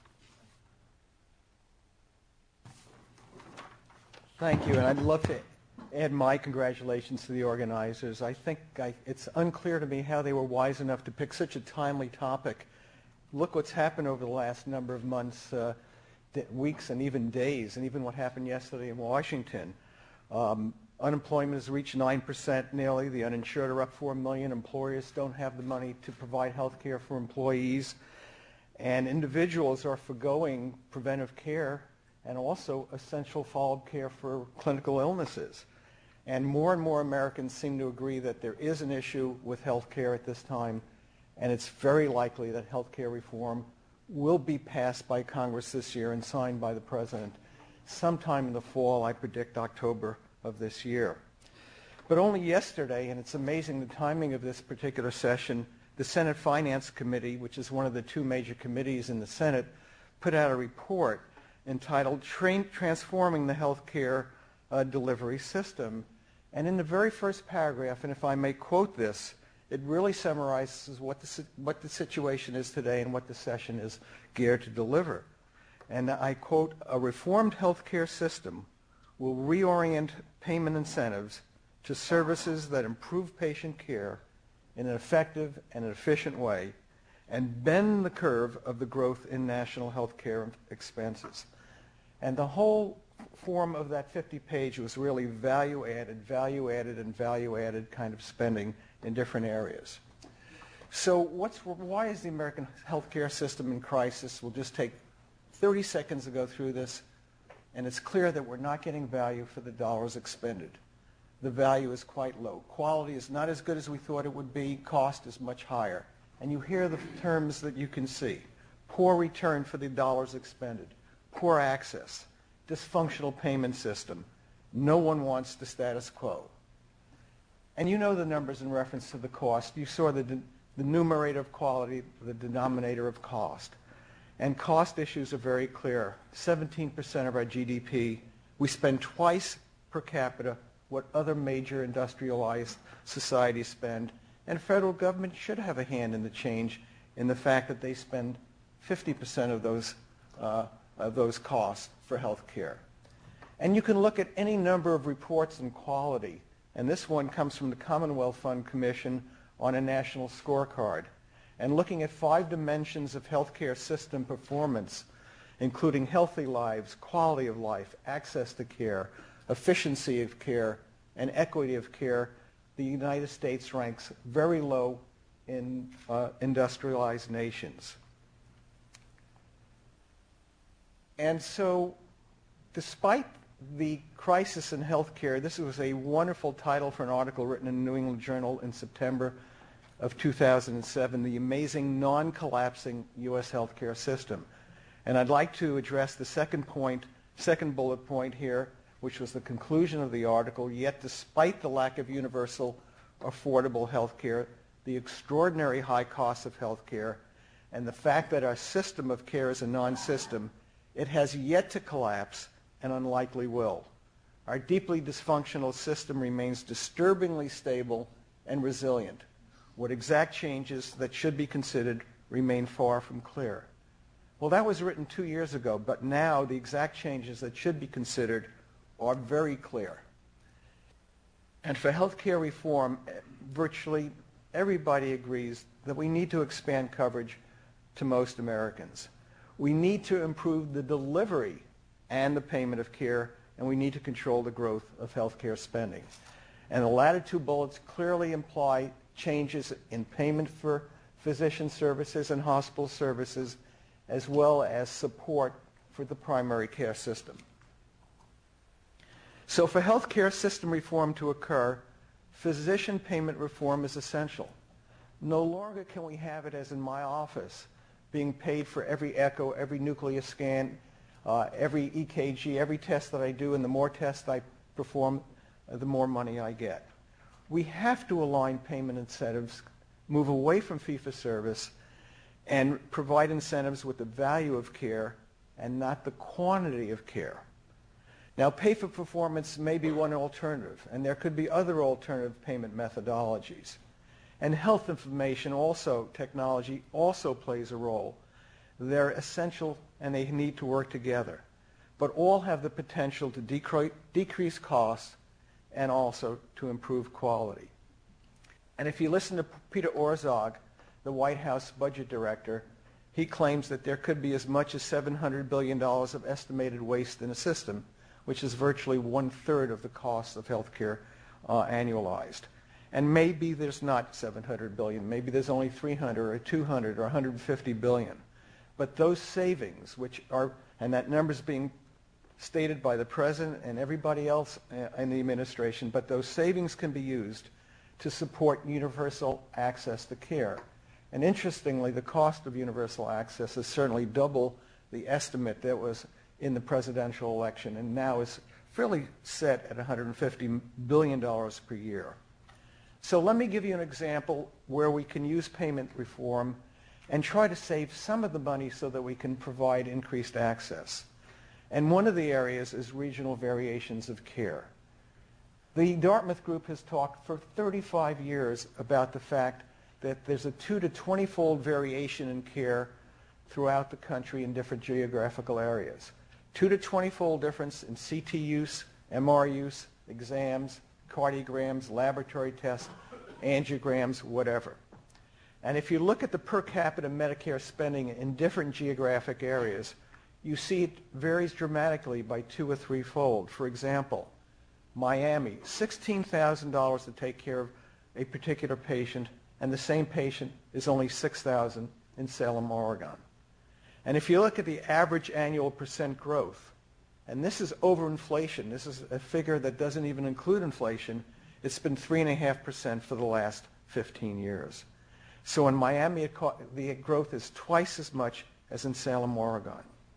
Thank you, and I'd love to add my congratulations to the organizers. I think I, it's unclear to me how they were wise enough to pick such a timely topic. Look what's happened over the last number of months, uh, weeks, and even days, and even what happened yesterday in Washington. Um, unemployment has reached nine percent nearly. The uninsured are up four million. Employers don't have the money to provide health care for employees. And individuals are forgoing preventive care and also essential follow-up care for clinical illnesses. And more and more Americans seem to agree that there is an issue with health care at this time, and it's very likely that health care reform will be passed by Congress this year and signed by the President sometime in the fall, I predict October of this year. But only yesterday, and it's amazing the timing of this particular session, the Senate Finance Committee, which is one of the two major committees in the Senate, put out a report entitled Tra- Transforming the Healthcare uh, Delivery System. And in the very first paragraph, and if I may quote this, it really summarizes what the, what the situation is today and what the session is geared to deliver. And I quote, "A reformed healthcare system will reorient payment incentives to services that improve patient care in an effective and efficient way and bend the curve of the growth in national health care expenses." And the whole form of that fifty page was really value-added, value-added, and value-added kind of spending in different areas. So what's, why is the American healthcare system in crisis? We'll just take thirty seconds to go through this, and it's clear that we're not getting value for the dollars expended. The value is quite low. Quality is not as good as we thought it would be. Cost is much higher. And you hear the terms that you can see. Poor return for the dollars expended. Poor access. Dysfunctional payment system. No one wants the status quo. And you know the numbers in reference to the cost. You saw the, de- the numerator of quality, the denominator of cost. And cost issues are very clear. seventeen percent of our G D P. We spend twice per capita what other major industrialized societies spend. And federal government should have a hand in the change in the fact that they spend fifty percent of those, uh, of those costs for health care. And you can look at any number of reports in quality. And this one comes from the Commonwealth Fund Commission on a national scorecard. And looking at five dimensions of healthcare system performance, including healthy lives, quality of life, access to care, efficiency of care, and equity of care, the United States ranks very low in uh, industrialized nations. And so, despite the crisis in healthcare, this was a wonderful title for an article written in the New England Journal in September of two thousand seven, The Amazing Non-Collapsing U S Healthcare System. And I'd like to address the second point, second bullet point here, which was the conclusion of the article. Yet despite the lack of universal affordable health care, the extraordinary high costs of health care, And the fact that our system of care is a non-system, it has yet to collapse and unlikely will. Our deeply dysfunctional system remains disturbingly stable and resilient. What exact changes that should be considered remain far from clear. Well, that was written two years ago, but now the exact changes that should be considered are very clear. And for healthcare reform, virtually everybody agrees that we need to expand coverage to most Americans. We need to improve the delivery and the payment of care, and we need to control the growth of healthcare spending. And the latter two bullets clearly imply changes in payment for physician services and hospital services, as well as support for the primary care system. So for healthcare system reform to occur, physician payment reform is essential. No longer can we have it as in my office, being paid for every echo, every nuclear scan, uh, every E K G, every test that I do, and the more tests I perform, uh, the more money I get. We have to align payment incentives, move away from fee-for-service, and provide incentives with the value of care and not the quantity of care. Now, pay for performance may be one alternative, and there could be other alternative payment methodologies. And health information also, technology also plays a role. They're essential and they need to work together. But all have the potential to decre- decrease costs and also to improve quality. And if you listen to Peter Orszag, the White House budget director, he claims that there could be as much as seven hundred billion dollars of estimated waste in a system, which is virtually one-third of the cost of health care uh, annualized. And maybe there's not seven hundred billion dollars. Maybe there's only three hundred or two hundred or one hundred fifty billion dollars. But those savings, which are, and that number is being stated by the President and everybody else in the administration, but those savings can be used to support universal access to care. And interestingly, the cost of universal access is certainly double the estimate that was in the presidential election, and now is fairly set at one hundred fifty billion dollars per year. So let me give you an example where we can use payment reform and try to save some of the money so that we can provide increased access. And one of the areas is regional variations of care. The Dartmouth Group has talked for thirty-five years about the fact that there's a two to twenty-fold variation in care throughout the country in different geographical areas. Two to twenty-fold difference in C T use, M R use, exams, cardiograms, laboratory tests, angiograms, whatever. And if you look at the per capita Medicare spending in different geographic areas, you see it varies dramatically by two or threefold. For example, Miami, sixteen thousand dollars to take care of a particular patient, and the same patient is only six thousand dollars in Salem, Oregon. And if you look at the average annual percent growth, and this is over inflation, this is a figure that doesn't even include inflation, it's been three point five percent for the last fifteen years. So in Miami, it co- the growth is twice as much as in Salem, Oregon.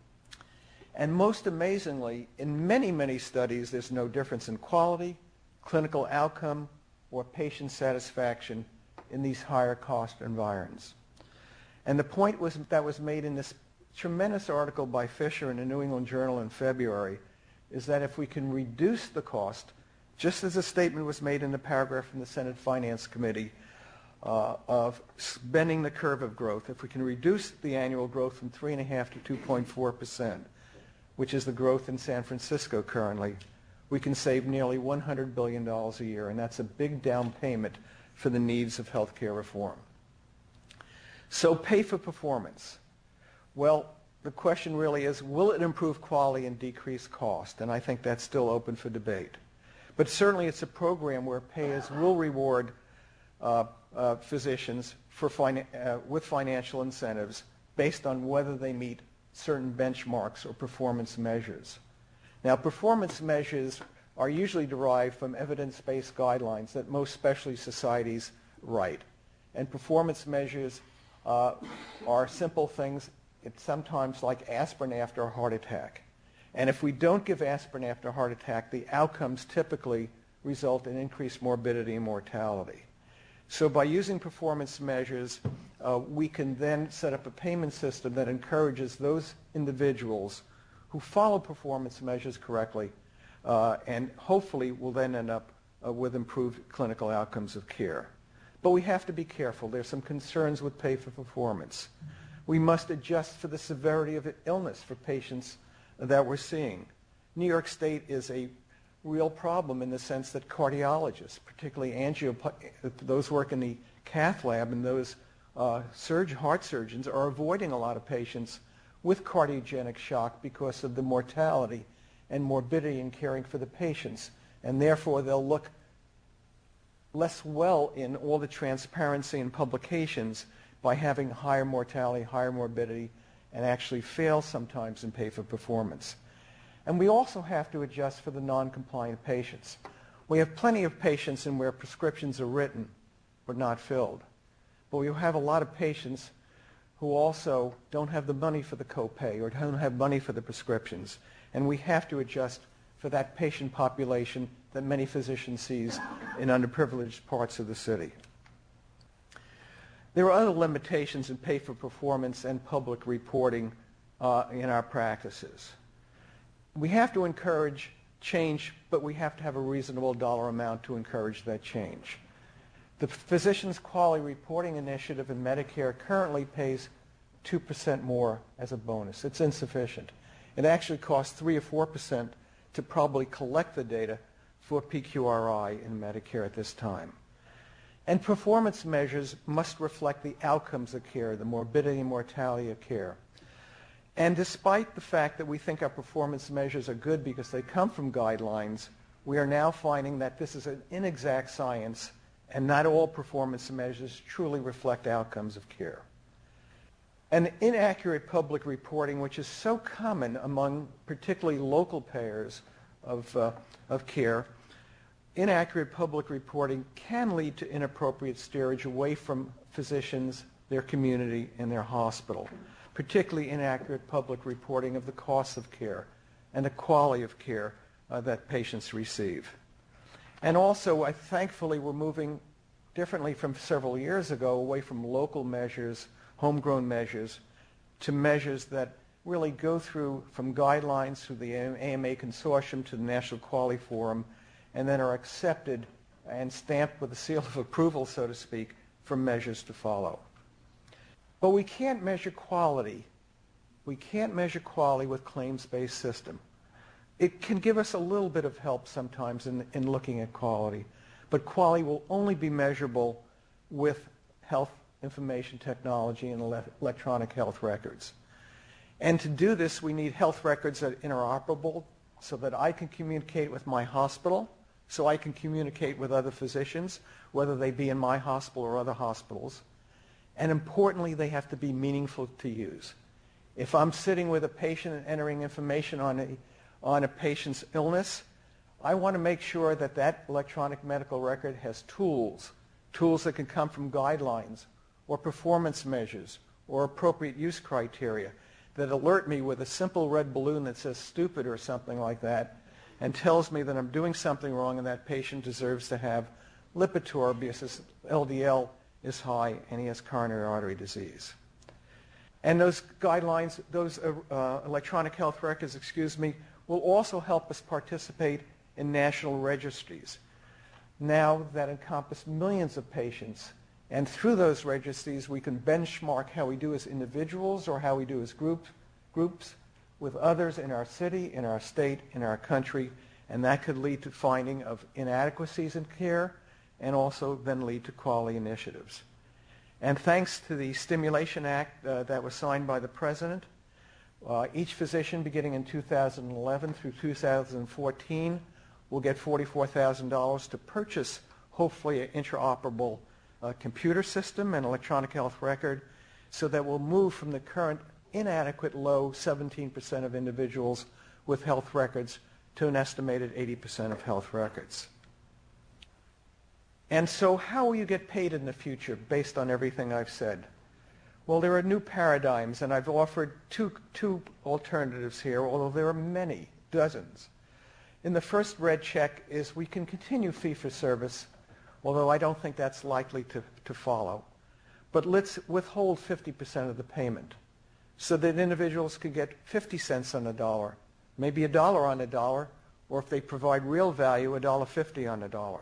And most amazingly, in many, many studies, there's no difference in quality, clinical outcome, or patient satisfaction in these higher cost environments. And the point was, that was made in this tremendous article by Fisher in the New England Journal in February is that if we can reduce the cost, just as a statement was made in the paragraph from the Senate Finance Committee uh, of bending the curve of growth, if we can reduce the annual growth from three point five to two point four percent, which is the growth in San Francisco currently, we can save nearly one hundred billion dollars a year, and that's a big down payment for the needs of healthcare reform. So pay for performance. Well, the question really is, will it improve quality and decrease cost? And I think that's still open for debate. But certainly it's a program where payers will reward uh, uh, physicians for fin- uh, with financial incentives based on whether they meet certain benchmarks or performance measures. Now, performance measures are usually derived from evidence-based guidelines that most specialty societies write. And performance measures uh, are simple things. It's sometimes like aspirin after a heart attack. And if we don't give aspirin after a heart attack, the outcomes typically result in increased morbidity and mortality. So by using performance measures, uh, we can then set up a payment system that encourages those individuals who follow performance measures correctly uh, and hopefully will then end up uh, with improved clinical outcomes of care. But we have to be careful. There's some concerns with pay for performance. We must adjust for the severity of illness for patients that we're seeing. New York State is a real problem in the sense that cardiologists, particularly angio, those who work in the cath lab and those uh, surge, heart surgeons, are avoiding a lot of patients with cardiogenic shock because of the mortality and morbidity in caring for the patients. And therefore, they'll look less well in all the transparency and publications by having higher mortality, higher morbidity, and actually fail sometimes in pay for performance. And we also have to adjust for the non-compliant patients. We have plenty of patients in where prescriptions are written but not filled. But we have a lot of patients who also don't have the money for the copay or don't have money for the prescriptions. And we have to adjust for that patient population that many physicians see in underprivileged parts of the city. There are other limitations in pay for performance and public reporting uh, in our practices. We have to encourage change, but we have to have a reasonable dollar amount to encourage that change. The Physicians Quality Reporting Initiative in Medicare currently pays two percent more as a bonus. It's insufficient. It actually costs three or four percent to probably collect the data for P Q R I in Medicare at this time. And performance measures must reflect the outcomes of care, the morbidity and mortality of care. And despite the fact that we think our performance measures are good because they come from guidelines, we are now finding that this is an inexact science and not all performance measures truly reflect outcomes of care. And inaccurate public reporting, which is so common among particularly local payers of, uh, of care, inaccurate public reporting can lead to inappropriate steerage away from physicians, their community, and their hospital, particularly inaccurate public reporting of the costs of care and the quality of care uh, that patients receive. And also, I, thankfully, we're moving differently from several years ago away from local measures, homegrown measures, to measures that really go through from guidelines through the A M A Consortium to the National Quality Forum, and then are accepted and stamped with a seal of approval, so to speak, for measures to follow. But we can't measure quality. We can't measure quality with claims-based system. It can give us a little bit of help sometimes in, in looking at quality, but quality will only be measurable with health information technology and ele- electronic health records. And to do this, we need health records that are interoperable so that I can communicate with my hospital, so I can communicate with other physicians, whether they be in my hospital or other hospitals. And importantly, they have to be meaningful to use. If I'm sitting with a patient and entering information on a, on a patient's illness, I want to make sure that that electronic medical record has tools, tools that can come from guidelines or performance measures or appropriate use criteria that alert me with a simple red balloon that says stupid or something like that and tells me that I'm doing something wrong and that patient deserves to have Lipitor because his L D L is high and he has coronary artery disease. And those guidelines, those uh, uh, electronic health records, excuse me, will also help us participate in national registries now that encompass millions of patients. And through those registries, we can benchmark how we do as individuals or how we do as group, groups with others in our city, in our state, in our country, and that could lead to finding of inadequacies in care and also then lead to quality initiatives. And thanks to the Stimulation Act uh, that was signed by the President, uh, each physician beginning in two thousand eleven through two thousand fourteen will get forty-four thousand dollars to purchase, hopefully, an interoperable uh, computer system and electronic health record so that we'll move from the current inadequate low seventeen percent of individuals with health records to an estimated eighty percent of health records. And so how will you get paid in the future based on everything I've said? Well, there are new paradigms, and I've offered two, two alternatives here, although there are many, dozens. In the first red check is we can continue fee-for-service although I don't think that's likely to, to follow. But let's withhold fifty percent of the payment so that individuals could get fifty cents on a dollar, maybe a dollar on a dollar, or if they provide real value, a dollar fifty on a dollar.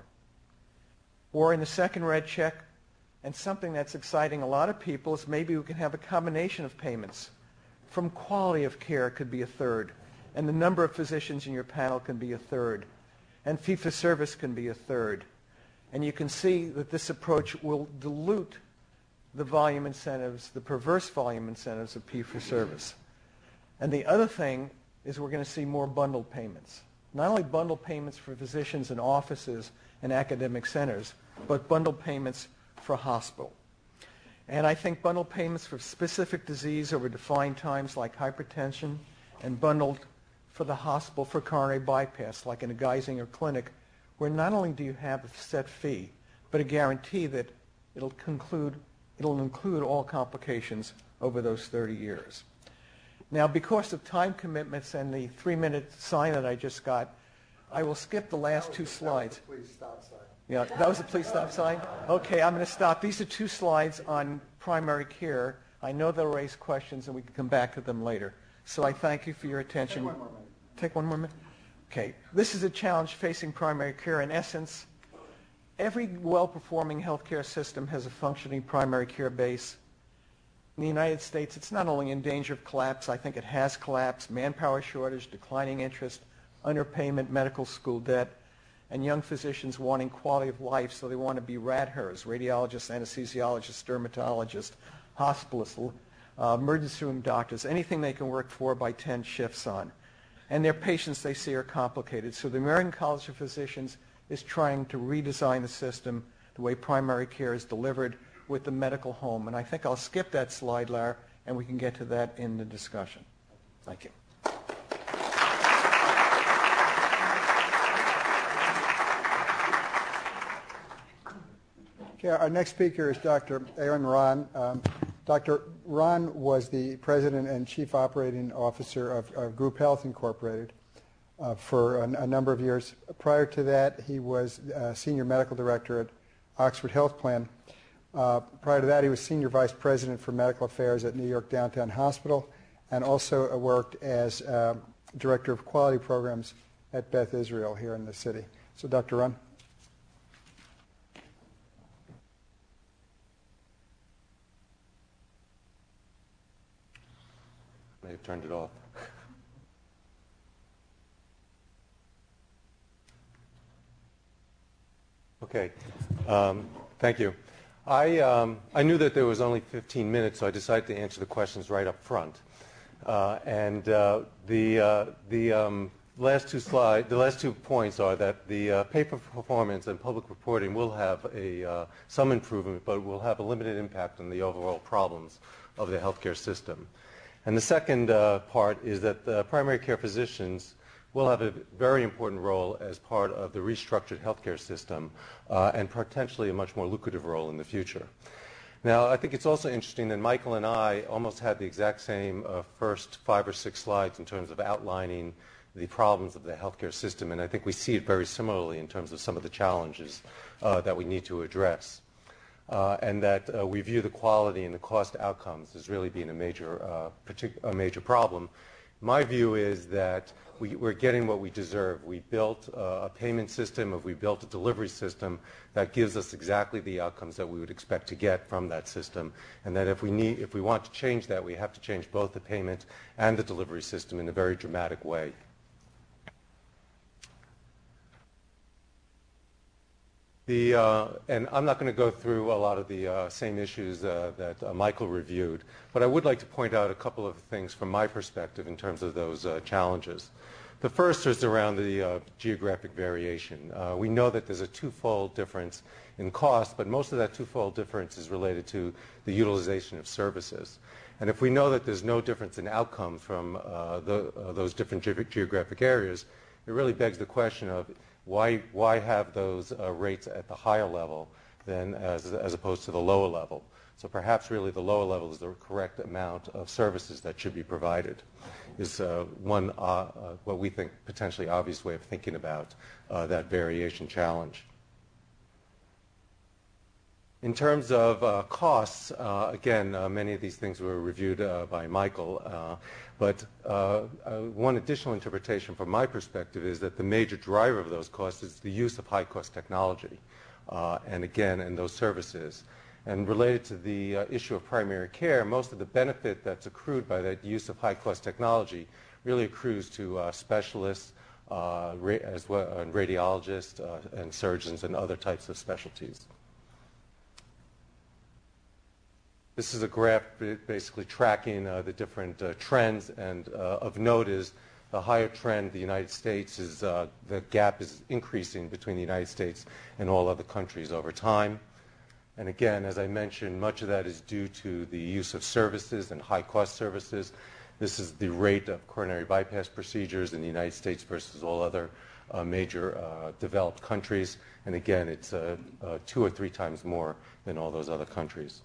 Or in the second red check, and something that's exciting a lot of people is maybe we can have a combination of payments. From quality of care could be a third, and the number of physicians in your panel can be a third, and fee-for-service can be a third. And you can see that this approach will dilute the volume incentives, the perverse volume incentives of fee-for-service. And the other thing is we're going to see more bundled payments. Not only bundled payments for physicians in offices and academic centers, but bundled payments for hospital. And I think bundled payments for specific disease over defined times like hypertension, and bundled for the hospital for coronary bypass like in a Geisinger clinic, where not only do you have a set fee, but a guarantee that it'll conclude, it'll include all complications over those thirty years. Now, because of time commitments and the three-minute sign that I just got, I will skip the last two slides. Please stop sign. Yeah, that was a please stop sign? Okay, I'm going to stop. These are two slides on primary care. I know they'll raise questions, and we can come back to them later. So I thank you for your attention. Take one more minute. Take one more minute? Okay. This is a challenge facing primary care. In essence, every well-performing healthcare system has a functioning primary care base. In the United States, it's not only in danger of collapse, I think it has collapsed, manpower shortage, declining interest, underpayment, medical school debt, and young physicians wanting quality of life, so they want to be R A D Hers, radiologists, anesthesiologists, dermatologists, hospitalists, uh, emergency room doctors, anything they can work four by ten shifts on. And their patients they see are complicated. So the American College of Physicians is trying to redesign the system, the way primary care is delivered with the medical home. And I think I'll skip that slide, Lara, and we can get to that in the discussion. Thank you. Okay, our next speaker is Doctor Aaron Rahn. Um, Doctor Rahn was the president and chief operating officer of, of Group Health Incorporated uh, for a, a number of years. Prior to that, he was uh, senior medical director at Oxford Health Plan. Uh, prior to that, he was senior vice president for medical affairs at New York Downtown Hospital, and also uh, worked as uh, director of quality programs at Beth Israel here in the city. So, Doctor Rahn. May have turned it off. Okay. Um, thank you. I, um, I knew that there was only fifteen minutes, so I decided to answer the questions right up front. Uh, and uh, the, uh, the um, last two slides, the last two points are that the uh, paper performance and public reporting will have a, uh, some improvement, but will have a limited impact on the overall problems of the healthcare system. And the second uh, part is that the primary care physicians will have a very important role as part of the restructured healthcare system uh, and potentially a much more lucrative role in the future. Now, I think it's also interesting that Michael and I almost had the exact same uh, first five or six slides in terms of outlining the problems of the healthcare system, and I think we see it very similarly in terms of some of the challenges uh, that we need to address. Uh, and that uh, we view the quality and the cost outcomes as really being a major, uh, partic- a major problem. My view is that we, we're getting what we deserve. We built uh, a payment system, or we built a delivery system that gives us exactly the outcomes that we would expect to get from that system, and that if we need, if we want to change that, we have to change both the payment and the delivery system in a very dramatic way. The, uh, and I'm not going to go through a lot of the uh, same issues uh, that uh, Michael reviewed, but I would like to point out a couple of things from my perspective in terms of those uh, challenges. The first is around the uh, geographic variation. Uh, we know that there's a twofold difference in cost, but most of that twofold difference is related to the utilization of services. And if we know that there's no difference in outcome from uh, the, uh, those different ge- geographic areas, it really begs the question of Why, why have those uh, rates at the higher level than as, as opposed to the lower level? So perhaps really the lower level is the correct amount of services that should be provided, is uh, one, uh, uh, what we think, potentially obvious way of thinking about uh, that variation challenge. In terms of uh, costs, uh, again, uh, many of these things were reviewed uh, by Michael, uh, but uh, uh, one additional interpretation from my perspective is that the major driver of those costs is the use of high-cost technology, uh, and again, in those services. And related to the uh, issue of primary care, most of the benefit that's accrued by that use of high-cost technology really accrues to uh, specialists, uh, ra as well, uh, radiologists, uh, and surgeons, and other types of specialties. This is a graph basically tracking uh, the different uh, trends, and uh, of note is the higher trend, the United States, is uh, the gap is increasing between the United States and all other countries over time. And again, as I mentioned, much of that is due to the use of services and high-cost services. This is the rate of coronary bypass procedures in the United States versus all other uh, major uh, developed countries. And again, it's uh, uh, two or three times more than all those other countries.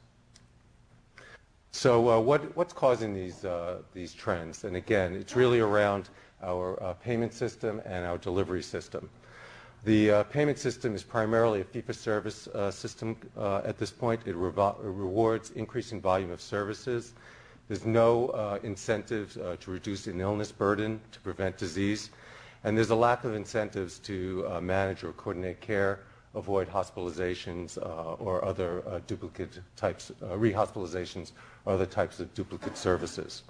So uh, what, what's causing these, uh, these trends? And again, it's really around our uh, payment system and our delivery system. The uh, payment system is primarily a fee-for-service uh, system uh, at this point. It, it rewards increasing volume of services. There's no uh, incentives uh, to reduce an illness burden to prevent disease. And there's a lack of incentives to uh, manage or coordinate care, avoid hospitalizations uh, or other uh, duplicate types, uh, rehospitalizations or other types of duplicate services.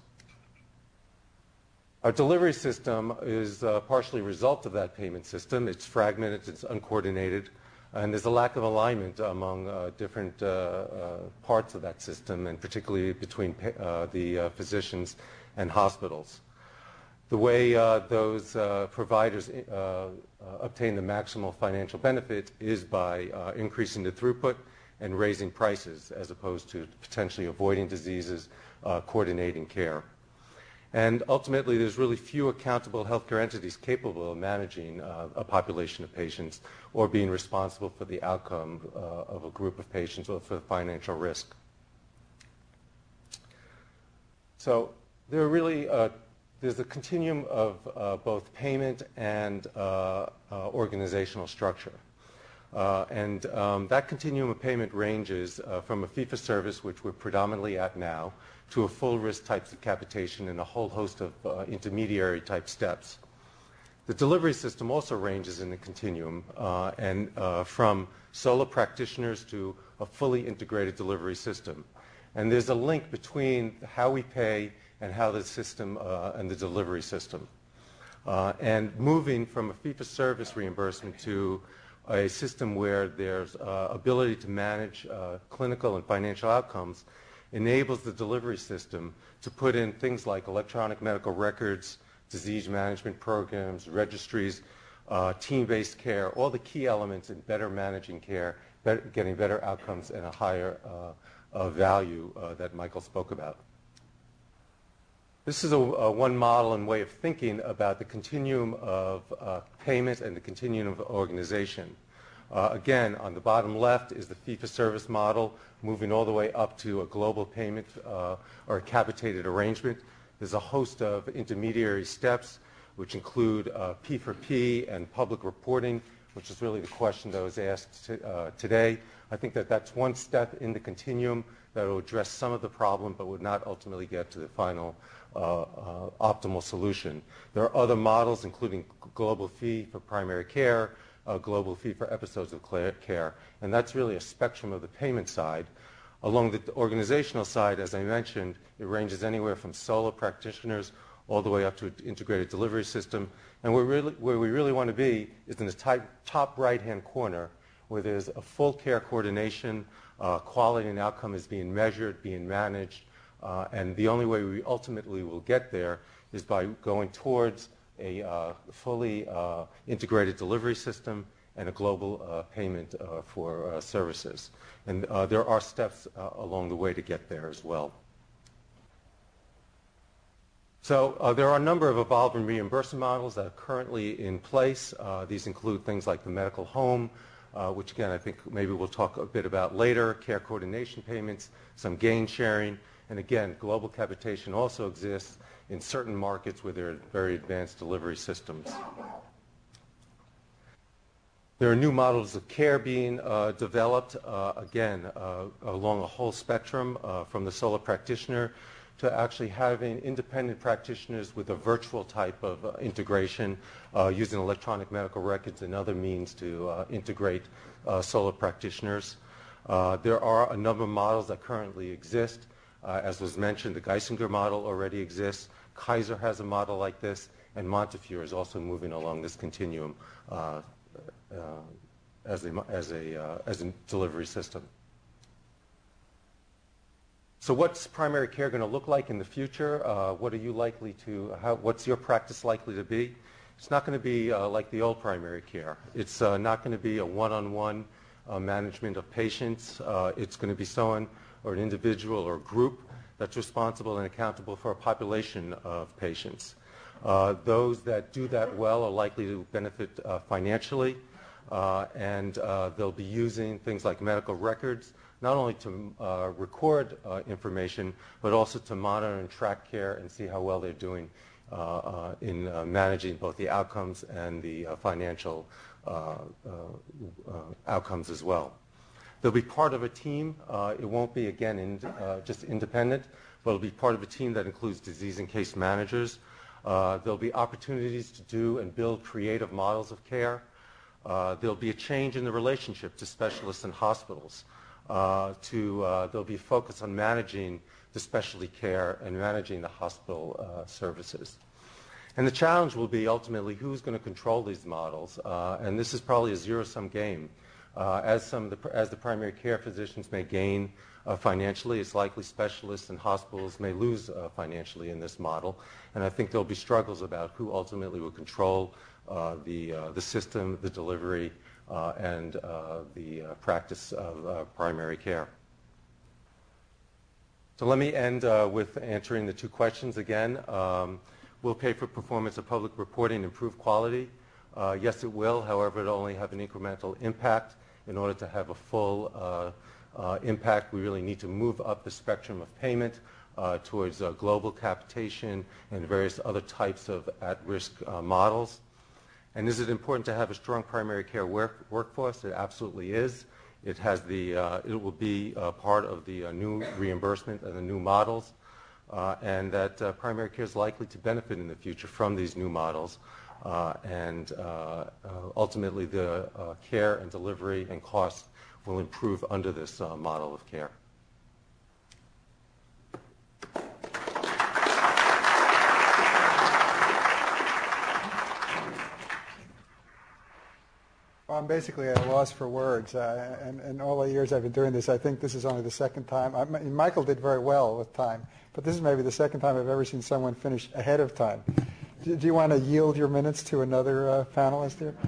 Our delivery system is uh, partially a result of that payment system. It's fragmented, it's uncoordinated, and there's a lack of alignment among uh, different uh, uh, parts of that system, and particularly between uh, the uh, physicians and hospitals. The way uh, those uh, providers uh, uh, obtain the maximal financial benefit is by uh, increasing the throughput and raising prices, as opposed to potentially avoiding diseases, uh, coordinating care. And ultimately, there's really few accountable healthcare entities capable of managing uh, a population of patients or being responsible for the outcome uh, of a group of patients or for the financial risk. So there are really uh, there's a continuum of uh, both payment and uh, uh, organizational structure. Uh, and um, that continuum of payment ranges uh, from a fee-for-service, which we're predominantly at now, to a full risk types of capitation and a whole host of uh, intermediary type steps. The delivery system also ranges in the continuum uh, and uh, from solo practitioners to a fully integrated delivery system. And there's a link between how we pay and how the system uh, and the delivery system. Uh, and moving from a fee-for-service reimbursement to a system where there's uh, ability to manage uh, clinical and financial outcomes enables the delivery system to put in things like electronic medical records, disease management programs, registries, uh, team-based care, all the key elements in better managing care, better, getting better outcomes and a higher uh, uh, value uh, that Michael spoke about. This is a, a one model and way of thinking about the continuum of uh, payment and the continuum of organization. Uh, again, on the bottom left is the fee-for-service model, moving all the way up to a global payment uh, or a capitated arrangement. There's a host of intermediary steps, which include uh, P for P and public reporting, which is really the question that was asked to, uh, today. I think that that's one step in the continuum that will address some of the problem, but would not ultimately get to the final uh, uh, optimal solution. There are other models, including global fee for primary care, a global fee for episodes of care, and that's really a spectrum of the payment side. Along the organizational side, as I mentioned, it ranges anywhere from solo practitioners all the way up to an integrated delivery system, and we're really, where we really want to be is in the type, top right-hand corner, where there's a full care coordination, uh, quality and outcome is being measured, being managed, uh, and the only way we ultimately will get there is by going towards a uh, fully uh, integrated delivery system and a global uh, payment uh, for uh, services. And uh, there are steps uh, along the way to get there as well. So uh, there are a number of evolving reimbursement models that are currently in place. Uh, these include things like the medical home, uh, which again I think maybe we'll talk a bit about later, care coordination payments, some gain sharing, and again, global capitation also exists in certain markets where there are very advanced delivery systems. There are new models of care being uh, developed, uh, again, uh, along a whole spectrum, uh, from the solo practitioner to actually having independent practitioners with a virtual type of uh, integration, uh, using electronic medical records and other means to uh, integrate uh, solo practitioners. Uh, there are a number of models that currently exist. Uh, as was mentioned, the Geisinger model already exists. Kaiser has a model like this, and Montefiore is also moving along this continuum uh, uh, as a, as, a, uh, as a delivery system. So what's primary care going to look like in the future? Uh, what are you likely to, how, what's your practice likely to be? It's not going to be uh, like the old primary care. It's uh, not going to be a one-on-one uh, management of patients. Uh, it's going to be someone or an individual or a group that's responsible and accountable for a population of patients. Uh, those that do that well are likely to benefit uh, financially, uh, and uh, they'll be using things like medical records, not only to uh, record uh, information, but also to monitor and track care and see how well they're doing uh, uh, in uh, managing both the outcomes and the uh, financial uh, uh, uh, outcomes as well. They'll be part of a team. Uh, it won't be, again, in, uh, just independent, but it'll be part of a team that includes disease and case managers. Uh, there'll be opportunities to do and build creative models of care. Uh, there'll be a change in the relationship to specialists and hospitals. Uh, to, uh, there'll be a focus on managing the specialty care and managing the hospital uh, services. And the challenge will be ultimately who's going to control these models, uh, and this is probably a zero-sum game. Uh, as, some of the, as the primary care physicians may gain uh, financially, it's likely specialists and hospitals may lose uh, financially in this model, and I think there'll be struggles about who ultimately will control uh, the, uh, the system, the delivery, Uh, and uh, the uh, practice of uh, primary care. So let me end uh, with answering the two questions again. Um, will pay for performance of public reporting improve quality? Uh, yes, it will. However, it'll only have an incremental impact. In order to have a full uh, uh, impact, we really need to move up the spectrum of payment uh, towards uh, global capitation and various other types of at-risk uh, models. And is it important to have a strong primary care work, workforce? It absolutely is. It has the, uh, it will be uh, part of the uh, new reimbursement and the new models, uh, and that uh, primary care is likely to benefit in the future from these new models. Uh, and uh, uh, ultimately, the uh, care and delivery and costs will improve under this uh, model of care. Well, I'm basically at a loss for words. Uh, and, and all the years I've been doing this, I think this is only the second time. I, Michael did very well with time, but this is maybe the second time I've ever seen someone finish ahead of time. Do, do you want to yield your minutes to another uh, panelist here?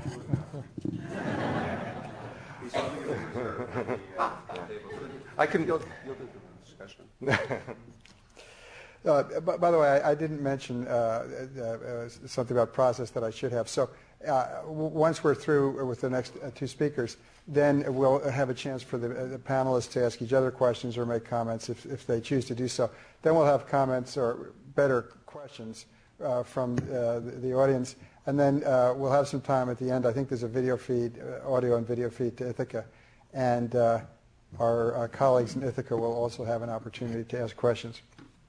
I can. You'll, you'll do the discussion. Uh, by, by the way, I, I didn't mention uh, uh, uh, something about process that I should have. So uh, w- once we're through with the next uh, two speakers, then we'll have a chance for the, uh, the panelists to ask each other questions or make comments if, if they choose to do so. Then we'll have comments or better questions uh, from uh, the, the audience. And then uh, we'll have some time at the end. I think there's a video feed, uh, audio and video feed to Ithaca. And uh, our, our colleagues in Ithaca will also have an opportunity to ask questions.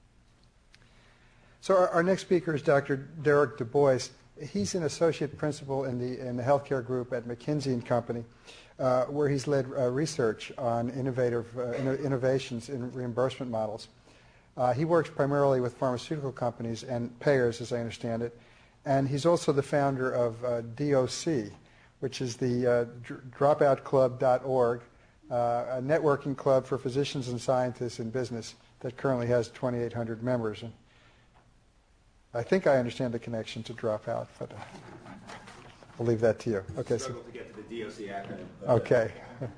So our, our next speaker is Doctor Derek Du Bois. He's an associate principal in the in the healthcare group at McKinsey and Company, uh, where he's led uh, research on innovative uh, inno- innovations in reimbursement models. Uh, he works primarily with pharmaceutical companies and payers, as I understand it, and he's also the founder of uh, D O C, which is the uh, dropout club dot org, uh, a networking club for physicians and scientists in business that currently has twenty-eight hundred members. And I think I understand the connection to Dropout, but uh, I'll leave that to you. Okay. So, to get to the D O C acronym. Okay.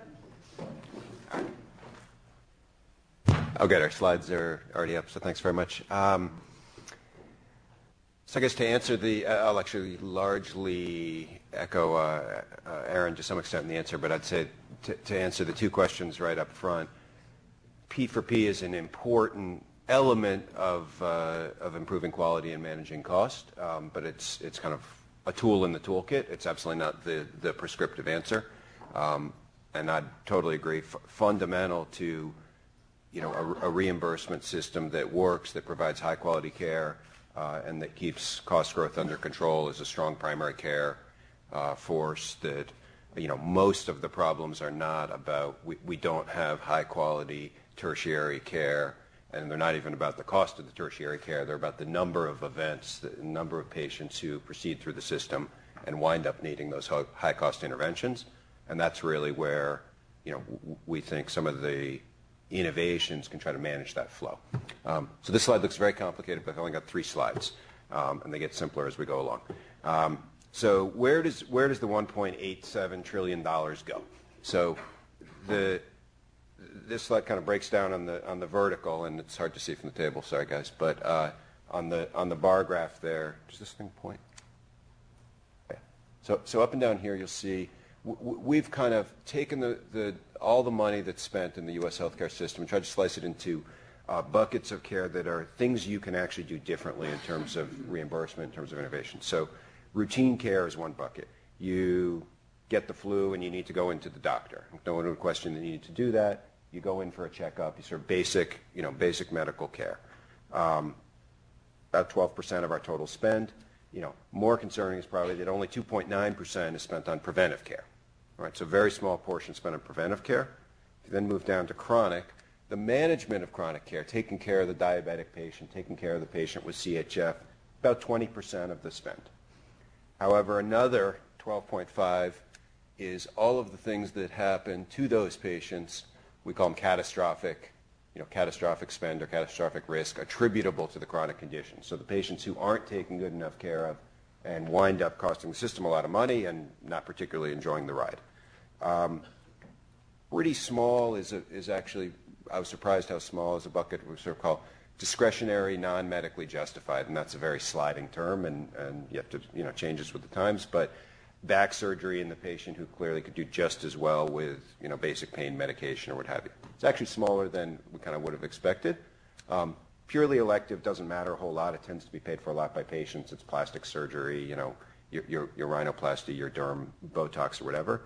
Okay, our slides are already up, so thanks very much. Um, so I guess to answer the, uh, I'll actually largely echo uh, uh, Aaron to some extent in the answer, but I'd say to, to answer the two questions right up front, P four P is an important element of uh, of improving quality and managing cost, um, but it's it's kind of a tool in the toolkit. It's absolutely not the, the prescriptive answer. Um, and I totally agree. F- fundamental to, you know, a, a reimbursement system that works, that provides high quality care, uh, and that keeps cost growth under control is a strong primary care uh, force that, you know, most of the problems are not about, we, we don't have high quality tertiary care, and they're not even about the cost of the tertiary care. They're about the number of events, the number of patients who proceed through the system and wind up needing those high cost interventions. And that's really where, you know, we think some of the innovations can try to manage that flow. Um, so this slide looks very complicated, but I've only got three slides, um, and they get simpler as we go along. Um, so where does where does the one point eight seven trillion dollars go? So the this slide kind of breaks down on the on the vertical, and it's hard to see from the table. Sorry, guys, but uh, on the on the bar graph there, does this thing point? Okay. So so up and down here, you'll see w- we've kind of taken the, the all the money that's spent in the U S healthcare system and tried to slice it into uh, buckets of care that are things you can actually do differently in terms of reimbursement, in terms of innovation. So routine care is one bucket. You get the flu and you need to go into the doctor. No one would question that you need to do that. You go in for a checkup. You sort of basic, you know, basic medical care. Um, about twelve percent of our total spend. You know, more concerning is probably that only two point nine percent is spent on preventive care. All right, so a very small portion spent on preventive care. If you then move down to chronic, the management of chronic care, taking care of the diabetic patient, taking care of the patient with C H F, about twenty percent of the spend. However, another twelve point five is all of the things that happen to those patients. We call them catastrophic, you know, catastrophic spend or catastrophic risk attributable to the chronic condition. So the patients who aren't taken good enough care of and wind up costing the system a lot of money and not particularly enjoying the ride. Um, pretty small is, a, is actually, I was surprised how small is a bucket we sort of call discretionary, non-medically justified, and that's a very sliding term, and, and you have to, you know, changes with the times, but back surgery in the patient who clearly could do just as well with, you know, basic pain medication or what have you. It's actually smaller than we kind of would have expected. Um, purely elective doesn't matter a whole lot. It tends to be paid for a lot by patients. It's plastic surgery, you know, your, your, your rhinoplasty, your derm, Botox or whatever.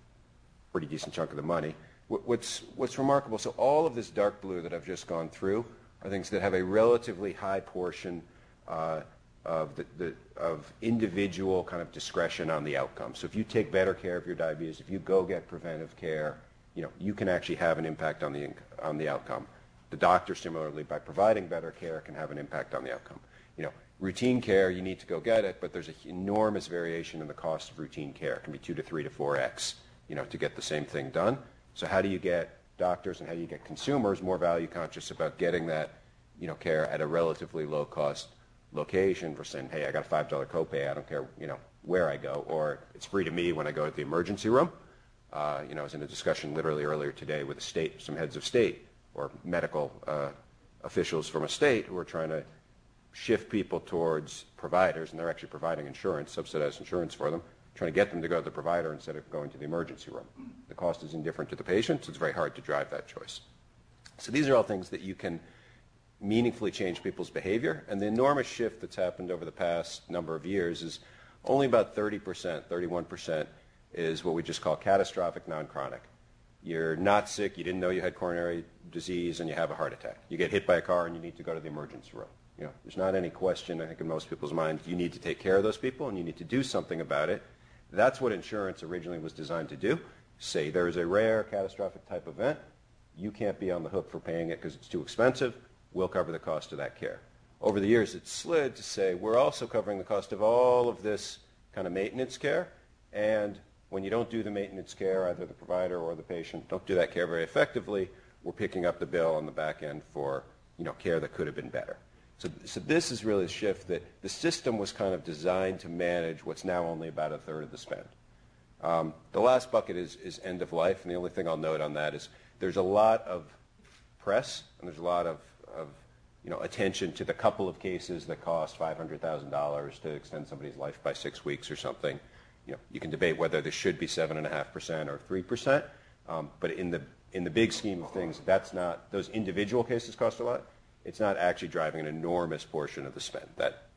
Pretty decent chunk of the money. What's, what's remarkable, so all of this dark blue that I've just gone through are things that have a relatively high portion uh, of the, the of individual kind of discretion on the outcome. So if you take better care of your diabetes, if you go get preventive care, you know, you can actually have an impact on the on the outcome. The doctor, similarly, by providing better care, can have an impact on the outcome. You know, routine care, you need to go get it, but there's an enormous variation in the cost of routine care. It can be two to three to four x, you know, to get the same thing done. So how do you get doctors and how do you get consumers more value conscious about getting that, you know, care at a relatively low cost location for saying, hey, I got a five dollar copay, I don't care, you know, where I go, or it's free to me when I go to the emergency room. Uh, you know, I was in a discussion literally earlier today with a state, some heads of state or medical uh, officials from a state who are trying to shift people towards providers, and they're actually providing insurance, subsidized insurance for them, trying to get them to go to the provider instead of going to the emergency room. The cost is indifferent to the patient, so it's very hard to drive that choice. So these are all things that you can meaningfully change people's behavior, and the enormous shift that's happened over the past number of years is only about thirty percent, thirty-one percent is what we just call catastrophic non-chronic. You're not sick, you didn't know you had coronary disease, and you have a heart attack. You get hit by a car and you need to go to the emergency room. You know, there's not any question, I think, in most people's minds, you need to take care of those people and you need to do something about it. That's what insurance originally was designed to do. Say there is a rare catastrophic type event, you can't be on the hook for paying it because it's too expensive. We'll cover the cost of that care. Over the years, it's slid to say we're also covering the cost of all of this kind of maintenance care, and when you don't do the maintenance care, either the provider or the patient don't do that care very effectively, we're picking up the bill on the back end for, you know, care that could have been better. So, so this is really a shift that the system was kind of designed to manage what's now only about a third of the spend. Um, the last bucket is, is end of life, and the only thing I'll note on that is there's a lot of press and there's a lot of of you know, attention to the couple of cases that cost five hundred thousand dollars to extend somebody's life by six weeks or something. You know, you can debate whether this should be seven point five percent or three percent, um, but in the, in the big scheme of things, that's not, those individual cases cost a lot. It's not actually driving an enormous portion of the spend. That,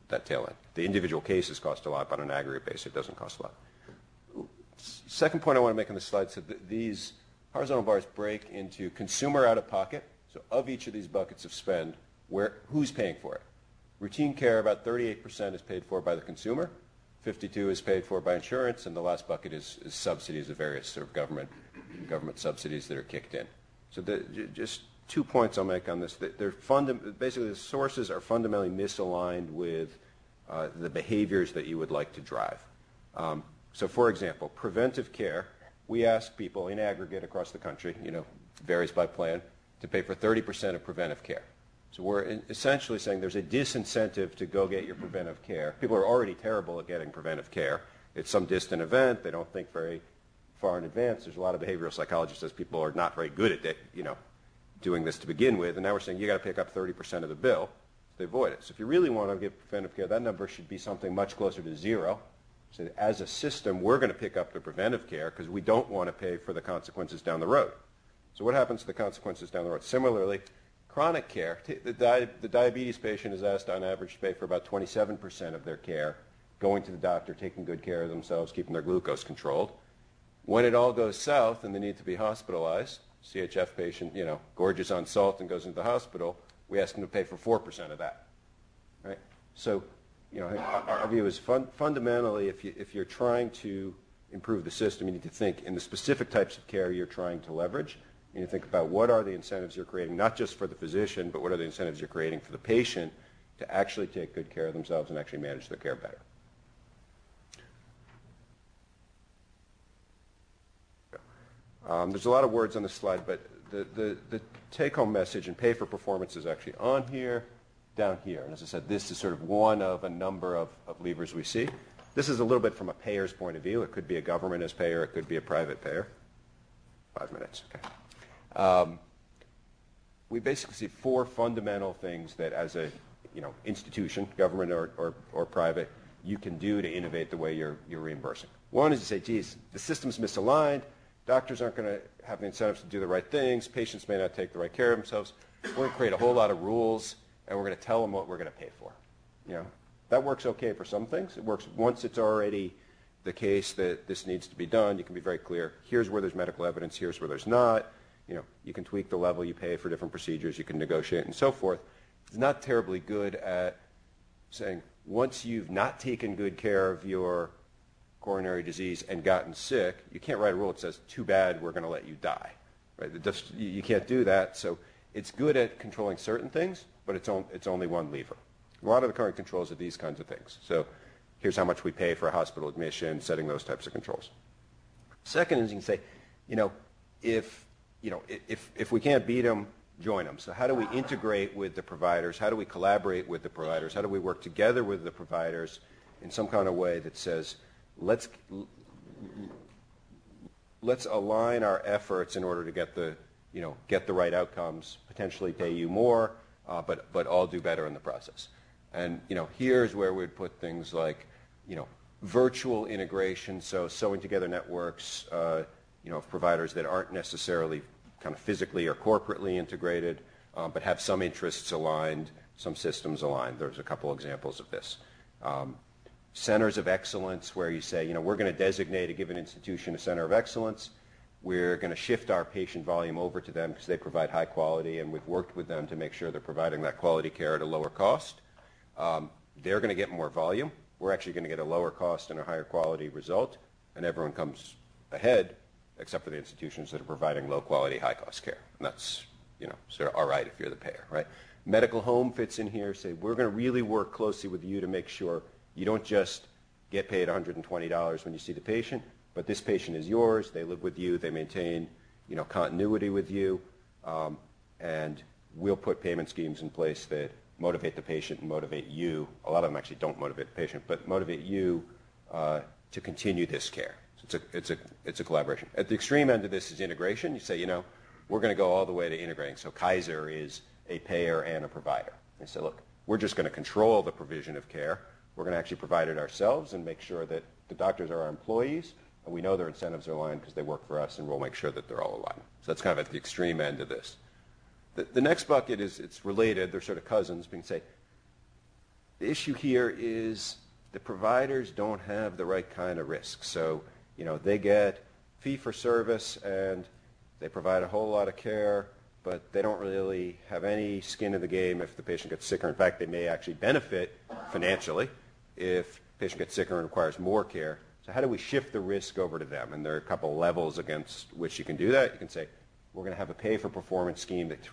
that tail end. The individual cases cost a lot, but on an aggregate basis, it doesn't cost a lot. Second point I want to make on this slide, so th- these horizontal bars break into consumer out-of-pocket. So of each of these buckets of spend, where who's paying for it? Routine care, about thirty-eight percent is paid for by the consumer, fifty-two is paid for by insurance, and the last bucket is, is subsidies of various sort of government government subsidies that are kicked in. So the, j- just two points I'll make on this. They're funda- basically, the sources are fundamentally misaligned with uh, the behaviors that you would like to drive. Um, so for example, preventive care, we ask people in aggregate across the country, you know, varies by plan, to pay for thirty percent of preventive care. So we're in essentially saying there's a disincentive to go get your preventive care. People are already terrible at getting preventive care. It's some distant event. They don't think very far in advance. There's a lot of behavioral psychology that says people are not very good at it, you know, doing this to begin with. And now we're saying you got to pick up thirty percent of the bill to avoid it. So if you really want to give preventive care, that number should be something much closer to zero. So as a system, we're going to pick up the preventive care because we don't want to pay for the consequences down the road. So what happens to the consequences down the road? Similarly, chronic care, the, di- the diabetes patient is asked on average to pay for about twenty-seven percent of their care, going to the doctor, taking good care of themselves, keeping their glucose controlled. When it all goes south and they need to be hospitalized, C H F patient, you know, gorges on salt and goes into the hospital, we ask them to pay for four percent of that, right? So, you know, our, our view is fun, fundamentally, if, you, if you're trying to improve the system, you need to think in the specific types of care you're trying to leverage. You need to think about what are the incentives you're creating, not just for the physician, but what are the incentives you're creating for the patient to actually take good care of themselves and actually manage their care better. Um, there's a lot of words on this slide, but the, the, the take-home message and pay for performance is actually on here, down here. And as I said, this is sort of one of a number of, of levers we see. This is a little bit from a payer's point of view. It could be a government as payer. It could be a private payer. Five minutes, okay. Um, we basically see four fundamental things that as a you know, institution, government or, or, or private, you can do to innovate the way you're, you're reimbursing. One is to say, geez, the system's misaligned. Doctors aren't going to have the incentives to do the right things. Patients may not take the right care of themselves. We're going to create a whole lot of rules, and we're going to tell them what we're going to pay for. You know, that works okay for some things. It works once it's already the case that this needs to be done. You can be very clear. Here's where there's medical evidence. Here's where there's not. You know, you can tweak the level you pay for different procedures. You can negotiate and so forth. It's not terribly good at saying once you've not taken good care of your coronary disease and gotten sick, you can't write a rule that says, too bad, we're going to let you die. Right? It just, you can't do that. So it's good at controlling certain things, but it's, on, it's only one lever. A lot of the current controls are these kinds of things. So here's how much we pay for a hospital admission, setting those types of controls. Second is you can say, you know, if, you know, if, if we can't beat them, join them. So how do we integrate with the providers? How do we collaborate with the providers? How do we work together with the providers in some kind of way that says, let's let's align our efforts in order to get the you know get the right outcomes, potentially pay you more, uh, but but all do better in the process. And you know here's where we'd put things like you know virtual integration, so sewing together networks uh, you know of providers that aren't necessarily kind of physically or corporately integrated, uh, but have some interests aligned, some systems aligned. There's a couple examples of this. Um, Centers of excellence where you say, you know, we're going to designate a given institution a center of excellence. We're going to shift our patient volume over to them because they provide high quality, and we've worked with them to make sure they're providing that quality care at a lower cost. Um, they're going to get more volume. We're actually going to get a lower cost and a higher quality result, and everyone comes ahead except for the institutions that are providing low quality, high cost care. And that's, you know, sort of all right if you're the payer, right? Medical home fits in here. Say, we're going to really work closely with you to make sure you don't just get paid one hundred twenty dollars when you see the patient, but this patient is yours. They live with you. They maintain, you know, continuity with you, um, and we'll put payment schemes in place that motivate the patient and motivate you. A lot of them actually don't motivate the patient, but motivate you uh, to continue this care. So it's a it's a it's a collaboration. At the extreme end of this is integration. You say, you know, we're going to go all the way to integrating. So Kaiser is a payer and a provider. They say, look, we're just going to control the provision of care. We're going to actually provide it ourselves and make sure that the doctors are our employees, and we know their incentives are aligned because they work for us, and we'll make sure that they're all aligned. So that's kind of at the extreme end of this. The, the next bucket is, it's related. They're sort of cousins. We can say, the issue here is the providers don't have the right kind of risk. So, you know, they get fee-for-service and they provide a whole lot of care, but they don't really have any skin in the game if the patient gets sicker. In fact, they may actually benefit financially if the patient gets sicker and requires more care. So how do we shift the risk over to them? And there are a couple of levels against which you can do that. You can say, we're going to have a pay-for-performance scheme that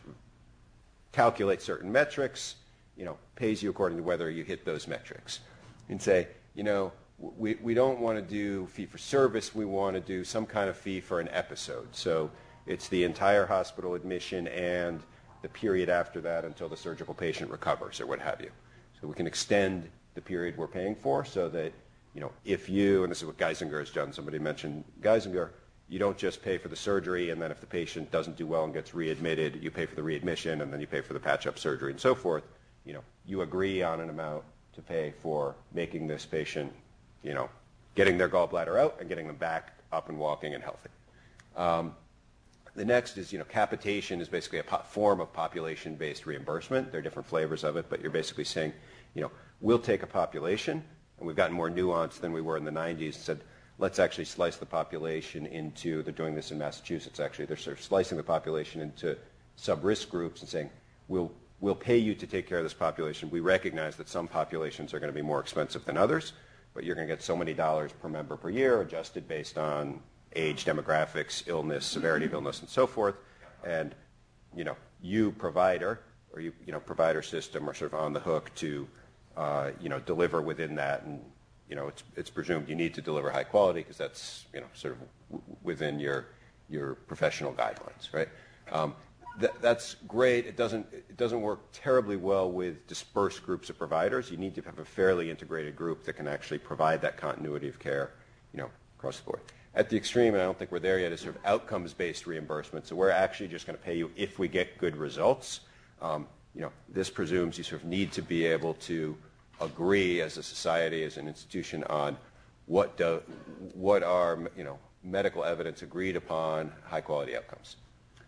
calculates certain metrics, you know, pays you according to whether you hit those metrics. You can say, you know, we, we don't want to do fee-for-service. We want to do some kind of fee for an episode. So it's the entire hospital admission and the period after that until the surgical patient recovers or what have you. So we can extend the period we're paying for so that, you know, if you, and this is what Geisinger has done, somebody mentioned Geisinger, you don't just pay for the surgery and then if the patient doesn't do well and gets readmitted, you pay for the readmission and then you pay for the patch-up surgery and so forth. You know, you agree on an amount to pay for making this patient, you know, getting their gallbladder out and getting them back up and walking and healthy. Um, the next is, you know, capitation is basically a po- form of population-based reimbursement. There are different flavors of it, but you're basically saying, you know, we'll take a population, and we've gotten more nuanced than we were in the nineties, and said, let's actually slice the population into, they're doing this in Massachusetts actually, they're sort of slicing the population into sub-risk groups and saying, we'll We'll pay you to take care of this population. We recognize that some populations are going to be more expensive than others, but you're going to get so many dollars per member per year adjusted based on age, demographics, illness, severity of illness, and so forth. And, you know, you provider or you, you know, provider system are sort of on the hook to, uh, you know, deliver within that. And, you know, it's, it's presumed you need to deliver high quality because that's, you know, sort of w- within your, your professional guidelines, right? Um, Th- that's great. It doesn't, it doesn't work terribly well with dispersed groups of providers. You need to have a fairly integrated group that can actually provide that continuity of care, you know, across the board. At the extreme, and I don't think we're there yet, is sort of outcomes-based reimbursement. So we're actually just going to pay you if we get good results. Um, you know, this presumes you sort of need to be able to agree as a society, as an institution, on what do, what are, you know, medical evidence agreed upon high-quality outcomes.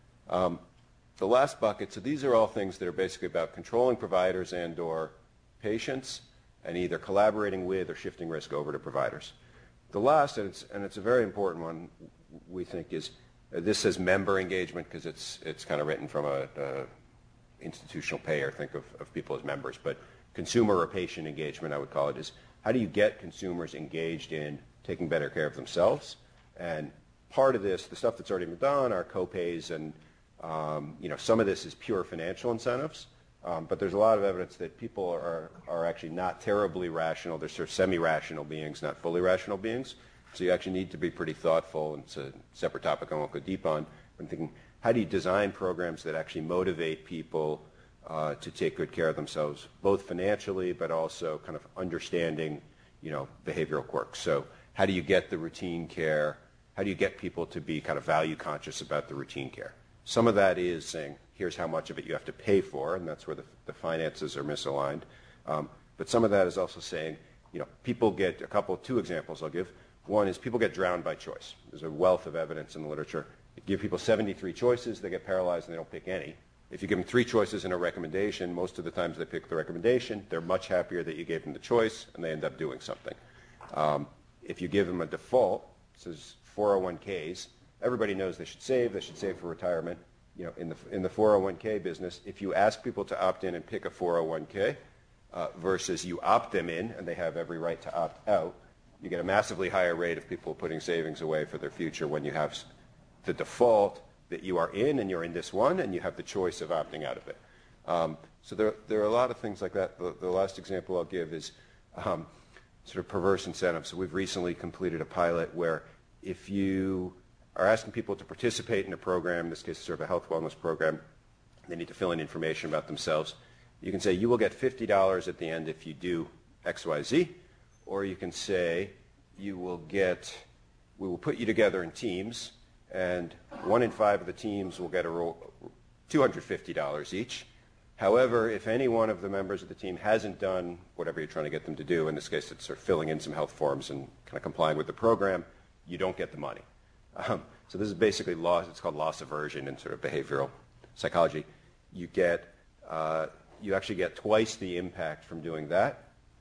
Um, The last bucket, so these are all things that are basically about controlling providers and or patients and either collaborating with or shifting risk over to providers. The last, and it's, and it's a very important one, we think, is uh, this says member engagement because it's, it's kind of written from a, a institutional payer, think of, of people as members, but consumer or patient engagement, I would call it, is how do you get consumers engaged in taking better care of themselves? And part of this, the stuff that's already been done, are co-pays and Um, you know, some of this is pure financial incentives, um, but there's a lot of evidence that people are, are actually not terribly rational. They're sort of semi-rational beings, not fully rational beings. So you actually need to be pretty thoughtful, and it's a separate topic I won't go deep on. I'm thinking, how do you design programs that actually motivate people uh, to take good care of themselves, both financially but also kind of understanding, you know, behavioral quirks. So how do you get the routine care? How do you get people to be kind of value conscious about the routine care? Some of that is saying, here's how much of it you have to pay for, and that's where the, the finances are misaligned. Um, but some of that is also saying, you know, people get a couple, two examples I'll give. One is people get drowned by choice. There's a wealth of evidence in the literature. You give people seventy-three choices, they get paralyzed and they don't pick any. If you give them three choices and a recommendation, most of the times they pick the recommendation. They're much happier that you gave them the choice, and they end up doing something. Um, if you give them a default, this is four oh one Ks, everybody knows they should save. They should save for retirement. You know, in the in the four oh one K business, if you ask people to opt in and pick a four oh one K uh, versus you opt them in and they have every right to opt out, you get a massively higher rate of people putting savings away for their future when you have the default that you are in and you're in this one and you have the choice of opting out of it. Um, so there there are a lot of things like that. The, the last example I'll give is um, sort of perverse incentives. So we've recently completed a pilot where if you are asking people to participate in a program, in this case sort of a health wellness program, they need to fill in information about themselves. You can say you will get fifty dollars at the end if you do X, Y, Z, or you can say you will get, we will put you together in teams, and one in five of the teams will get a roll, two hundred fifty dollars each. However, if any one of the members of the team hasn't done whatever you're trying to get them to do, in this case it's sort of filling in some health forms and kind of complying with the program, you don't get the money. Um, so this is basically loss. It's called loss aversion in sort of behavioral psychology. You get, uh, you actually get twice the impact from doing that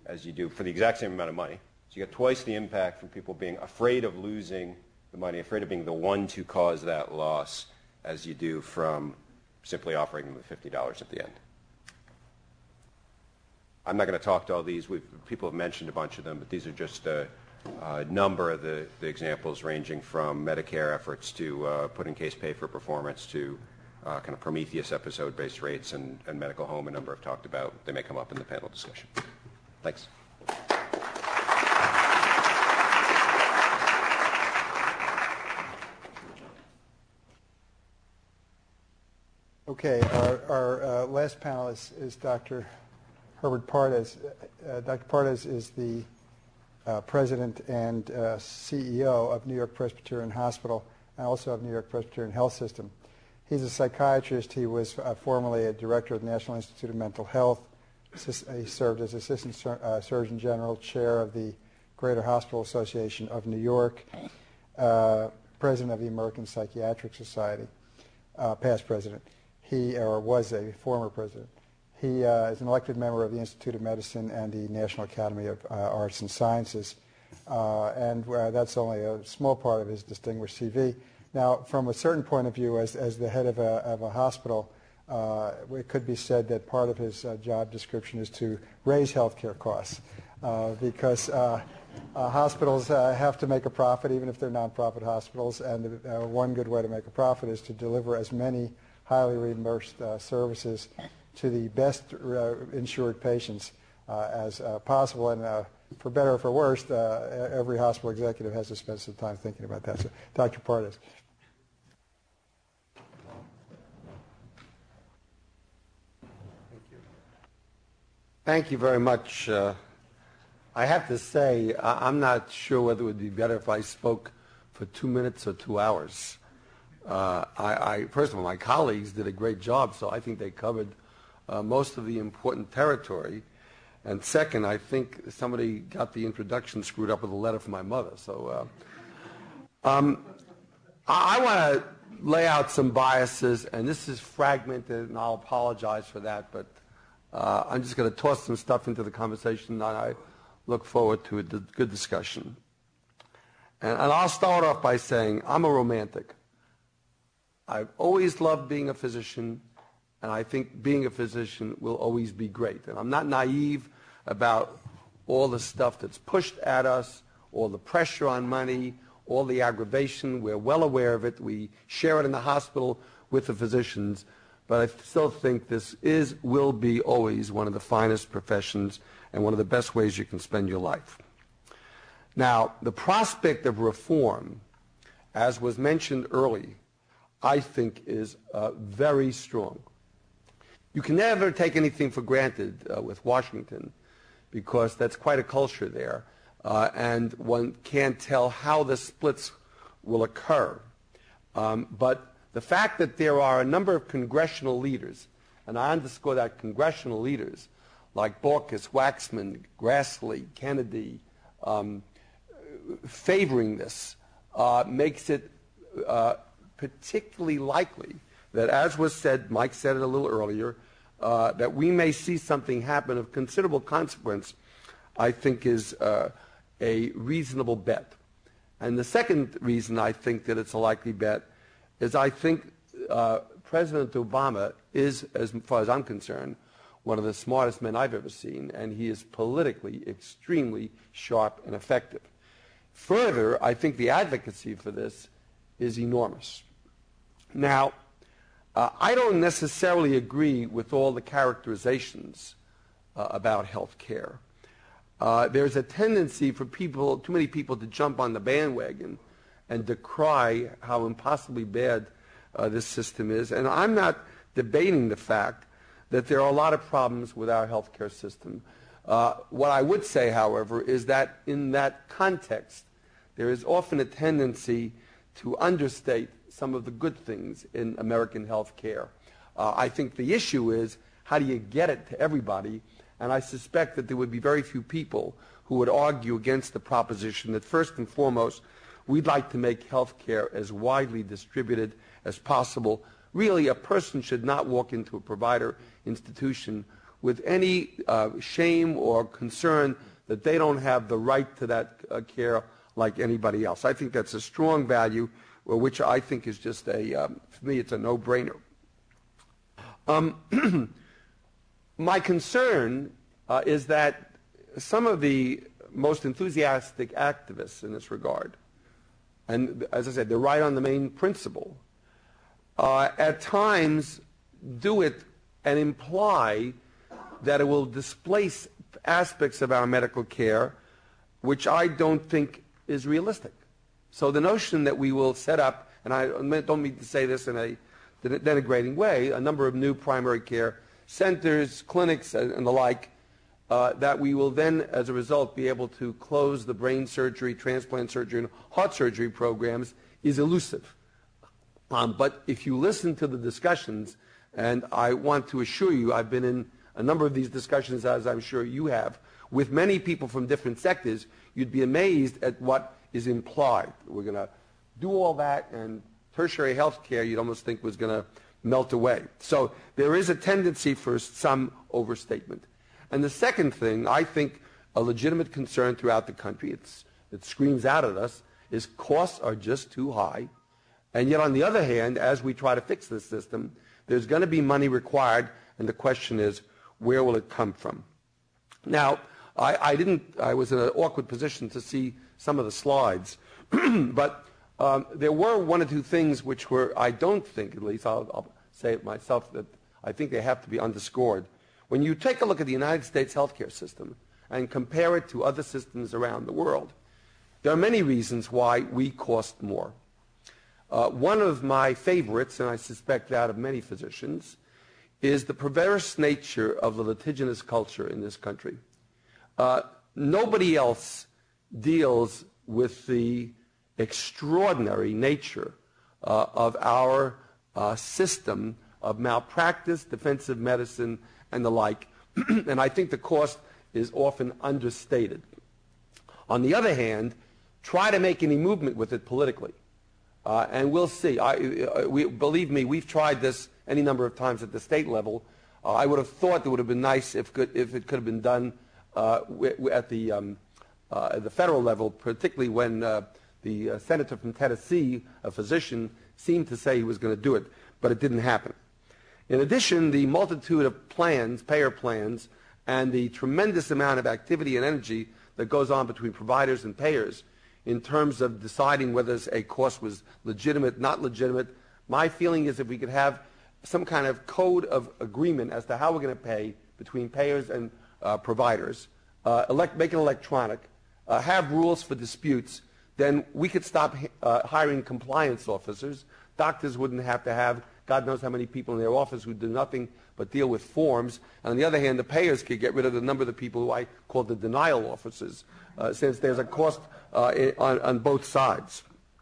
as you do for the exact same amount of money. So you get twice the impact from people being afraid of losing the money, afraid of being the one to cause that loss, as you do from simply offering them the fifty dollars at the end. I'm not going to talk to all these. We've, people have mentioned a bunch of them, but these are just a, a number of the, the examples ranging from Medicare efforts to uh, put in case pay for performance to uh, kind of Prometheus episode-based rates and, and medical home, a number I've talked about. They may come up in the panel discussion. Thanks. Okay, our, our uh, last panel is, is Doctor Herbert Pardes. Uh, Doctor Pardes is the uh, president and uh, C E O of New York Presbyterian Hospital and also of New York Presbyterian Health System. He's a psychiatrist. He was uh, formerly a director of the National Institute of Mental Health. He served as Assistant Sur- uh, Surgeon General, chair of the Greater Hospital Association of New York, uh, president of the American Psychiatric Society, uh, past president. He, or was a former president. He uh, is an elected member of the Institute of Medicine and the National Academy of uh, Arts and Sciences, uh, and uh, that's only a small part of his distinguished C V. Now, from a certain point of view, as, as the head of a, of a hospital, uh, it could be said that part of his uh, job description is to raise healthcare costs, uh, because uh, uh, hospitals uh, have to make a profit, even if they're nonprofit hospitals, and uh, one good way to make a profit is to deliver as many highly reimbursed uh, services to the best uh, insured patients uh, as uh, possible. And uh, for better or for worse, uh, every hospital executive has to spend some time thinking about that. So, Doctor Pardes. Thank you very much. Uh, I have to say, I- I'm not sure whether it would be better if I spoke for two minutes or two hours. Uh, I, I, first of all, my colleagues did a great job, so I think they covered uh, most of the important territory. And second, I think somebody got the introduction screwed up with a letter from my mother. So uh, um, I, I want to lay out some biases, and this is fragmented, and I'll apologize for that, but uh, I'm just going to toss some stuff into the conversation, and I look forward to a d- good discussion. And, and I'll start off by saying I'm a romantic. I've always loved being a physician, and I think being a physician will always be great. And I'm not naive about all the stuff that's pushed at us, all the pressure on money, all the aggravation. We're well aware of it. We share it in the hospital with the physicians. But I still think this is, will be always one of the finest professions and one of the best ways you can spend your life. Now, the prospect of reform, as was mentioned earlier, I think is uh, very strong. You can never take anything for granted uh, with Washington, because that's quite a culture there, uh, and one can't tell how the splits will occur. Um, but the fact that there are a number of congressional leaders, and I underscore that, congressional leaders, like Baucus, Waxman, Grassley, Kennedy, um, favoring this, uh, makes it uh, particularly likely that, as was said, Mike said it a little earlier, uh, that we may see something happen of considerable consequence, I think is uh, a reasonable bet. And the second reason I think that it's a likely bet is I think uh, President Obama is, as far as I'm concerned, one of the smartest men I've ever seen, and he is politically extremely sharp and effective. Further, I think the advocacy for this is enormous. Now, uh, I don't necessarily agree with all the characterizations uh, about health care. Uh, there's a tendency for people, too many people, to jump on the bandwagon and decry how impossibly bad uh, this system is. And I'm not debating the fact that there are a lot of problems with our health care system. Uh, what I would say, however, is that in that context, there is often a tendency to understate some of the good things in American health care. Uh, I think the issue is, how do you get it to everybody? And I suspect that there would be very few people who would argue against the proposition that, first and foremost, we'd like to make health care as widely distributed as possible. Really, a person should not walk into a provider institution with any uh, shame or concern that they don't have the right to that uh, care like anybody else. I think that's a strong value, which I think is just a, um, for me, it's a no-brainer. Um, my concern uh, is that some of the most enthusiastic activists in this regard, and as I said, they're right on the main principle, uh, at times do it and imply that it will displace aspects of our medical care, which I don't think is realistic. So the notion that we will set up, and I don't mean to say this in a denigrating way, a number of new primary care centers, clinics, and the like, uh, that we will then, as a result, be able to close the brain surgery, transplant surgery, and heart surgery programs is elusive. Um, but if you listen to the discussions, and I want to assure you, I've been in a number of these discussions, as I'm sure you have, with many people from different sectors, you'd be amazed at what is implied. We're going to do all that, and tertiary health care you'd almost think was going to melt away. So there is a tendency for some overstatement. And the second thing, I think a legitimate concern throughout the country, it's, it screams out at us, is costs are just too high. And yet on the other hand, as we try to fix this system, there's going to be money required, and the question is, where will it come from? Now, I, I didn't, I was in an awkward position to see some of the slides, but um, there were one or two things which were, I don't think, at least I'll, I'll say it myself, that I think they have to be underscored. When you take a look at the United States healthcare system and compare it to other systems around the world, there are many reasons why we cost more. Uh, one of my favorites, and I suspect that of many physicians, is the perverse nature of the litigious culture in this country. Uh, nobody else deals with the extraordinary nature uh, of our uh, system of malpractice, defensive medicine, and the like. And I think the cost is often understated. On the other hand, try to make any movement with it politically. Uh, and we'll see. I, uh, we, believe me, we've tried this any number of times at the state level. Uh, I would have thought it would have been nice if, could, if it could have been done uh, at the, um, uh, at the federal level, particularly when uh, the uh, senator from Tennessee, a physician, seemed to say he was going to do it, but it didn't happen. In addition, the multitude of plans, payer plans, and the tremendous amount of activity and energy that goes on between providers and payers in terms of deciding whether a cost was legitimate, not legitimate. My feeling is if we could have some kind of code of agreement as to how we're going to pay between payers and uh, providers, uh, elect, make it electronic, uh, have rules for disputes, then we could stop uh, hiring compliance officers. Doctors wouldn't have to have God knows how many people in their office who do nothing but deal with forms. And on the other hand, the payers could get rid of the number of the people who I call the denial officers, uh, since there's a cost uh, on, on both sides.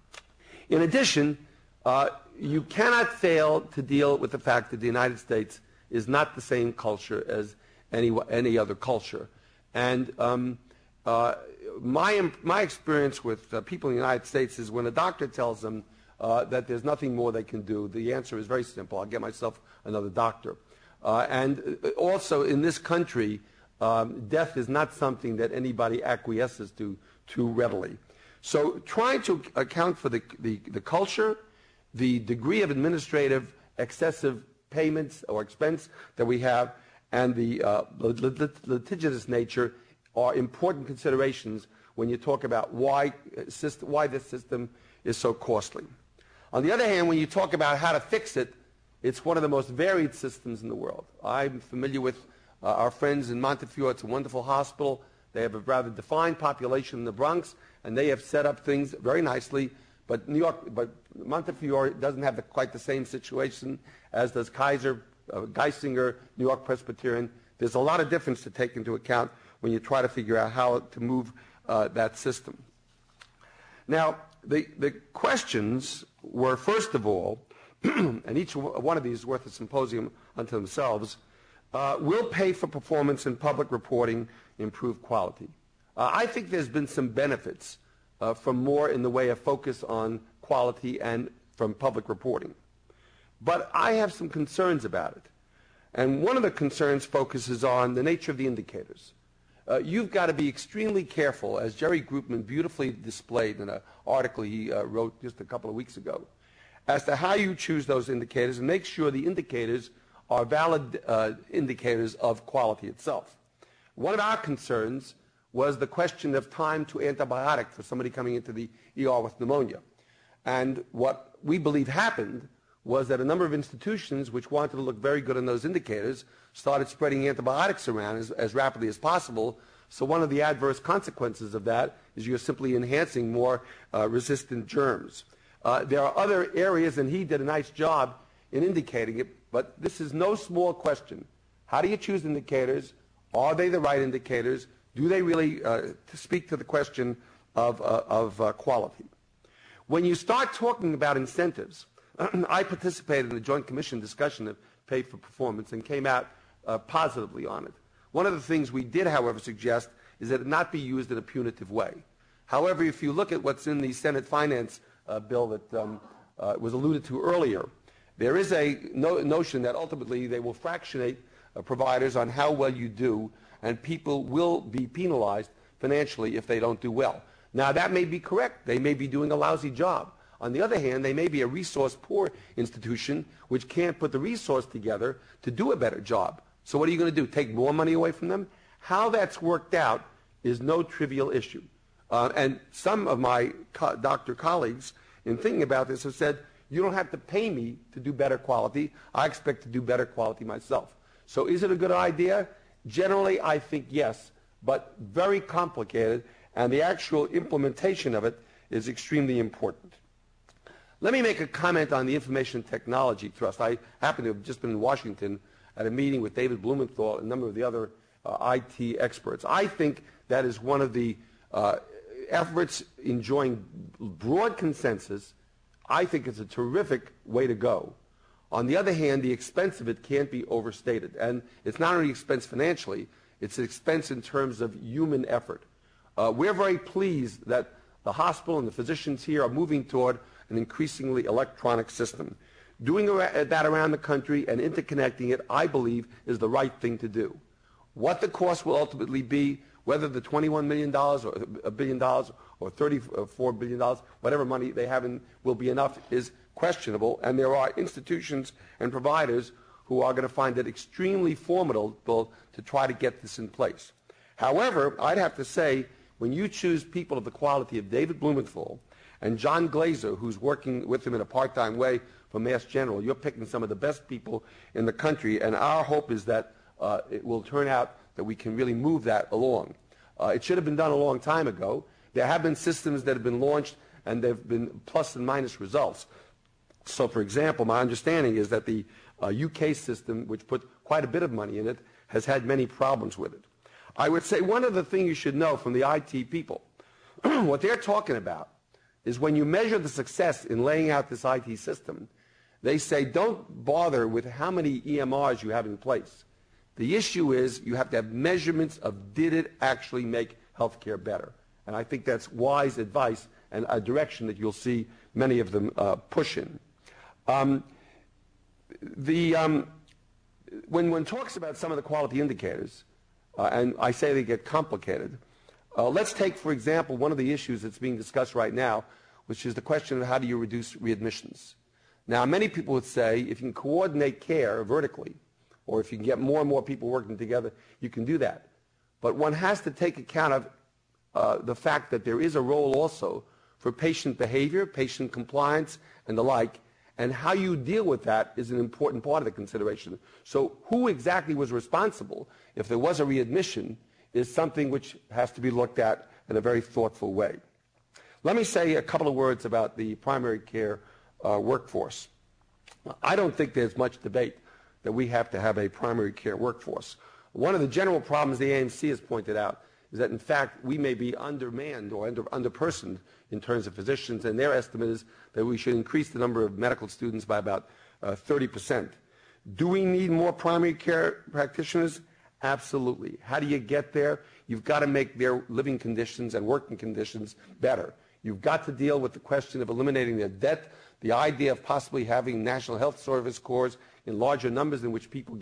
In addition, uh, you cannot fail to deal with the fact that the United States is not the same culture as any, any other culture. And um, uh, my, my experience with uh, people in the United States is when a doctor tells them Uh, that there's nothing more they can do, the answer is very simple. I'll get myself another doctor. Uh, and also in this country, um, death is not something that anybody acquiesces to too readily. So trying to account for the, the, the culture, the degree of administrative excessive payments or expense that we have, and the uh, lit lit litigious nature are important considerations when you talk about why, system, why this system is so costly. On the other hand, when you talk about how to fix it, it's one of the most varied systems in the world. I'm familiar with uh, our friends in Montefiore. It's a wonderful hospital. They have a rather defined population in the Bronx, and they have set up things very nicely. But New York, but Montefiore doesn't have the, quite the same situation as does Kaiser, uh, Geisinger, New York Presbyterian. There's a lot of difference to take into account when you try to figure out how to move uh, that system. Now, the, the questions were, first of all, and each one of these is worth a symposium unto themselves, uh, will pay for performance in public reporting, improve quality. Uh, I think there's been some benefits uh, from more in the way of focus on quality and from public reporting. But I have some concerns about it. And one of the concerns focuses on the nature of the indicators. Uh, you've got to be extremely careful, as Jerry Groopman beautifully displayed in an article he uh, wrote just a couple of weeks ago, as to how you choose those indicators and make sure the indicators are valid uh, indicators of quality itself. One of our concerns was the question of time to antibiotic for somebody coming into the E R with pneumonia. And what we believe happened was that a number of institutions which wanted to look very good on those indicators started spreading antibiotics around as, as rapidly as possible. So one of the adverse consequences of that is you're simply enhancing more uh, resistant germs. Uh, there are other areas, and he did a nice job in indicating it, but this is no small question. How do you choose indicators? Are they the right indicators? Do they really uh, to speak to the question of, uh, of uh, quality? When you start talking about incentives, I participated in the Joint Commission discussion of pay for performance and came out uh, positively on it. One of the things we did, however, suggest is that it not be used in a punitive way. However, if you look at what's in the Senate Finance uh, bill that um, uh, was alluded to earlier, there is a no notion that ultimately they will fractionate uh, providers on how well you do, and people will be penalized financially if they don't do well. Now, that may be correct. They may be doing a lousy job. On the other hand, they may be a resource-poor institution which can't put the resource together to do a better job. So what are you going to do, take more money away from them? How that's worked out is no trivial issue. Uh, and some of my co doctor colleagues, in thinking about this, have said, you don't have to pay me to do better quality. I expect to do better quality myself. So is it a good idea? Generally, I think yes, but very complicated, and the actual implementation of it is extremely important. Let me make a comment on the Information Technology Trust. I happen to have just been in Washington at a meeting with David Blumenthal and a number of the other uh, I T experts. I think that is one of the uh, efforts enjoying broad consensus. I think it's a terrific way to go. On the other hand, the expense of it can't be overstated. And it's not only expense financially, it's an expense in terms of human effort. Uh, we're very pleased that the hospital and the physicians here are moving toward an increasingly electronic system. Doing that around the country and interconnecting it, I believe, is the right thing to do. What the cost will ultimately be, whether the twenty-one million dollars or a billion dollars or thirty-four billion dollars, whatever money they have in, will be enough, is questionable. And there are institutions and providers who are going to find it extremely formidable to try to get this in place. However, I'd have to say, when you choose people of the quality of David Blumenthal and John Glazer, who's working with him in a part-time way for Mass General, you're picking some of the best people in the country, and our hope is that uh, it will turn out that we can really move that along. Uh, it should have been done a long time ago. There have been systems that have been launched, and there have been plus and minus results. So, for example, my understanding is that the uh, U K system, which put quite a bit of money in it, has had many problems with it. I would say one of the things you should know from the I T people, what they're talking about is when you measure the success in laying out this I T system, they say don't bother with how many E M Rs you have in place. The issue is you have to have measurements of did it actually make healthcare better. And I think that's wise advice and a direction that you'll see many of them uh, push in. Um, the, um, when one talks about some of the quality indicators, uh, and I say they get complicated, uh, let's take, for example, one of the issues that's being discussed right now, which is the question of how do you reduce readmissions. Now, many people would say if you can coordinate care vertically, or if you can get more and more people working together, you can do that. But one has to take account of uh, the fact that there is a role also for patient behavior, patient compliance, and the like, and how you deal with that is an important part of the consideration. So who exactly was responsible if there was a readmission is something which has to be looked at in a very thoughtful way. Let me say a couple of words about the primary care uh, workforce. I don't think there's much debate that we have to have a primary care workforce. One of the general problems the A M C has pointed out is that, in fact, we may be undermanned or under, underpersoned in terms of physicians, and their estimate is that we should increase the number of medical students by about uh, thirty percent. Do we need more primary care practitioners? Absolutely. How do you get there? You've got to make their living conditions and working conditions better. You've got to deal with the question of eliminating their debt, the idea of possibly having National Health Service corps in larger numbers in which people get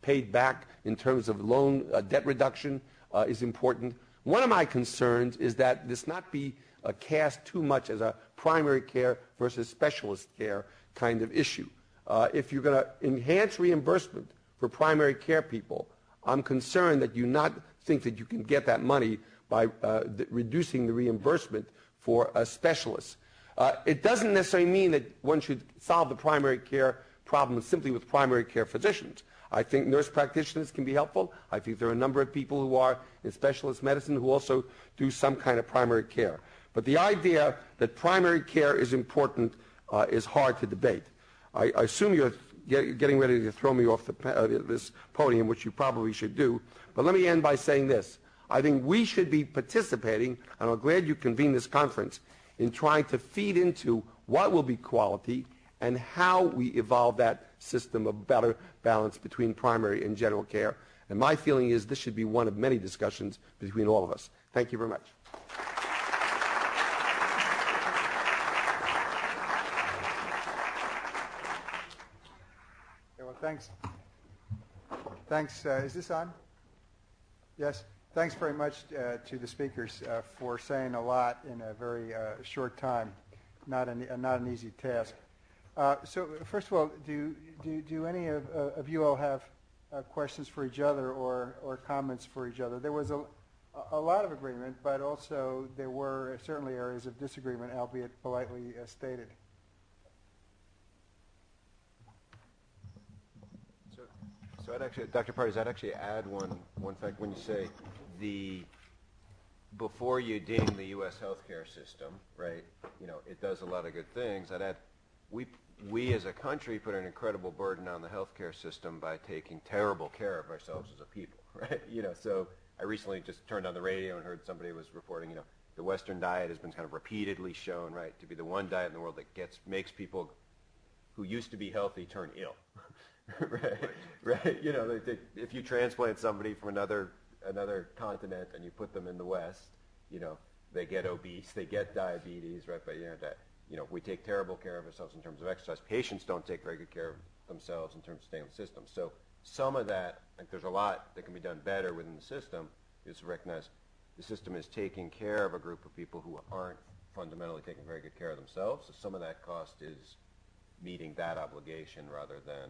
paid back in terms of loan uh, debt reduction uh, is important. One of my concerns is that this not be uh, cast too much as a primary care versus specialist care kind of issue. Uh, if you're going to enhance reimbursement for primary care people, I'm concerned that you not think that you can get that money by uh, th- reducing the reimbursement for uh, specialists. Uh, it doesn't necessarily mean that one should solve the primary care problem simply with primary care physicians. I think nurse practitioners can be helpful. I think there are a number of people who are in specialist medicine who also do some kind of primary care. But the idea that primary care is important uh, is hard to debate. I, I assume you're get, getting ready to throw me off the, uh, this podium, which you probably should do. But let me end by saying this. I think we should be participating, and I'm glad you convened this conference, in trying to feed into what will be quality and how we evolve that system of better balance between primary and general care. And my feeling is this should be one of many discussions between all of us. Thank you very much. Okay, well, thanks. Thanks. Uh, is this on? Yes. Thanks very much uh, to the speakers uh, for saying a lot in a very uh, short time. Not an, uh, not an easy task. Uh, so first of all, do, do, do any of, uh, of you all have uh, questions for each other or, or comments for each other? There was a, a lot of agreement, but also there were certainly areas of disagreement, albeit politely uh, stated. So, so I'd actually, Doctor Pardes, I'd actually add one, one fact when you say the, before you ding the U S healthcare system, right, you know, it does a lot of good things. I'd add, we, we as a country put an incredible burden on the healthcare system by taking terrible care of ourselves as a people, right? You know, so I recently just turned on the radio and heard somebody was reporting, you know, the Western diet has been kind of repeatedly shown, right, to be the one diet in the world that gets, makes people who used to be healthy turn ill, right? Right? right? You know, they, they, if you transplant somebody from another another continent and you put them in the West, you know, they get obese, they get diabetes, right? But you know, that, you know, we take terrible care of ourselves in terms of exercise. Patients don't take very good care of themselves in terms of staying in the system. So some of that, like there's a lot that can be done better within the system, is to recognize the system is taking care of a group of people who aren't fundamentally taking very good care of themselves. So some of that cost is meeting that obligation rather than,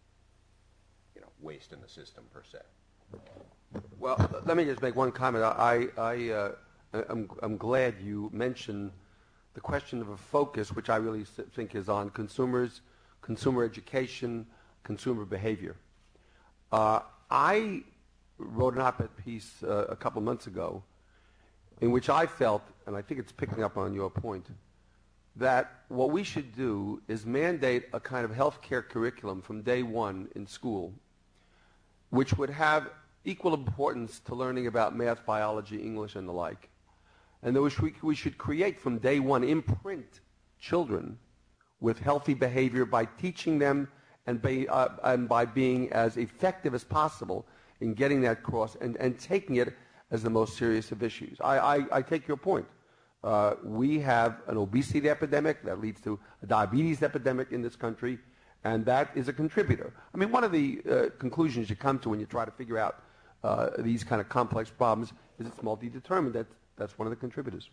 you know, waste in the system per se. Well, let me just make one comment. I, I, uh, I'm, I'm glad you mentioned the question of a focus, which I really think is on consumers, consumer education, consumer behavior. Uh, I wrote an op-ed piece uh, a couple months ago in which I felt, and I think it's picking up on your point, that what we should do is mandate a kind of healthcare curriculum from day one in school, which would have equal importance to learning about math, biology, English, and the like. And which we, we should create from day one, imprint children with healthy behavior by teaching them and, be, uh, and by being as effective as possible in getting that across and, and taking it as the most serious of issues. I, I, I take your point. Uh, we have an obesity epidemic that leads to a diabetes epidemic in this country, and that is a contributor. I mean, one of the uh, conclusions you come to when you try to figure out uh, these kind of complex problems is it's multi-determined. That, that's one of the contributors.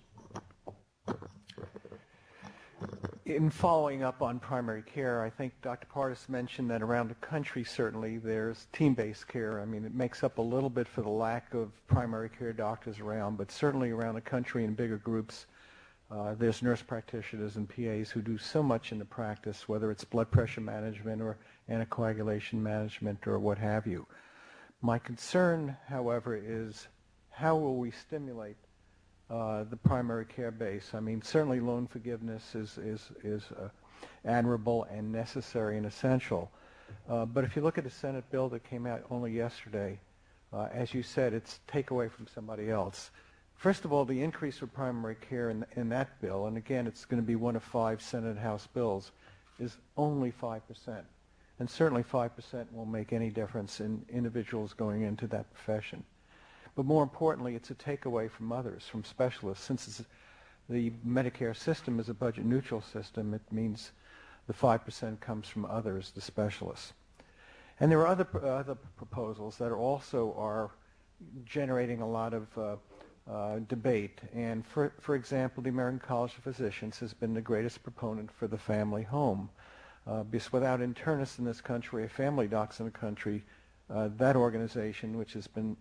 In following up on primary care, I think Doctor Pardes mentioned that around the country, certainly, there's team-based care. I mean, it makes up a little bit for the lack of primary care doctors around, but certainly around the country in bigger groups, uh, there's nurse practitioners and P As who do so much in the practice, whether it's blood pressure management or anticoagulation management or what have you. My concern, however, is how will we stimulate Uh, the primary care base? I mean, certainly loan forgiveness is is is uh, admirable and necessary and essential. Uh, but if you look at the Senate bill that came out only yesterday, uh, as you said, it's take away from somebody else. First of all, the increase for primary care in, in that bill, and again, it's going to be one of five Senate and House bills, is only five percent. And certainly five percent won't make any difference in individuals going into that profession. But more importantly, it's a takeaway from others, from specialists. Since it's, the Medicare system is a budget-neutral system, it means the five percent comes from others, the specialists. And there are other, uh, other proposals that are also are generating a lot of uh, uh, debate. And for, for example, the American College of Physicians has been the greatest proponent for the family home. Uh, because without internists in this country, or family docs in the country, uh, that organization, which has been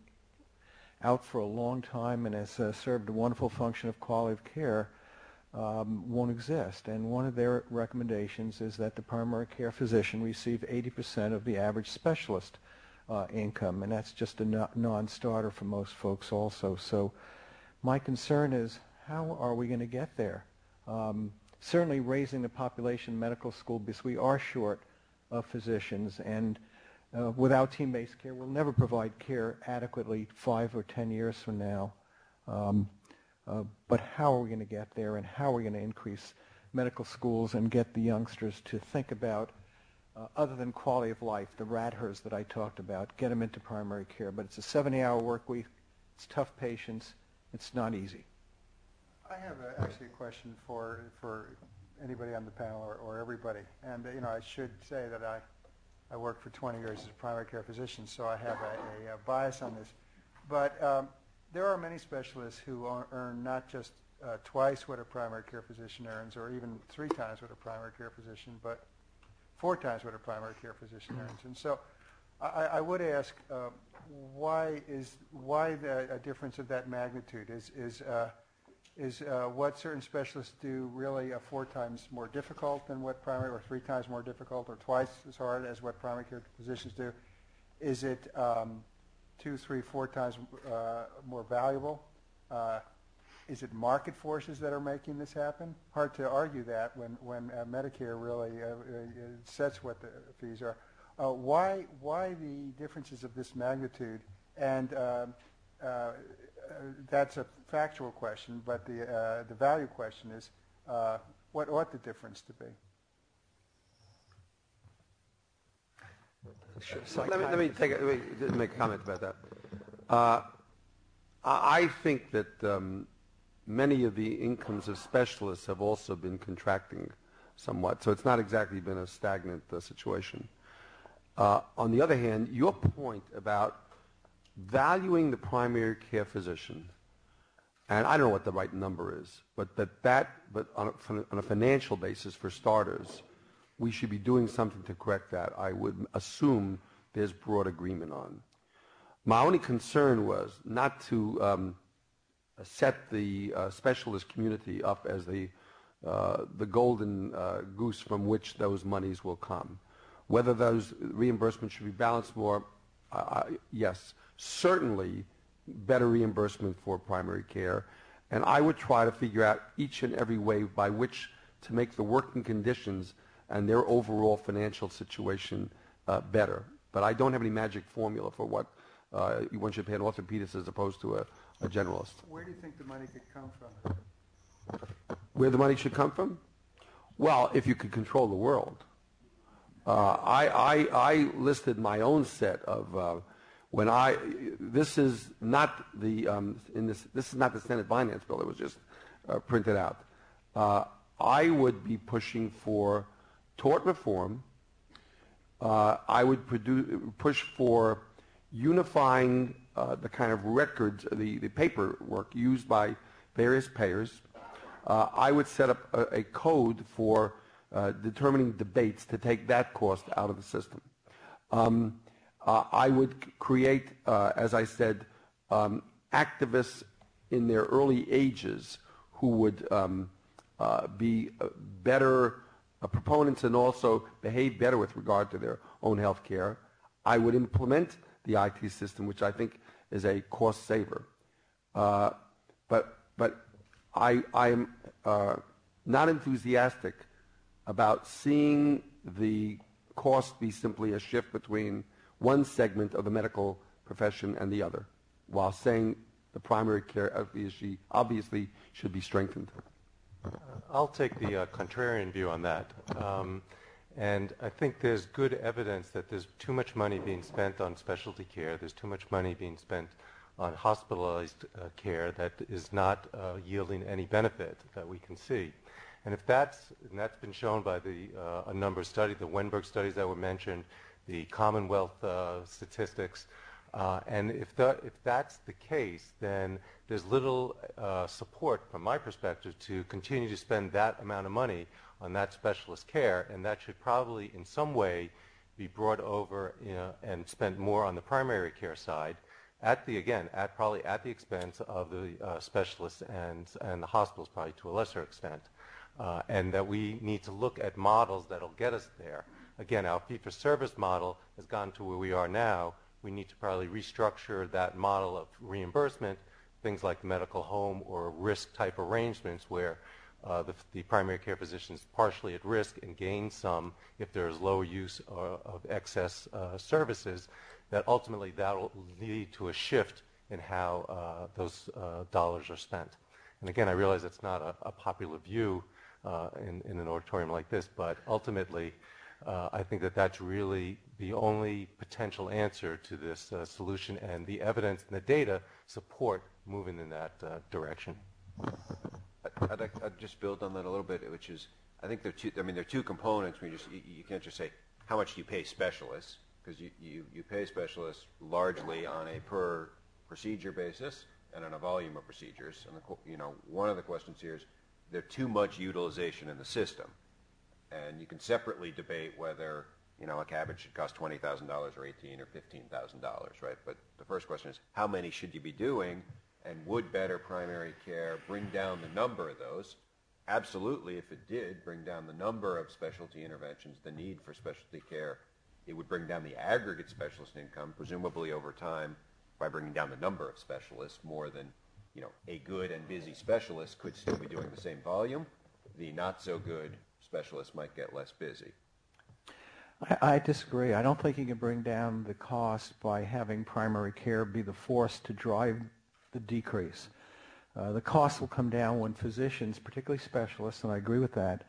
out for a long time and has uh, served a wonderful function of quality of care, um, won't exist. And one of their recommendations is that the primary care physician receive eighty percent of the average specialist uh, income, and that's just a no- non-starter for most folks also. So my concern is, how are we going to get there? Um, certainly raising the population in medical school, because we are short of physicians, and uh, without team-based care, we'll never provide care adequately five or ten years from now. Um, uh, but how are we going to get there, and how are we going to increase medical schools and get the youngsters to think about, uh, other than quality of life, the rat hers that I talked about, get them into primary care. But it's a seventy-hour work week. It's tough patients. It's not easy. I have a, actually a question for for anybody on the panel or, or everybody. And uh, you know, I should say that I I worked for twenty years as a primary care physician, so I have a, a, a bias on this. But um, there are many specialists who earn not just uh, twice what a primary care physician earns, or even three times what a primary care physician, but four times what a primary care physician earns. And so I, I would ask, uh, why is why the, a difference of that magnitude? Is is uh, is uh, what certain specialists do really uh, four times more difficult than what primary, or three times more difficult, or twice as hard as what primary care physicians do? Is it um, two, three, four times uh, more valuable? Uh, is it market forces that are making this happen? Hard to argue that when, when uh, Medicare really uh, uh, sets what the fees are. Uh, why, why the differences of this magnitude? And um, uh, Uh, that's a factual question, but the uh, the value question is, uh, what ought the difference to be? Sure. Let me let me take a, let me make a comment about that. Uh, I think that um, many of the incomes of specialists have also been contracting somewhat, so it's not exactly been a stagnant uh, situation. Uh, on the other hand, your point about valuing the primary care physician, and I don't know what the right number is, but that that, but on a, on a financial basis, for starters, we should be doing something to correct that. I would assume there's broad agreement on. My only concern was not to um, set the uh, specialist community up as the uh, the golden uh, goose from which those monies will come. Whether those reimbursements should be balanced more, uh, yes. Certainly better reimbursement for primary care, and I would try to figure out each and every way by which to make the working conditions and their overall financial situation uh, better. But I don't have any magic formula for what uh, one should pay an orthopedist as opposed to a, a generalist. Where do you think the money could come from? Where the money should come from? Well, if you could control the world. Uh, I, I, I listed my own set of uh, When I, this is not the, um, in this, this is not the Senate Finance Bill. It was just uh, printed out. Uh, I would be pushing for tort reform. Uh, I would produce, push for unifying uh, the kind of records, the, the paperwork used by various payers. Uh, I would set up a, a code for uh, determining debates to take that cost out of the system. Um, Uh, I would create, uh, as I said, um, activists in their early ages who would um, uh, be uh, better uh, proponents and also behave better with regard to their own health care. I would implement the I T system, which I think is a cost saver. Uh, but but I, I am uh, not enthusiastic about seeing the cost be simply a shift between one segment of the medical profession and the other, while saying the primary care obviously, obviously should be strengthened. Uh, I'll take the uh, contrarian view on that. Um, and I think there's good evidence that there's too much money being spent on specialty care. There's too much money being spent on hospitalized uh, care that is not uh, yielding any benefit that we can see. And if that's, and that's been shown by the, uh, a number of studies, the Wenberg studies that were mentioned, the Commonwealth uh, statistics. Uh, and if, the, if that's the case, then there's little uh, support from my perspective to continue to spend that amount of money on that specialist care, and that should probably in some way be brought over, you know, and spent more on the primary care side, at the, again, at probably at the expense of the uh, specialists and, and the hospitals probably to a lesser extent. Uh, and that we need to look at models that'll get us there. Again, our fee-for-service model has gotten to where we are now. We need to probably restructure that model of reimbursement, things like medical home or risk-type arrangements where uh, the, the primary care physician is partially at risk and gains some if there is lower use uh, of excess uh, services, that ultimately that will lead to a shift in how uh, those uh, dollars are spent. And again, I realize it's not a, a popular view uh, in, in an auditorium like this, but ultimately uh, I think that that's really the only potential answer to this uh, solution, and the evidence and the data support moving in that uh, direction. I'd, I'd, I'd just build on that a little bit, which is, I think there are two, I mean, there are two components. We just, you, you can't just say, how much do you pay specialists? Because you, you, you pay specialists largely on a per procedure basis and on a volume of procedures. And, the, you know, one of the questions here is, there's too much utilization in the system. And you can separately debate whether, you know, a cabbage should cost twenty thousand dollars or eighteen thousand dollars or fifteen thousand dollars, right? But the first question is, how many should you be doing? And would better primary care bring down the number of those? Absolutely, if it did bring down the number of specialty interventions, the need for specialty care, it would bring down the aggregate specialist income, presumably over time, by bringing down the number of specialists more than, you know, a good and busy specialist could still be doing the same volume. The not so good specialist might get less busy. I, I disagree. I don't think you can bring down the cost by having primary care be the force to drive the decrease. Uh, the cost will come down when physicians, particularly specialists, and I agree with that,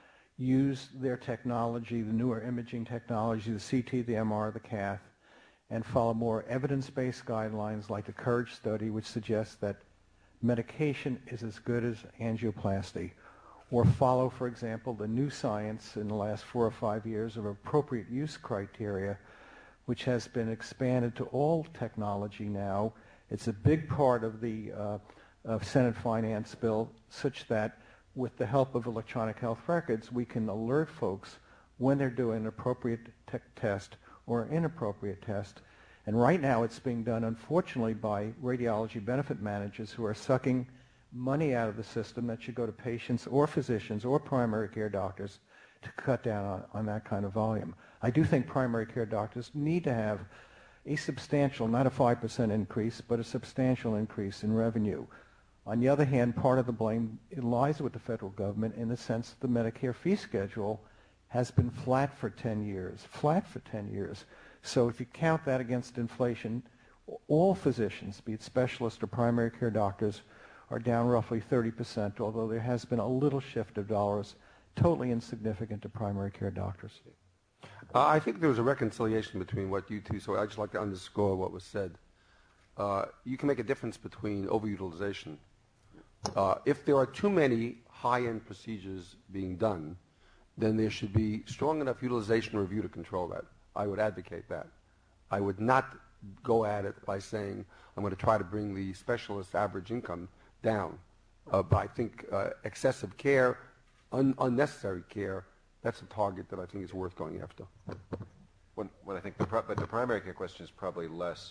use their technology, the newer imaging technology, the C T, the M R, the cath, and follow more evidence-based guidelines like the COURAGE study, which suggests that medication is as good as angioplasty, or follow, for example, the new science in the last four or five years of appropriate use criteria, which has been expanded to all technology now. It's a big part of the uh, of Senate Finance bill, such that with the help of electronic health records, we can alert folks when they're doing an appropriate te- test or an inappropriate test. And right now it's being done, unfortunately, by radiology benefit managers who are sucking money out of the system that should go to patients or physicians or primary care doctors to cut down on, on that kind of volume. I do think primary care doctors need to have a substantial, not a five percent increase, but a substantial increase in revenue. On the other hand, part of the blame it lies with the federal government in the sense that the Medicare fee schedule has been flat for ten years, flat for ten years. So if you count that against inflation, all physicians, be it specialists or primary care doctors, are down roughly thirty percent, although there has been a little shift of dollars, totally insignificant to primary care doctors. Uh, I think there was a reconciliation between what you two, so I'd just like to underscore what was said. Uh, you can make a difference between overutilization. Uh, if there are too many high-end procedures being done, then there should be strong enough utilization review to control that. I would advocate that. I would not go at it by saying I'm going to try to bring the specialist average income down. Uh, but I think uh, excessive care, un- unnecessary care, that's a target that I think is worth going after. When, when I think the, pro- but the primary care question is probably less.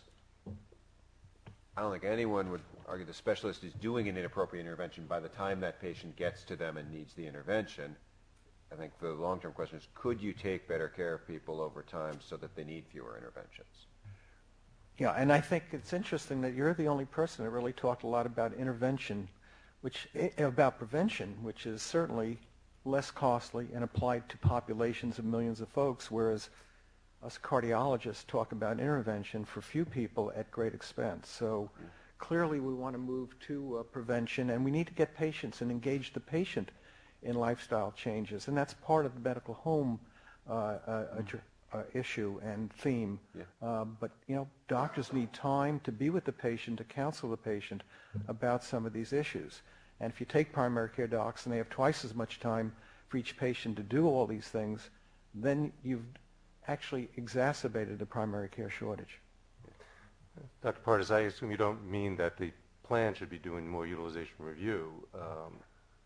I don't think anyone would argue the specialist is doing an inappropriate intervention by the time that patient gets to them and needs the intervention. I think the long-term question is, could you take better care of people over time so that they need fewer interventions? Yeah, and I think it's interesting that you're the only person that really talked a lot about intervention, which about prevention, which is certainly less costly and applied to populations of millions of folks, whereas us cardiologists talk about intervention for few people at great expense. So mm. clearly we want to move to uh, prevention, and we need to get patients and engage the patient in lifestyle changes, and that's part of the medical home uh, uh, mm. uh, issue and theme. Yeah. Uh, but you know, doctors need time to be with the patient, to counsel the patient about some of these issues. And if you take primary care docs and they have twice as much time for each patient to do all these things, then you've actually exacerbated the primary care shortage. Doctor Pardes, I assume you don't mean that the plan should be doing more utilization review. Um,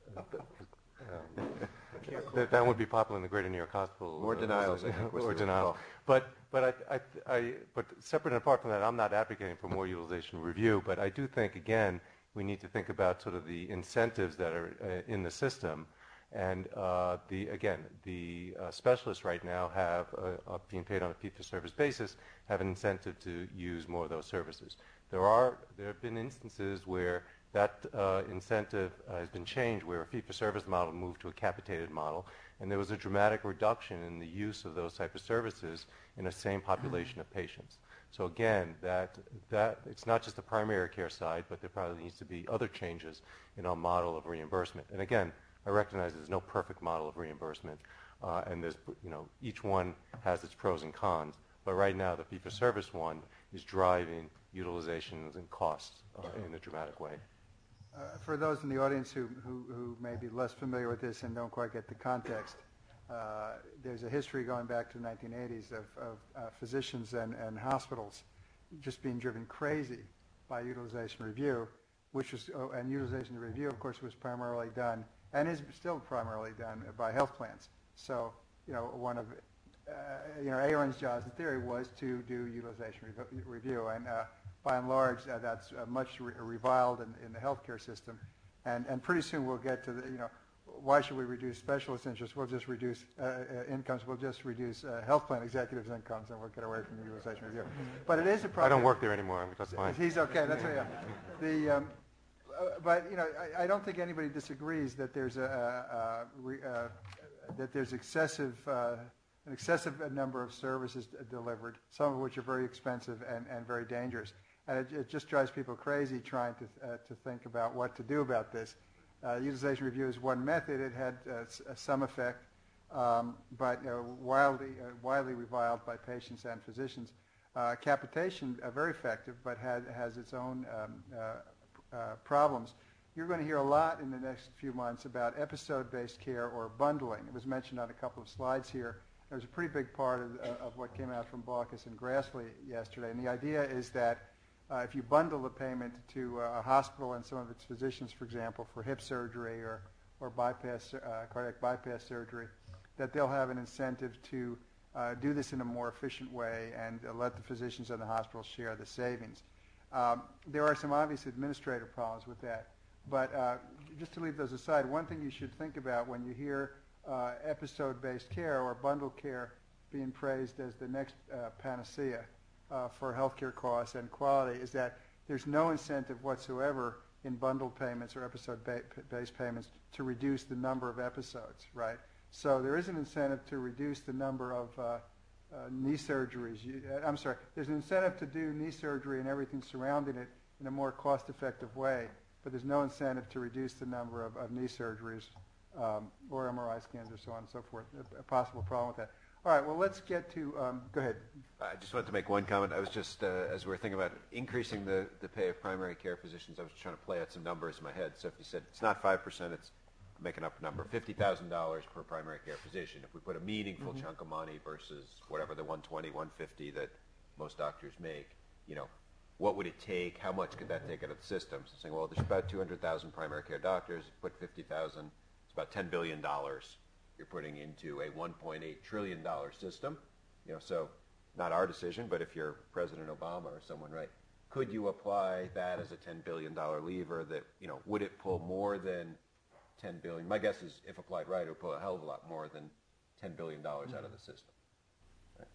um, that, that would be popular in the Greater New York Hospital. More denials, I think, was or the denial. call. But, but I, I, I, but separate and apart from that, I'm not advocating for more utilization review. But I do think, again, we need to think about sort of the incentives that are uh, in the system. And uh, the again, the uh, specialists right now have, uh, uh, being paid on a fee-for-service basis, have an incentive to use more of those services. There are there have been instances where that uh, incentive uh, has been changed, where a fee-for-service model moved to a capitated model, and there was a dramatic reduction in the use of those type of services in the same population of patients. So again, that that it's not just the primary care side, but there probably needs to be other changes in our model of reimbursement. And again, I recognize there's no perfect model of reimbursement, uh, and there's, you know, each one has its pros and cons. But right now, the fee-for-service one is driving utilizations and costs uh, in a dramatic way. Uh, for those in the audience who, who, who may be less familiar with this and don't quite get the context, uh, there's a history going back to the nineteen eighties of, of uh, physicians and, and hospitals just being driven crazy by utilization review, which was, oh, and utilization review, of course, was primarily done and is still primarily done by health plans. So, you know, one of, uh, you know, Aaron's jobs in theory was to do utilization rev- review, and uh, by and large, uh, that's uh, much re- reviled in, in the healthcare system. And and pretty soon we'll get to the, you know, why should we reduce specialist interests? We'll just reduce uh, uh, incomes. We'll just reduce uh, health plan executives' incomes, and we'll get away from utilization review. But it is a problem. I don't work there anymore. That's fine. He's okay. That's right. Yeah. The um, Uh, but you know, I, I don't think anybody disagrees that there's a, a, a re, uh, that there's excessive uh, an excessive number of services d- delivered, some of which are very expensive and, and very dangerous, and it, it just drives people crazy trying to uh, to think about what to do about this. Uh, utilization review is one method; it had uh, s- some effect, um, but you know, wildly uh, widely reviled by patients and physicians. Uh, capitation, uh, very effective, but had, has its own um, uh, Uh, problems. You're going to hear a lot in the next few months about episode-based care or bundling. It was mentioned on a couple of slides here. It was a pretty big part of, uh, of what came out from Baucus and Grassley yesterday. And the idea is that uh, if you bundle the payment to uh, a hospital and some of its physicians, for example, for hip surgery or, or bypass, uh, cardiac bypass surgery, that they'll have an incentive to uh, do this in a more efficient way and uh, let the physicians and the hospitals share the savings. Um, there are some obvious administrative problems with that, but uh, just to leave those aside, one thing you should think about when you hear uh, episode-based care or bundled care being praised as the next uh, panacea uh, for healthcare costs and quality is that there's no incentive whatsoever in bundled payments or episode-based payments to reduce the number of episodes, right? So there is an incentive to reduce the number of uh, Uh, knee surgeries. You, uh, I'm sorry, there's an incentive to do knee surgery and everything surrounding it in a more cost-effective way, but there's no incentive to reduce the number of, of knee surgeries um, or M R I scans or so on and so forth. A, a possible problem with that. All right, well, let's get to, um, go ahead. I just wanted to make one comment. I was just, uh, as we were thinking about increasing the, the pay of primary care physicians, I was trying to play out some numbers in my head. So if you said it's not five percent, it's making up a number, fifty thousand dollars per primary care physician. If we put a meaningful mm-hmm. chunk of money versus whatever the one twenty, one fifty that most doctors make, you know, what would it take? How much could that take out of the system? So saying, well, there's about two hundred thousand primary care doctors. Put fifty thousand, it's about ten billion dollars you're putting into a one point eight trillion dollars system. You know, so not our decision, but if you're President Obama or someone, right, could you apply that as a ten billion dollars lever that, you know, would it pull more than ten billion dollars? My guess is if applied right, it would pull a hell of a lot more than ten billion dollars mm-hmm. out of the system. Right.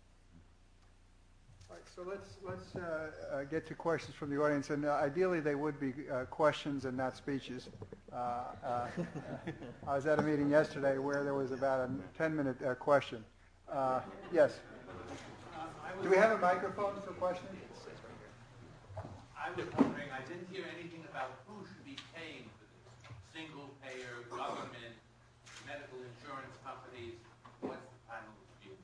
All right, so let's, let's uh, uh, get to questions from the audience, and uh, ideally they would be uh, questions and not speeches. Uh, uh, I was at a meeting yesterday where there was about a ten-minute uh, question. Uh, yes? Do we have a microphone for questions? I was wondering, I didn't hear anything about who should be paying for this. Single-payer, government, medical insurance companies. What's the panel's view?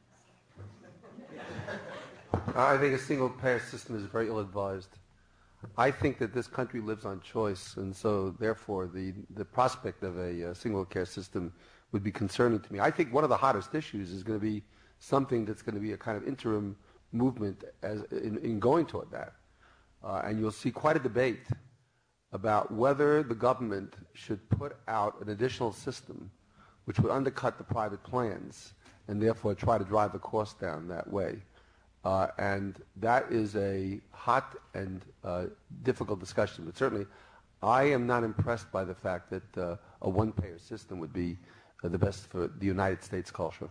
I think a single-payer system is very ill-advised. I think that this country lives on choice, and so therefore the, the prospect of a, uh single care system would be concerning to me. I think one of the hottest issues is going to be something that's going to be a kind of interim movement as in, in going toward that. Uh, and you'll see quite a debate about whether the government should put out an additional system which would undercut the private plans and therefore try to drive the cost down that way. Uh, and that is a hot and uh, difficult discussion. But certainly, I am not impressed by the fact that uh, a one-payer system would be uh, the best for the United States culture.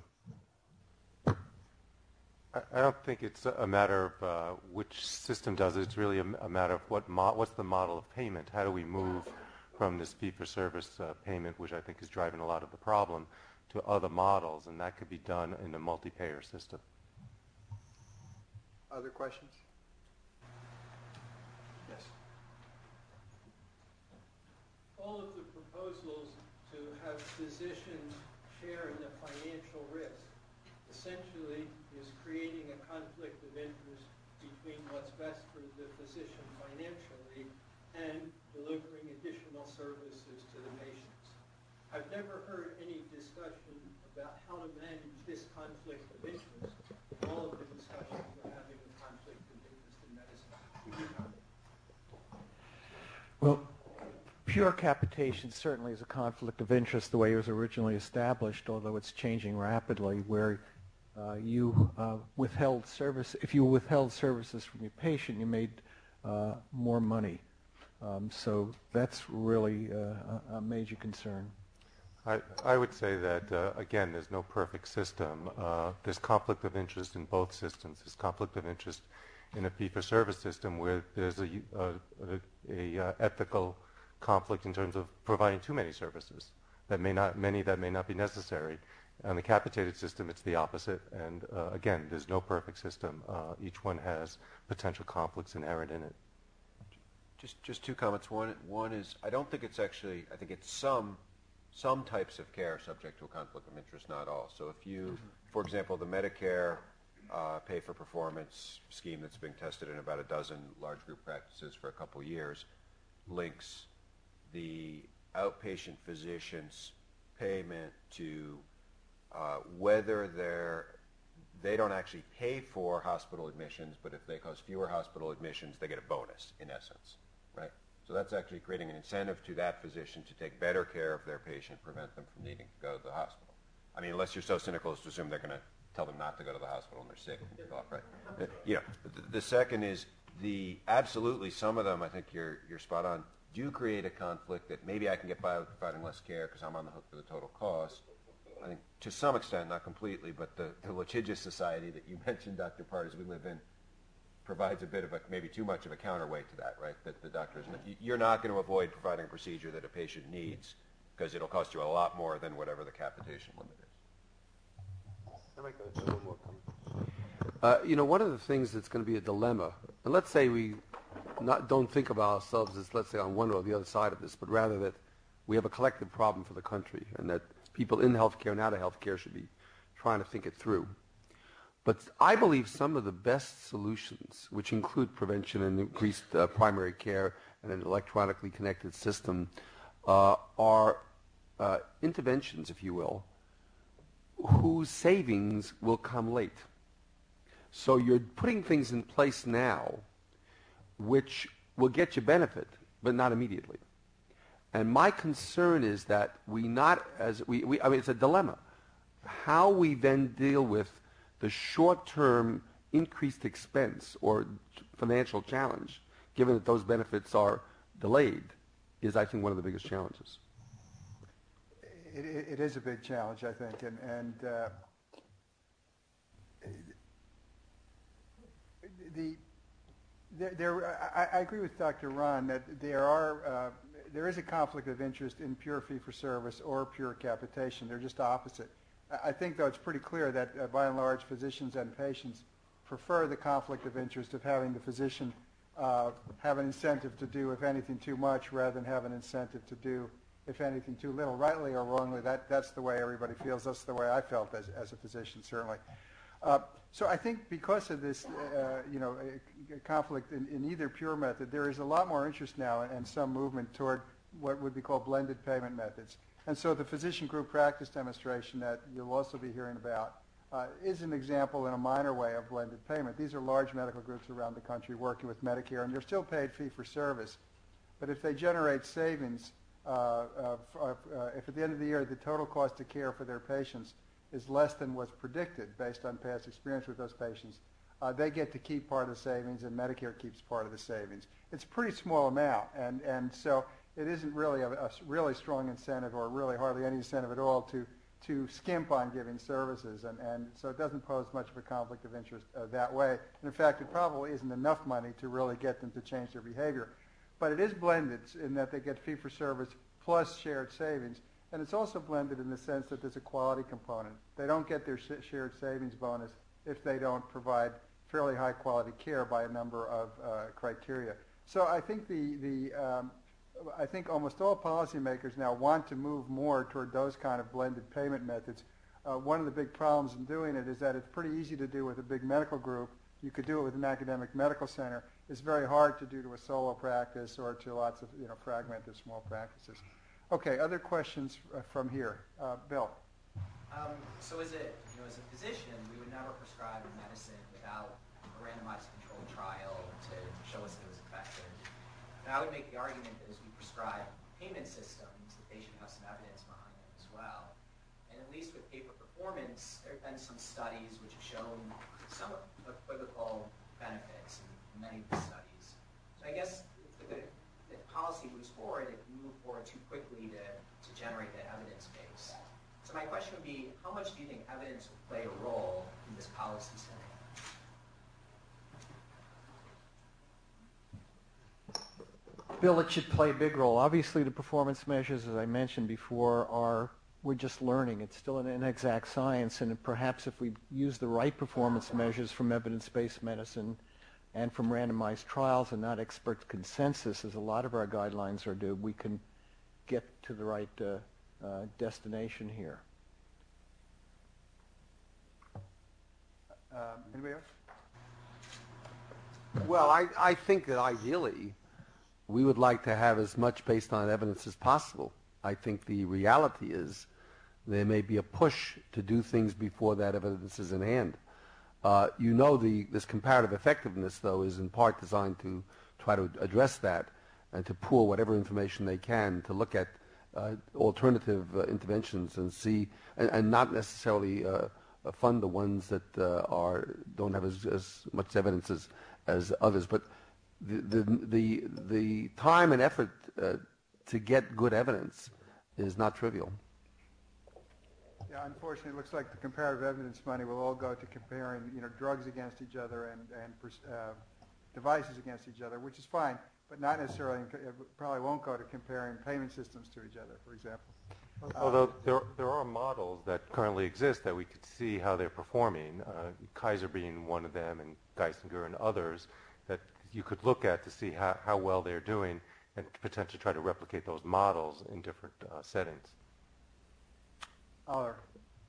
I don't think it's a matter of uh, which system does it. It's really a, a matter of what mo- what's the model of payment. How do we move from this fee-for-service uh, payment, which I think is driving a lot of the problem, to other models, and that could be done in a multi-payer system. Other questions? Yes. All of the proposals to have physicians share in the financial risk essentially is creating a conflict of interest between what's best for the physician financially and delivering additional services to the patients. I've never heard any discussion about how to manage this conflict of interest. All of the discussions are having a conflict of interest in medicine. Would you comment? Well, pure capitation certainly is a conflict of interest the way it was originally established, although it's changing rapidly, where uh, you uh, withheld service. If you withheld services from your patient, you made uh, more money. Um, so that's really uh, a, a major concern. I, I would say that, uh, again, there's no perfect system. Uh, there's conflict of interest in both systems. There's conflict of interest in a fee-for-service system where there's a, a, a, a ethical conflict in terms of providing too many services, that may not, many that may not be necessary. On the capitated system, it's the opposite. And uh, again, there's no perfect system. Uh, each one has potential conflicts inherent in it. Just, just two comments. One, one is I don't think it's actually. I think it's some, some types of care subject to a conflict of interest, not all. So if you, mm-hmm. for example, the Medicare uh, pay for performance scheme that's being tested in about a dozen large group practices for a couple years, links the outpatient physician's payment to uh, whether they're they don't actually pay for hospital admissions, but if they cause fewer hospital admissions, they get a bonus, in essence, right? So that's actually creating an incentive to that physician to take better care of their patient, prevent them from needing to go to the hospital. I mean, unless you're so cynical as to assume they're going to tell them not to go to the hospital and they're sick and go off, right? Uh, you know, the, the second is the absolutely some of them, I think you're you're spot on, do create a conflict that maybe I can get by with providing less care because I'm on the hook for the total cost. I think to some extent, not completely, but the, the litigious society that you mentioned, Doctor Pardes, we live in, provides a bit of a, maybe too much of a counterweight to that, right? That the doctors, you're not going to avoid providing a procedure that a patient needs because it'll cost you a lot more than whatever the capitation limit is. I'll make a, a little more comment. Uh, you know, one of the things that's going to be a dilemma, and let's say we not, don't think of ourselves as, let's say, on one or the other side of this, but rather that we have a collective problem for the country and that people in healthcare and out of healthcare should be trying to think it through. But I believe some of the best solutions, which include prevention and increased uh, primary care and an electronically connected system, uh, are uh, interventions, if you will, whose savings will come late. So you're putting things in place now which will get you benefit, but not immediately. And my concern is that we not, as we, we I mean, it's a dilemma. How we then deal with the short-term increased expense or financial challenge, given that those benefits are delayed, is, I think, one of the biggest challenges. It, it, it is a big challenge, I think, and, and uh, the there, there I, I agree with Doctor Ron that there are uh, there is a conflict of interest in pure fee-for-service or pure capitation. They're just opposite. I think, though, it's pretty clear that, uh, by and large, physicians and patients prefer the conflict of interest of having the physician uh, have an incentive to do, if anything, too much rather than have an incentive to do, if anything, too little. Rightly or wrongly, that, that's the way everybody feels. That's the way I felt as, as a physician, certainly. Uh, so I think because of this, uh, you know, a, a conflict in, in either pure method, there is a lot more interest now and, and some movement toward what would be called blended payment methods. And so the physician group practice demonstration that you'll also be hearing about uh, is an example in a minor way of blended payment. These are large medical groups around the country working with Medicare, and they're still paid fee for service. But if they generate savings, uh, of, of, uh, if at the end of the year the total cost of care for their patients is less than was predicted based on past experience with those patients, uh, they get to keep part of the savings, and Medicare keeps part of the savings. It's a pretty small amount, and, and so it isn't really a, a really strong incentive, or really hardly any incentive at all, to, to skimp on giving services, and, and so it doesn't pose much of a conflict of interest uh, that way. And in fact, it probably isn't enough money to really get them to change their behavior. But it is blended in that they get fee-for-service plus shared savings, and it's also blended in the sense that there's a quality component. They don't get their sh shared savings bonus if they don't provide fairly high-quality care by a number of uh, criteria. So I think the, the um, I think almost all policymakers now want to move more toward those kind of blended payment methods. Uh, one of the big problems in doing it is that it's pretty easy to do with a big medical group. You could do it with an academic medical center. It's very hard to do to a solo practice or to lots of, you know, fragmented small practices. Okay, other questions uh, from here. Uh, Bill. Um, so as a, you know, as a physician, we would never prescribe medicine without a randomized controlled trial to show us that it was effective. And I would make the argument that as we prescribe payment systems, that they should have some evidence behind them as well. And at least with pay-for-performance, there have been some studies which have shown some equivocal benefits in many of the studies. So I guess if the, if policy moves forward, it can move forward too quickly to, to generate that evidence base. So my question would be, how much do you think evidence will play a role in this policy setting? Bill, it should play a big role. Obviously, the performance measures, as I mentioned before, are, we're just learning. It's still an inexact science, and perhaps if we use the right performance measures from evidence-based medicine and from randomized trials and not expert consensus, as a lot of our guidelines are due, we can get to the right uh, uh, destination here. Um, anybody else? Well, I, I think that ideally we would like to have as much based on evidence as possible. I think the reality is there may be a push to do things before that evidence is in hand. Uh, you know, the, this comparative effectiveness, though, is in part designed to try to address that and to pool whatever information they can to look at uh, alternative uh, interventions and see, and, and not necessarily uh, fund the ones that uh, are don't have as, as much evidence as, as others. But the, the, the, the time and effort uh, to get good evidence is not trivial. Yeah, unfortunately, it looks like the comparative evidence money will all go to comparing, you know, drugs against each other and, and uh, devices against each other, which is fine, but not necessarily, it probably won't go to comparing payment systems to each other, for example. Although there, there are models that currently exist that we could see how they're performing, uh, Kaiser being one of them and Geisinger and others, that you could look at to see how, how well they're doing and potentially try to replicate those models in different uh, settings. Oliver.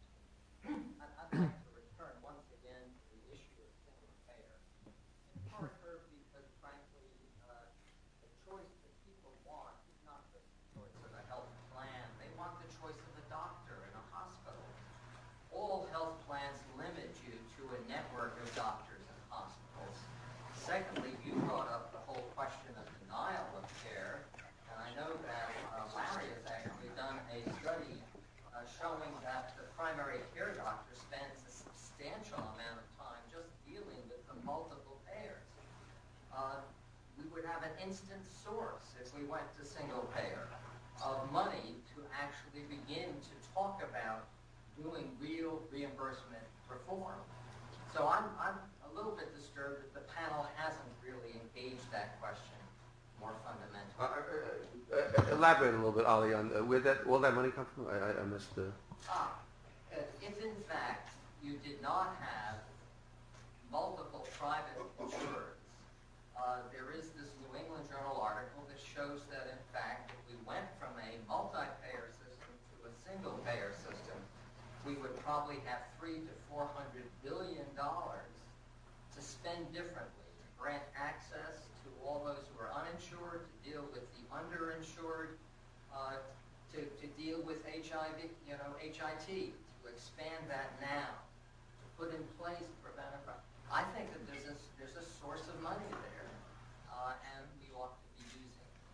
I'd like to return once again to the issue of single payer. In part, because frankly, uh, the choice that people want is not just the choice of a health plan. They want the choice of a doctor in a hospital. All health plans limit you to a network of doctors and hospitals. Secondly, you brought up the whole question of denial of care, and I know that uh, Larry has actually done a study Uh, showing that the primary care doctor spends a substantial amount of time just dealing with the multiple payers. Uh, we would have an instant source, if we went to single payer, of money to actually begin to talk about doing real reimbursement reform. So I'm, I'm a little bit disturbed that the panel hasn't really engaged that question more fundamentally. Uh, uh, uh, elaborate a little bit, Ali, on uh, where that all that money come from. I, I, I missed the. Ah, uh, if in fact you did not have multiple private insurers, uh, there is this New England Journal article that shows that in fact if we went from a multi-payer system to a single-payer system, we would probably probably have three to four hundred billion dollars to spend differently, to grant access to all those who are uninsured, to deal with the underinsured, uh, to, to deal with H I V, you know, H I T, to expand that now, to put in place preventive. I think that there's a, there's a source of money there, uh, and we ought to be using it.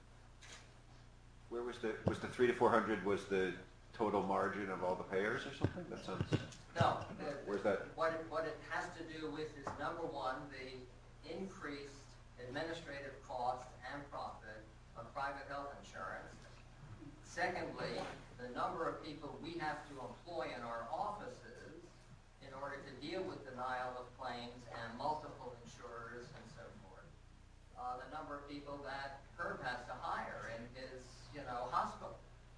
Where was the was the three to four hundred was the total margin of all the payers or something? That sounds. No. The, Where's that? What it, what it has to do with is, number one, the increased administrative cost and profit of private health insurance. Secondly, the number of people we have to employ in our offices in order to deal with denial of claims and multiple insurers and so forth. Uh, the number of people that Herb has to hire in his, you know, hospital.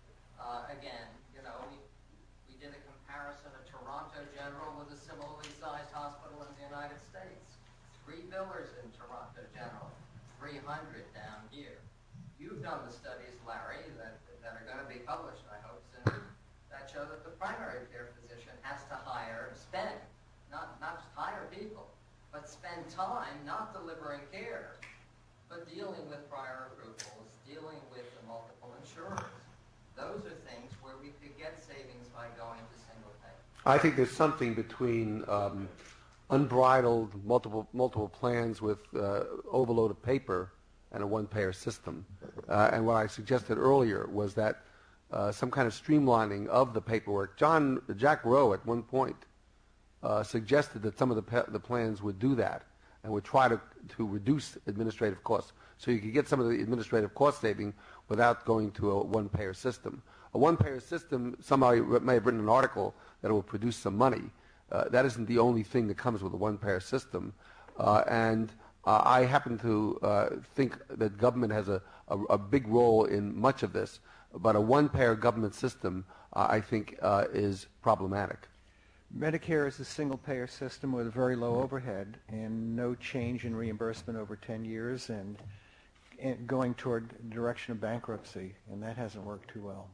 Uh, again, you know, we, we did a comparison of Toronto General with a similarly sized hospital in the United States. Three billers in Toronto General, three hundred down here. You've done the studies, Larry, that, that are going to be published, I hope, soon, that show that the primary care physician has to hire, spend, not, not just hire people, but spend time not delivering care, but dealing with prior approvals, dealing with the multiple insurers. Those are things where we could get savings by going to single pay. I think there's something between um, unbridled multiple multiple plans with uh, overload of paper and a one-payer system. Uh, and what I suggested earlier was that uh, some kind of streamlining of the paperwork. John Jack Rowe at one point uh, suggested that some of the pa- the plans would do that and would try to to reduce administrative costs, so you could get some of the administrative cost saving without going to a one-payer system. A one-payer system, somebody may have written an article that it will produce some money. Uh, that isn't the only thing that comes with a one-payer system. Uh, and uh, I happen to uh, think that government has a, a, a big role in much of this, but a one-payer government system, uh, I think, uh, is problematic. Medicare is a single-payer system with a very low overhead and no change in reimbursement over ten years, and and going toward the direction of bankruptcy, and that hasn't worked too well.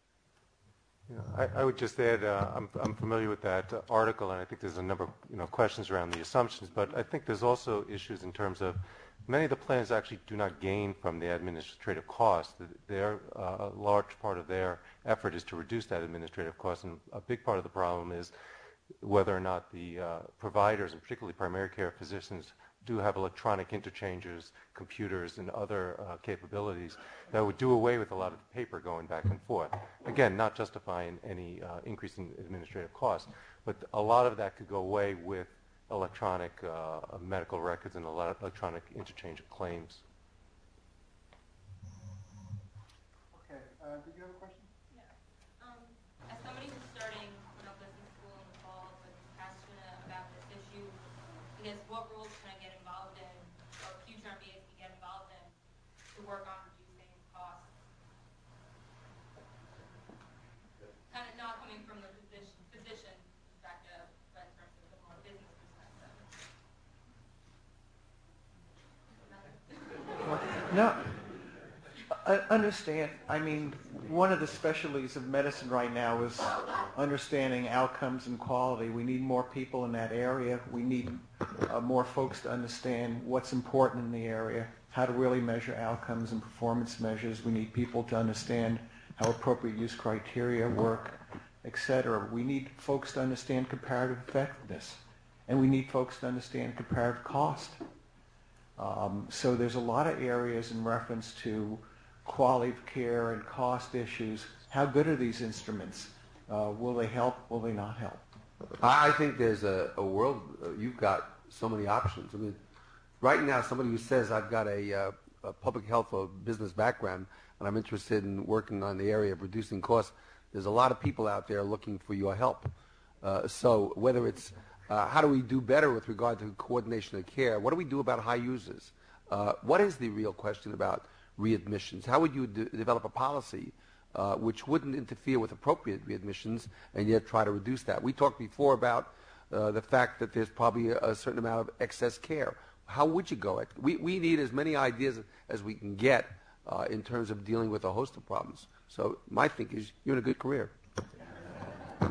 Yeah, I, I would just add, uh, I'm, I'm familiar with that uh, article, and I think there's a number of you know, questions around the assumptions, but I think there's also issues in terms of many of the plans actually do not gain from the administrative cost. Their uh, a large part of their effort is to reduce that administrative cost, and a big part of the problem is whether or not the uh, providers, and particularly primary care physicians, do have electronic interchanges, computers, and other uh, capabilities that would do away with a lot of the paper going back and forth. Again, not justifying any uh, increase in administrative costs, but a lot of that could go away with electronic uh, medical records and a lot of electronic interchange of claims. Okay. Uh, did you have a question? Yeah. Um, as somebody who's starting you know, business school in the fall, but passionate about this issue, I guess what roles can I get involved in, or future M B As can get involved in, to work on reducing costs? Kind of not coming from the physician, physician perspective, but in terms of the more business perspective. No, I understand. I mean, one of the specialties of medicine right now is understanding outcomes and quality. We need more people in that area. We need uh, more folks to understand what's important in the area, how to really measure outcomes and performance measures. We need people to understand how appropriate use criteria work, et cetera. We need folks to understand comparative effectiveness, and we need folks to understand comparative cost. Um, so there's a lot of areas in reference to quality of care and cost issues. How good are these instruments? Uh, will they help? Will they not help? I think there's a, a world, uh, you've got so many options. I mean, right now, somebody who says, I've got a, uh, a public health or business background, and I'm interested in working on the area of reducing costs, there's a lot of people out there looking for your help. Uh, so whether it's uh, how do we do better with regard to coordination of care, what do we do about high users? Uh, what is the real question about readmissions? How would you de- develop a policy uh, which wouldn't interfere with appropriate readmissions and yet try to reduce that? We talked before about uh, the fact that there's probably a, a certain amount of excess care. How would you go at it? We, we need as many ideas as we can get uh, in terms of dealing with a host of problems. So my thinking is you're in a good career.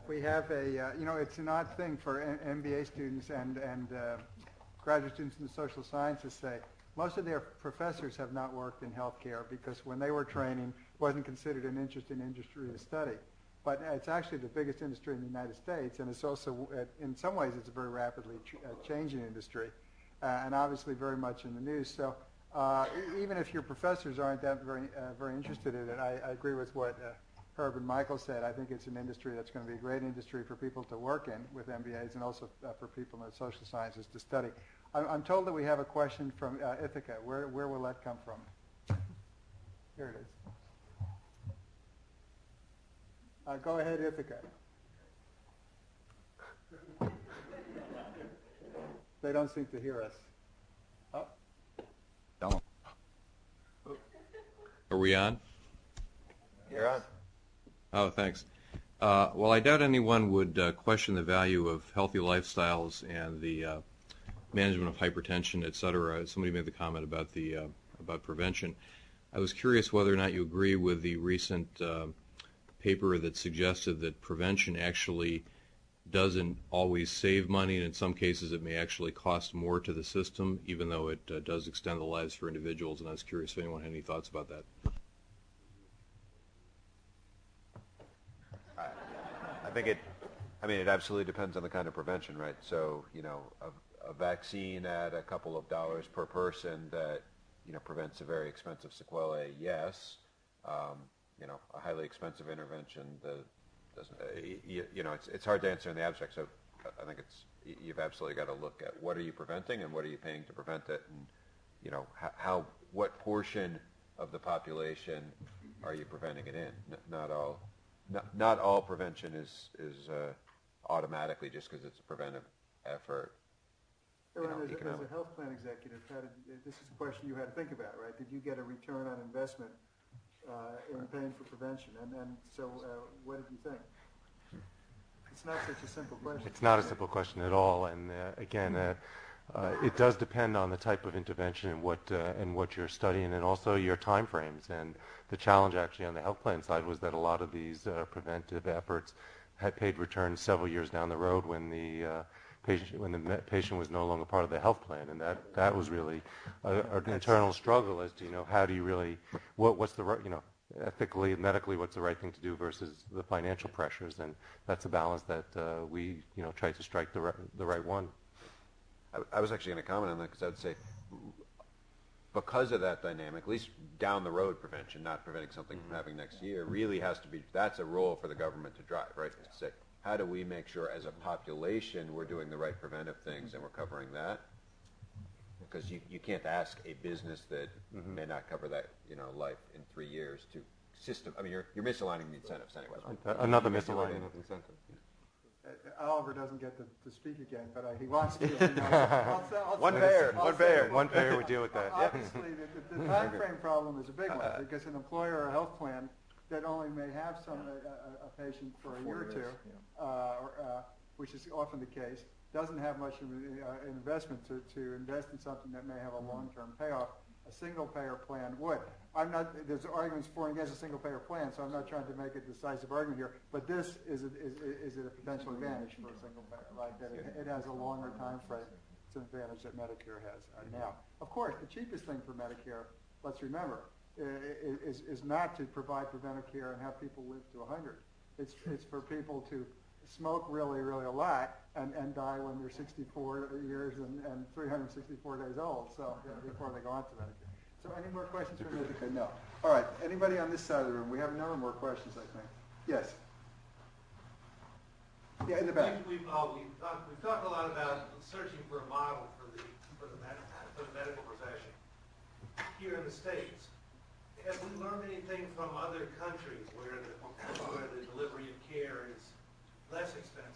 we have a, uh, you know, it's an odd thing for M B A students and, and uh, graduate students in the social sciences say, most of their professors have not worked in healthcare because when they were training, it wasn't considered an interesting industry to study. But it's actually the biggest industry in the United States, and it's also, uh, in some ways, it's a very rapidly ch- uh, changing industry, uh, and obviously very much in the news. So uh, e- even if your professors aren't that very, uh, very interested in it, I, I agree with what uh, Herb and Michael said. I think it's an industry that's going to be a great industry for people to work in with M B As and also uh, for people in the social sciences to study. I'm, I'm told that we have a question from uh, Ithaca. Where, where will that come from? Here it is. Uh, go ahead, Ithaca. They don't seem to hear us. Oh. Don't. Are we on? You're on. Oh, thanks. Uh, well, I doubt anyone would uh, question the value of healthy lifestyles and the uh, management of hypertension, et cetera. Somebody made the comment about the uh, about prevention. I was curious whether or not you agree with the recent uh, paper that suggested that prevention actually doesn't always save money, and in some cases it may actually cost more to the system, even though it uh, does extend the lives for individuals. And I was curious if anyone had any thoughts about that. I, I think it, I mean, it absolutely depends on the kind of prevention, right? So, you know, a, a vaccine at a couple of dollars per person that, you know, prevents a very expensive sequelae, yes. Um, you know, a highly expensive intervention that doesn't, uh, you, you know, it's it's hard to answer in the abstract. So I think it's, you've absolutely got to look at what are you preventing and what are you paying to prevent it, and, you know, how, how what portion of the population are you preventing it in? N- not all, not, not all prevention is is uh, automatically just because it's a preventive effort. You know, as, a, as a health plan executive, how did, this is a question you had to think about, right? Did you get a return on investment Uh, in paying for prevention, and, and so uh, what did you think? It's not such a simple question. It's not a simple question at all, and uh, again, uh, uh, it does depend on the type of intervention and what uh, and what you're studying, and also your time frames. And the challenge actually on the health plan side was that a lot of these uh, preventive efforts had paid returns several years down the road when the uh, patient when the me- patient was no longer part of the health plan, and that that was really a, an internal struggle as to, you know, how do you really what what's the right, you know, ethically, medically, what's the right thing to do versus the financial pressures, and that's a balance that uh, we, you know, try to strike the right, the right one. I, I was actually going to comment on that because I would say, because of that dynamic, at least down the road prevention, not preventing something mm-hmm. from happening next year, really has to be, that's a role for the government to drive, right? To say, how do we make sure as a population we're doing the right preventive things and we're covering that? Because you, you can't ask a business that mm-hmm. may not cover that, you know, life in three years to system. I mean, you're you're misaligning the incentives anyway. Right? Another misalignment of incentive. Uh, Oliver doesn't get to, to speak again, but uh, he wants to. You know, I'll, I'll, I'll one payer, one payer, one payer would deal with that. Obviously, the, the, the time frame problem is a big one because an employer or a health plan that only may have some a, a, a patient for a year or two, uh, or, uh, which is often the case, doesn't have much of an uh, investment to, to invest in something that may have a long-term payoff. A single-payer plan would. I'm not. There's arguments for and against a single-payer plan, so I'm not trying to make a decisive argument here. But this is a, is, is a potential advantage for a single-payer, right? That it, it has a longer time frame. It's an advantage that Medicare has uh, now. Of course, the cheapest thing for Medicare, let's remember, is is not to provide preventive care and have people live to one hundred. It's it's for people to smoke really, really a lot and, and die when they're sixty-four years and, and three hundred sixty-four days old, so you know, before they go on to Medicare. So any more questions from Medicare? No. All right, anybody on this side of the room? We have a number more questions, I think. Yes. Yeah, in the back. We've, uh, we've, talked, we've talked a lot about searching for a model for the, for the, med- for the medical profession here in the States. Have we learned anything from other countries where the, where the delivery of care is less expensive?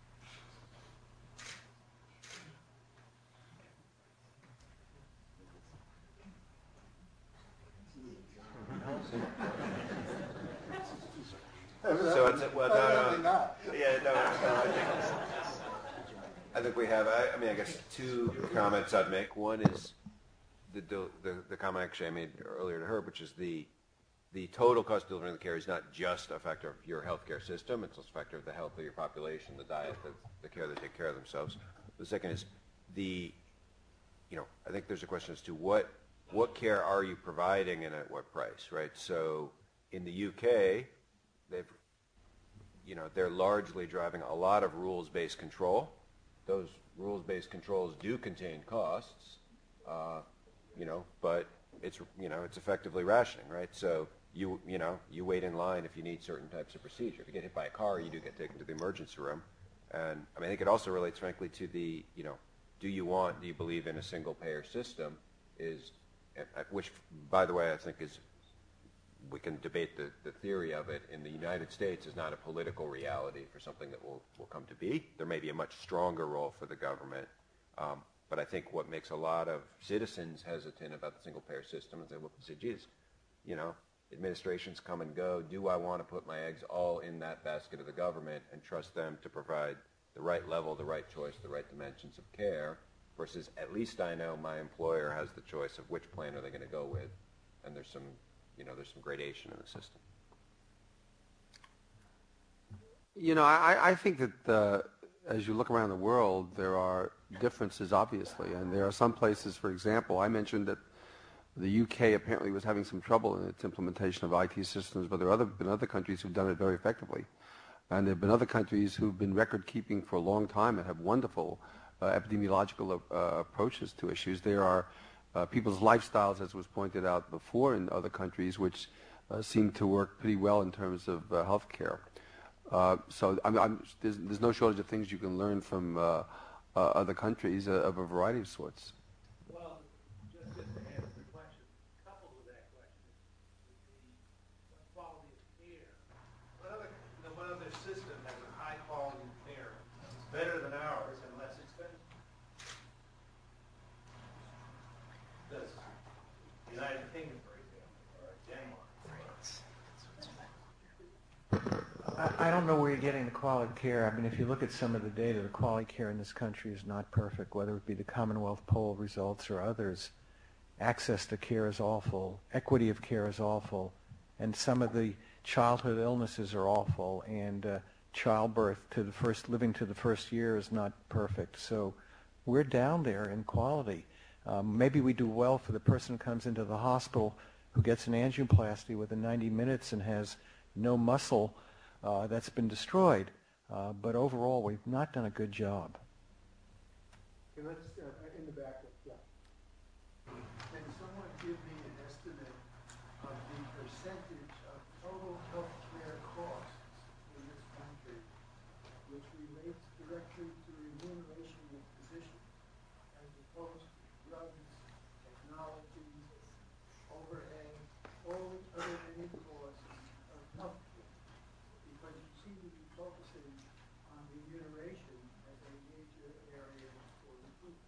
So it's a, well, no, no, yeah, no, no, I think, I think we have, I, I mean, I guess two comments I'd make. One is the, the, the comment actually I made earlier to her, which is the, the total cost of delivering the care is not just a factor of your healthcare system, it's also a factor of the health of your population, the diet, the, the care they take care of themselves. The second is the, you know, I think there's a question as to what what care are you providing and at what price, right? So in the U K, they've, you know, they're largely driving a lot of rules-based control. Those rules-based controls do contain costs, uh, you know, but it's, you know, it's effectively rationing, right? So you, you know, you wait in line if you need certain types of procedure. If you get hit by a car, you do get taken to the emergency room. And I mean, I think it also relates, frankly, to the, you know, do you want, do you believe in a single-payer system? Is, which, by the way, I think is, we can debate the, the theory of it. In the United States, is not a political reality for something that will, will come to be. There may be a much stronger role for the government. Um, but I think what makes a lot of citizens hesitant about the single-payer system is they look and say, geez, you know, administrations come and go. Do I want to put my eggs all in that basket of the government and trust them to provide the right level, the right choice, the right dimensions of care, versus at least I know my employer has the choice of which plan are they going to go with, and there's some, you know, there's some gradation in the system. You know, I, I think that uh, as you look around the world, there are differences, obviously, and there are some places, for example, I mentioned that the U K apparently was having some trouble in its implementation of I T systems, but there have other, been other countries who've done it very effectively. And there have been other countries who've been record-keeping for a long time and have wonderful uh, epidemiological uh, approaches to issues. There are uh, people's lifestyles, as was pointed out before, in other countries, which uh, seem to work pretty well in terms of uh, health care. Uh, so I'm, I'm, there's, there's no shortage of things you can learn from uh, uh, other countries uh, of a variety of sorts. Well, just, just to answer the question, coupled with that question is the quality of care. What other, you know, what other system has a high quality of care that's better than ours and less expensive? Does the United Kingdom, for example, or Denmark? I, I don't know where you're getting the quality of care. I mean, if you look at some of the data, the quality of care in this country is not perfect, whether it be the Commonwealth poll results or others. Access to care is awful. Equity of care is awful. And some of the childhood illnesses are awful. And uh, childbirth to the first, living to the first year is not perfect. So we're down there in quality. Um, maybe we do well for the person who comes into the hospital who gets an angioplasty within ninety minutes and has no muscle uh, that's been destroyed. Uh, but overall, we've not done a good job. Okay, let's, uh, in the back, yeah. Can someone give me an estimate of the percentage of total health care costs in this country which relates directly to remuneration of physicians as opposed to drugs, technology, overhead, all other any costs of health care? Because you seem to be focusing on remuneration as a major area for recruitment.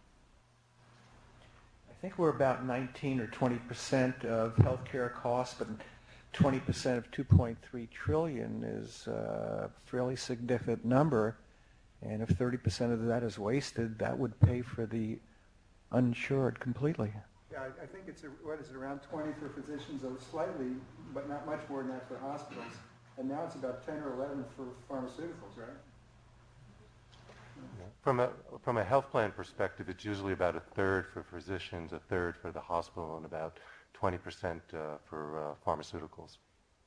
I think we're about nineteen or twenty percent of healthcare costs, but twenty percent of two point three trillion is a fairly significant number. And if thirty percent of that is wasted, that would pay for the uninsured completely. Yeah, I, I think it's, a, what is it, around twenty for physicians, or slightly, but not much more than that for hospitals. And now it's about ten or eleven for pharmaceuticals, right? From a, from a health plan perspective, it's usually about a third for physicians, a third for the hospital, and about twenty percent uh, for uh, pharmaceuticals.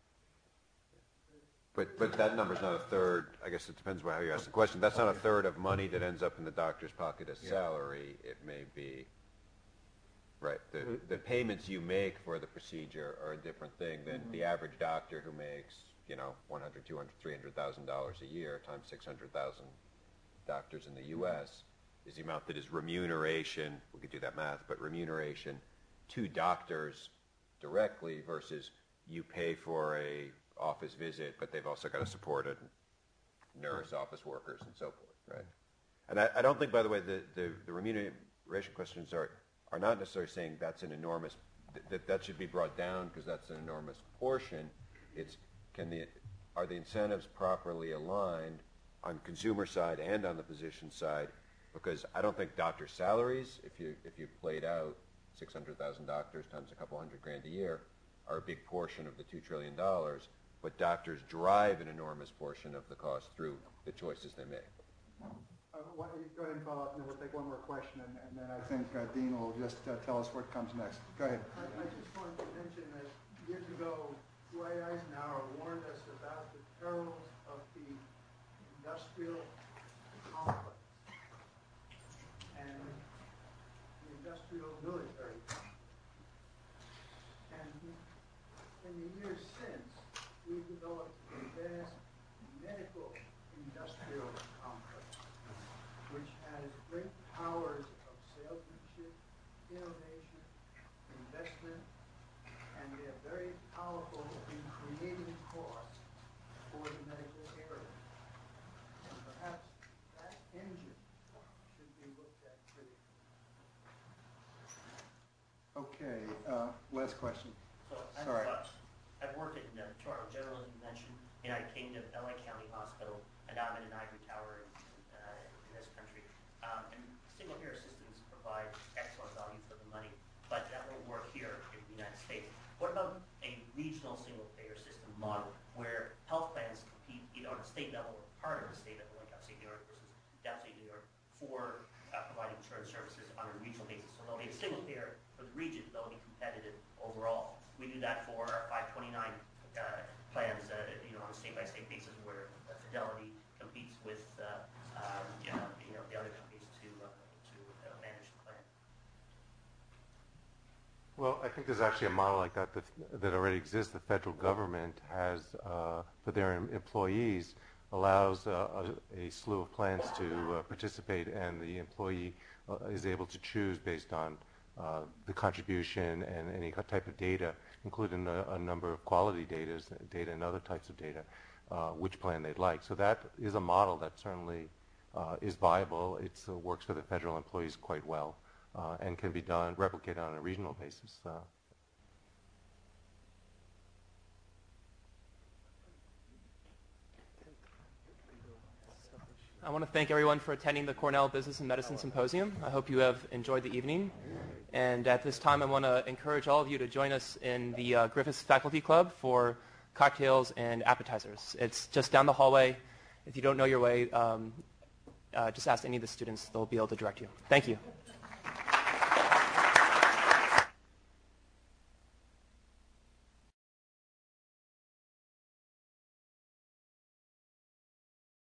But but that number's not a third. I guess it depends on how you ask the question. That's not a third of money that ends up in the doctor's pocket as salary. It may be, right, the, the payments you make for the procedure are a different thing than Mm-hmm. the average doctor who makes, you know, one hundred, two hundred, three hundred thousand dollars a year times six hundred thousand doctors in the U S is the amount that is remuneration. We could do that math, but remuneration to doctors directly versus you pay for a office visit, but they've also got to support a nurse, office workers, and so forth, right? And I, I don't think, by the way, the, the, the remuneration questions are, are not necessarily saying that's an enormous, that that should be brought down because that's an enormous portion. It's, can the, are the incentives properly aligned on consumer side and on the physician side? Because I don't think doctor salaries, if you if you played out six hundred thousand doctors times a couple hundred grand a year, are a big portion of the two trillion dollars, but doctors drive an enormous portion of the cost through the choices they make. Uh, why don't you go ahead and follow up, and then we'll take one more question, and, and then I think uh, Dean will just uh, tell us what comes next. Go ahead. I, I just wanted to mention that years ago, Dwight Eisenhower warned us about the perils of the industrial complex and the industrial military complex. And in the years since, we've developed a vast medical industrial complex, which has great powers of salesmanship, innovation, investment, and they're very powerful in creating costs for the medical area. And perhaps that engine should be looked at critically. Okay, uh, last question. So I've, Sorry. uh, I've worked in uh, Toronto General, as you mentioned, United Kingdom, L A County Hospital, and now I'm in an ivory tower in, uh, in this country. Um, and single-payer systems provide excellent value for the money, but that won't work here in the United States. What about a regional single-payer system model where health plans compete either on a state level or part of the state level, like upstate New York versus downstate New York, for uh, providing insurance services on a regional basis? So there'll be a single payer for the region, but they'll be competitive overall. We do that for our five twenty-nine uh, plans, uh, you know, on a state-by-state basis, where uh, Fidelity competes with uh, um, you, know, you know, the other companies to uh, to uh, manage the plan. Well, I think there's actually a model like that that, that already exists. The federal government has, uh, for their em- employees, allows uh, a, a slew of plans to uh, participate, and the employee uh, is able to choose based on uh, the contribution and any type of data, including a, a number of quality data, data and other types of data, uh, which plan they'd like. So that is a model that certainly uh, is viable. It uh, works for the federal employees quite well. Uh, and can be done, replicated on a regional basis. Uh, I want to thank everyone for attending the Cornell Business and Medicine Symposium. I hope you have enjoyed the evening. And at this time, I want to encourage all of you to join us in the uh, Griffiths Faculty Club for cocktails and appetizers. It's just down the hallway. If you don't know your way, um, uh, just ask any of the students. They'll be able to direct you. Thank you.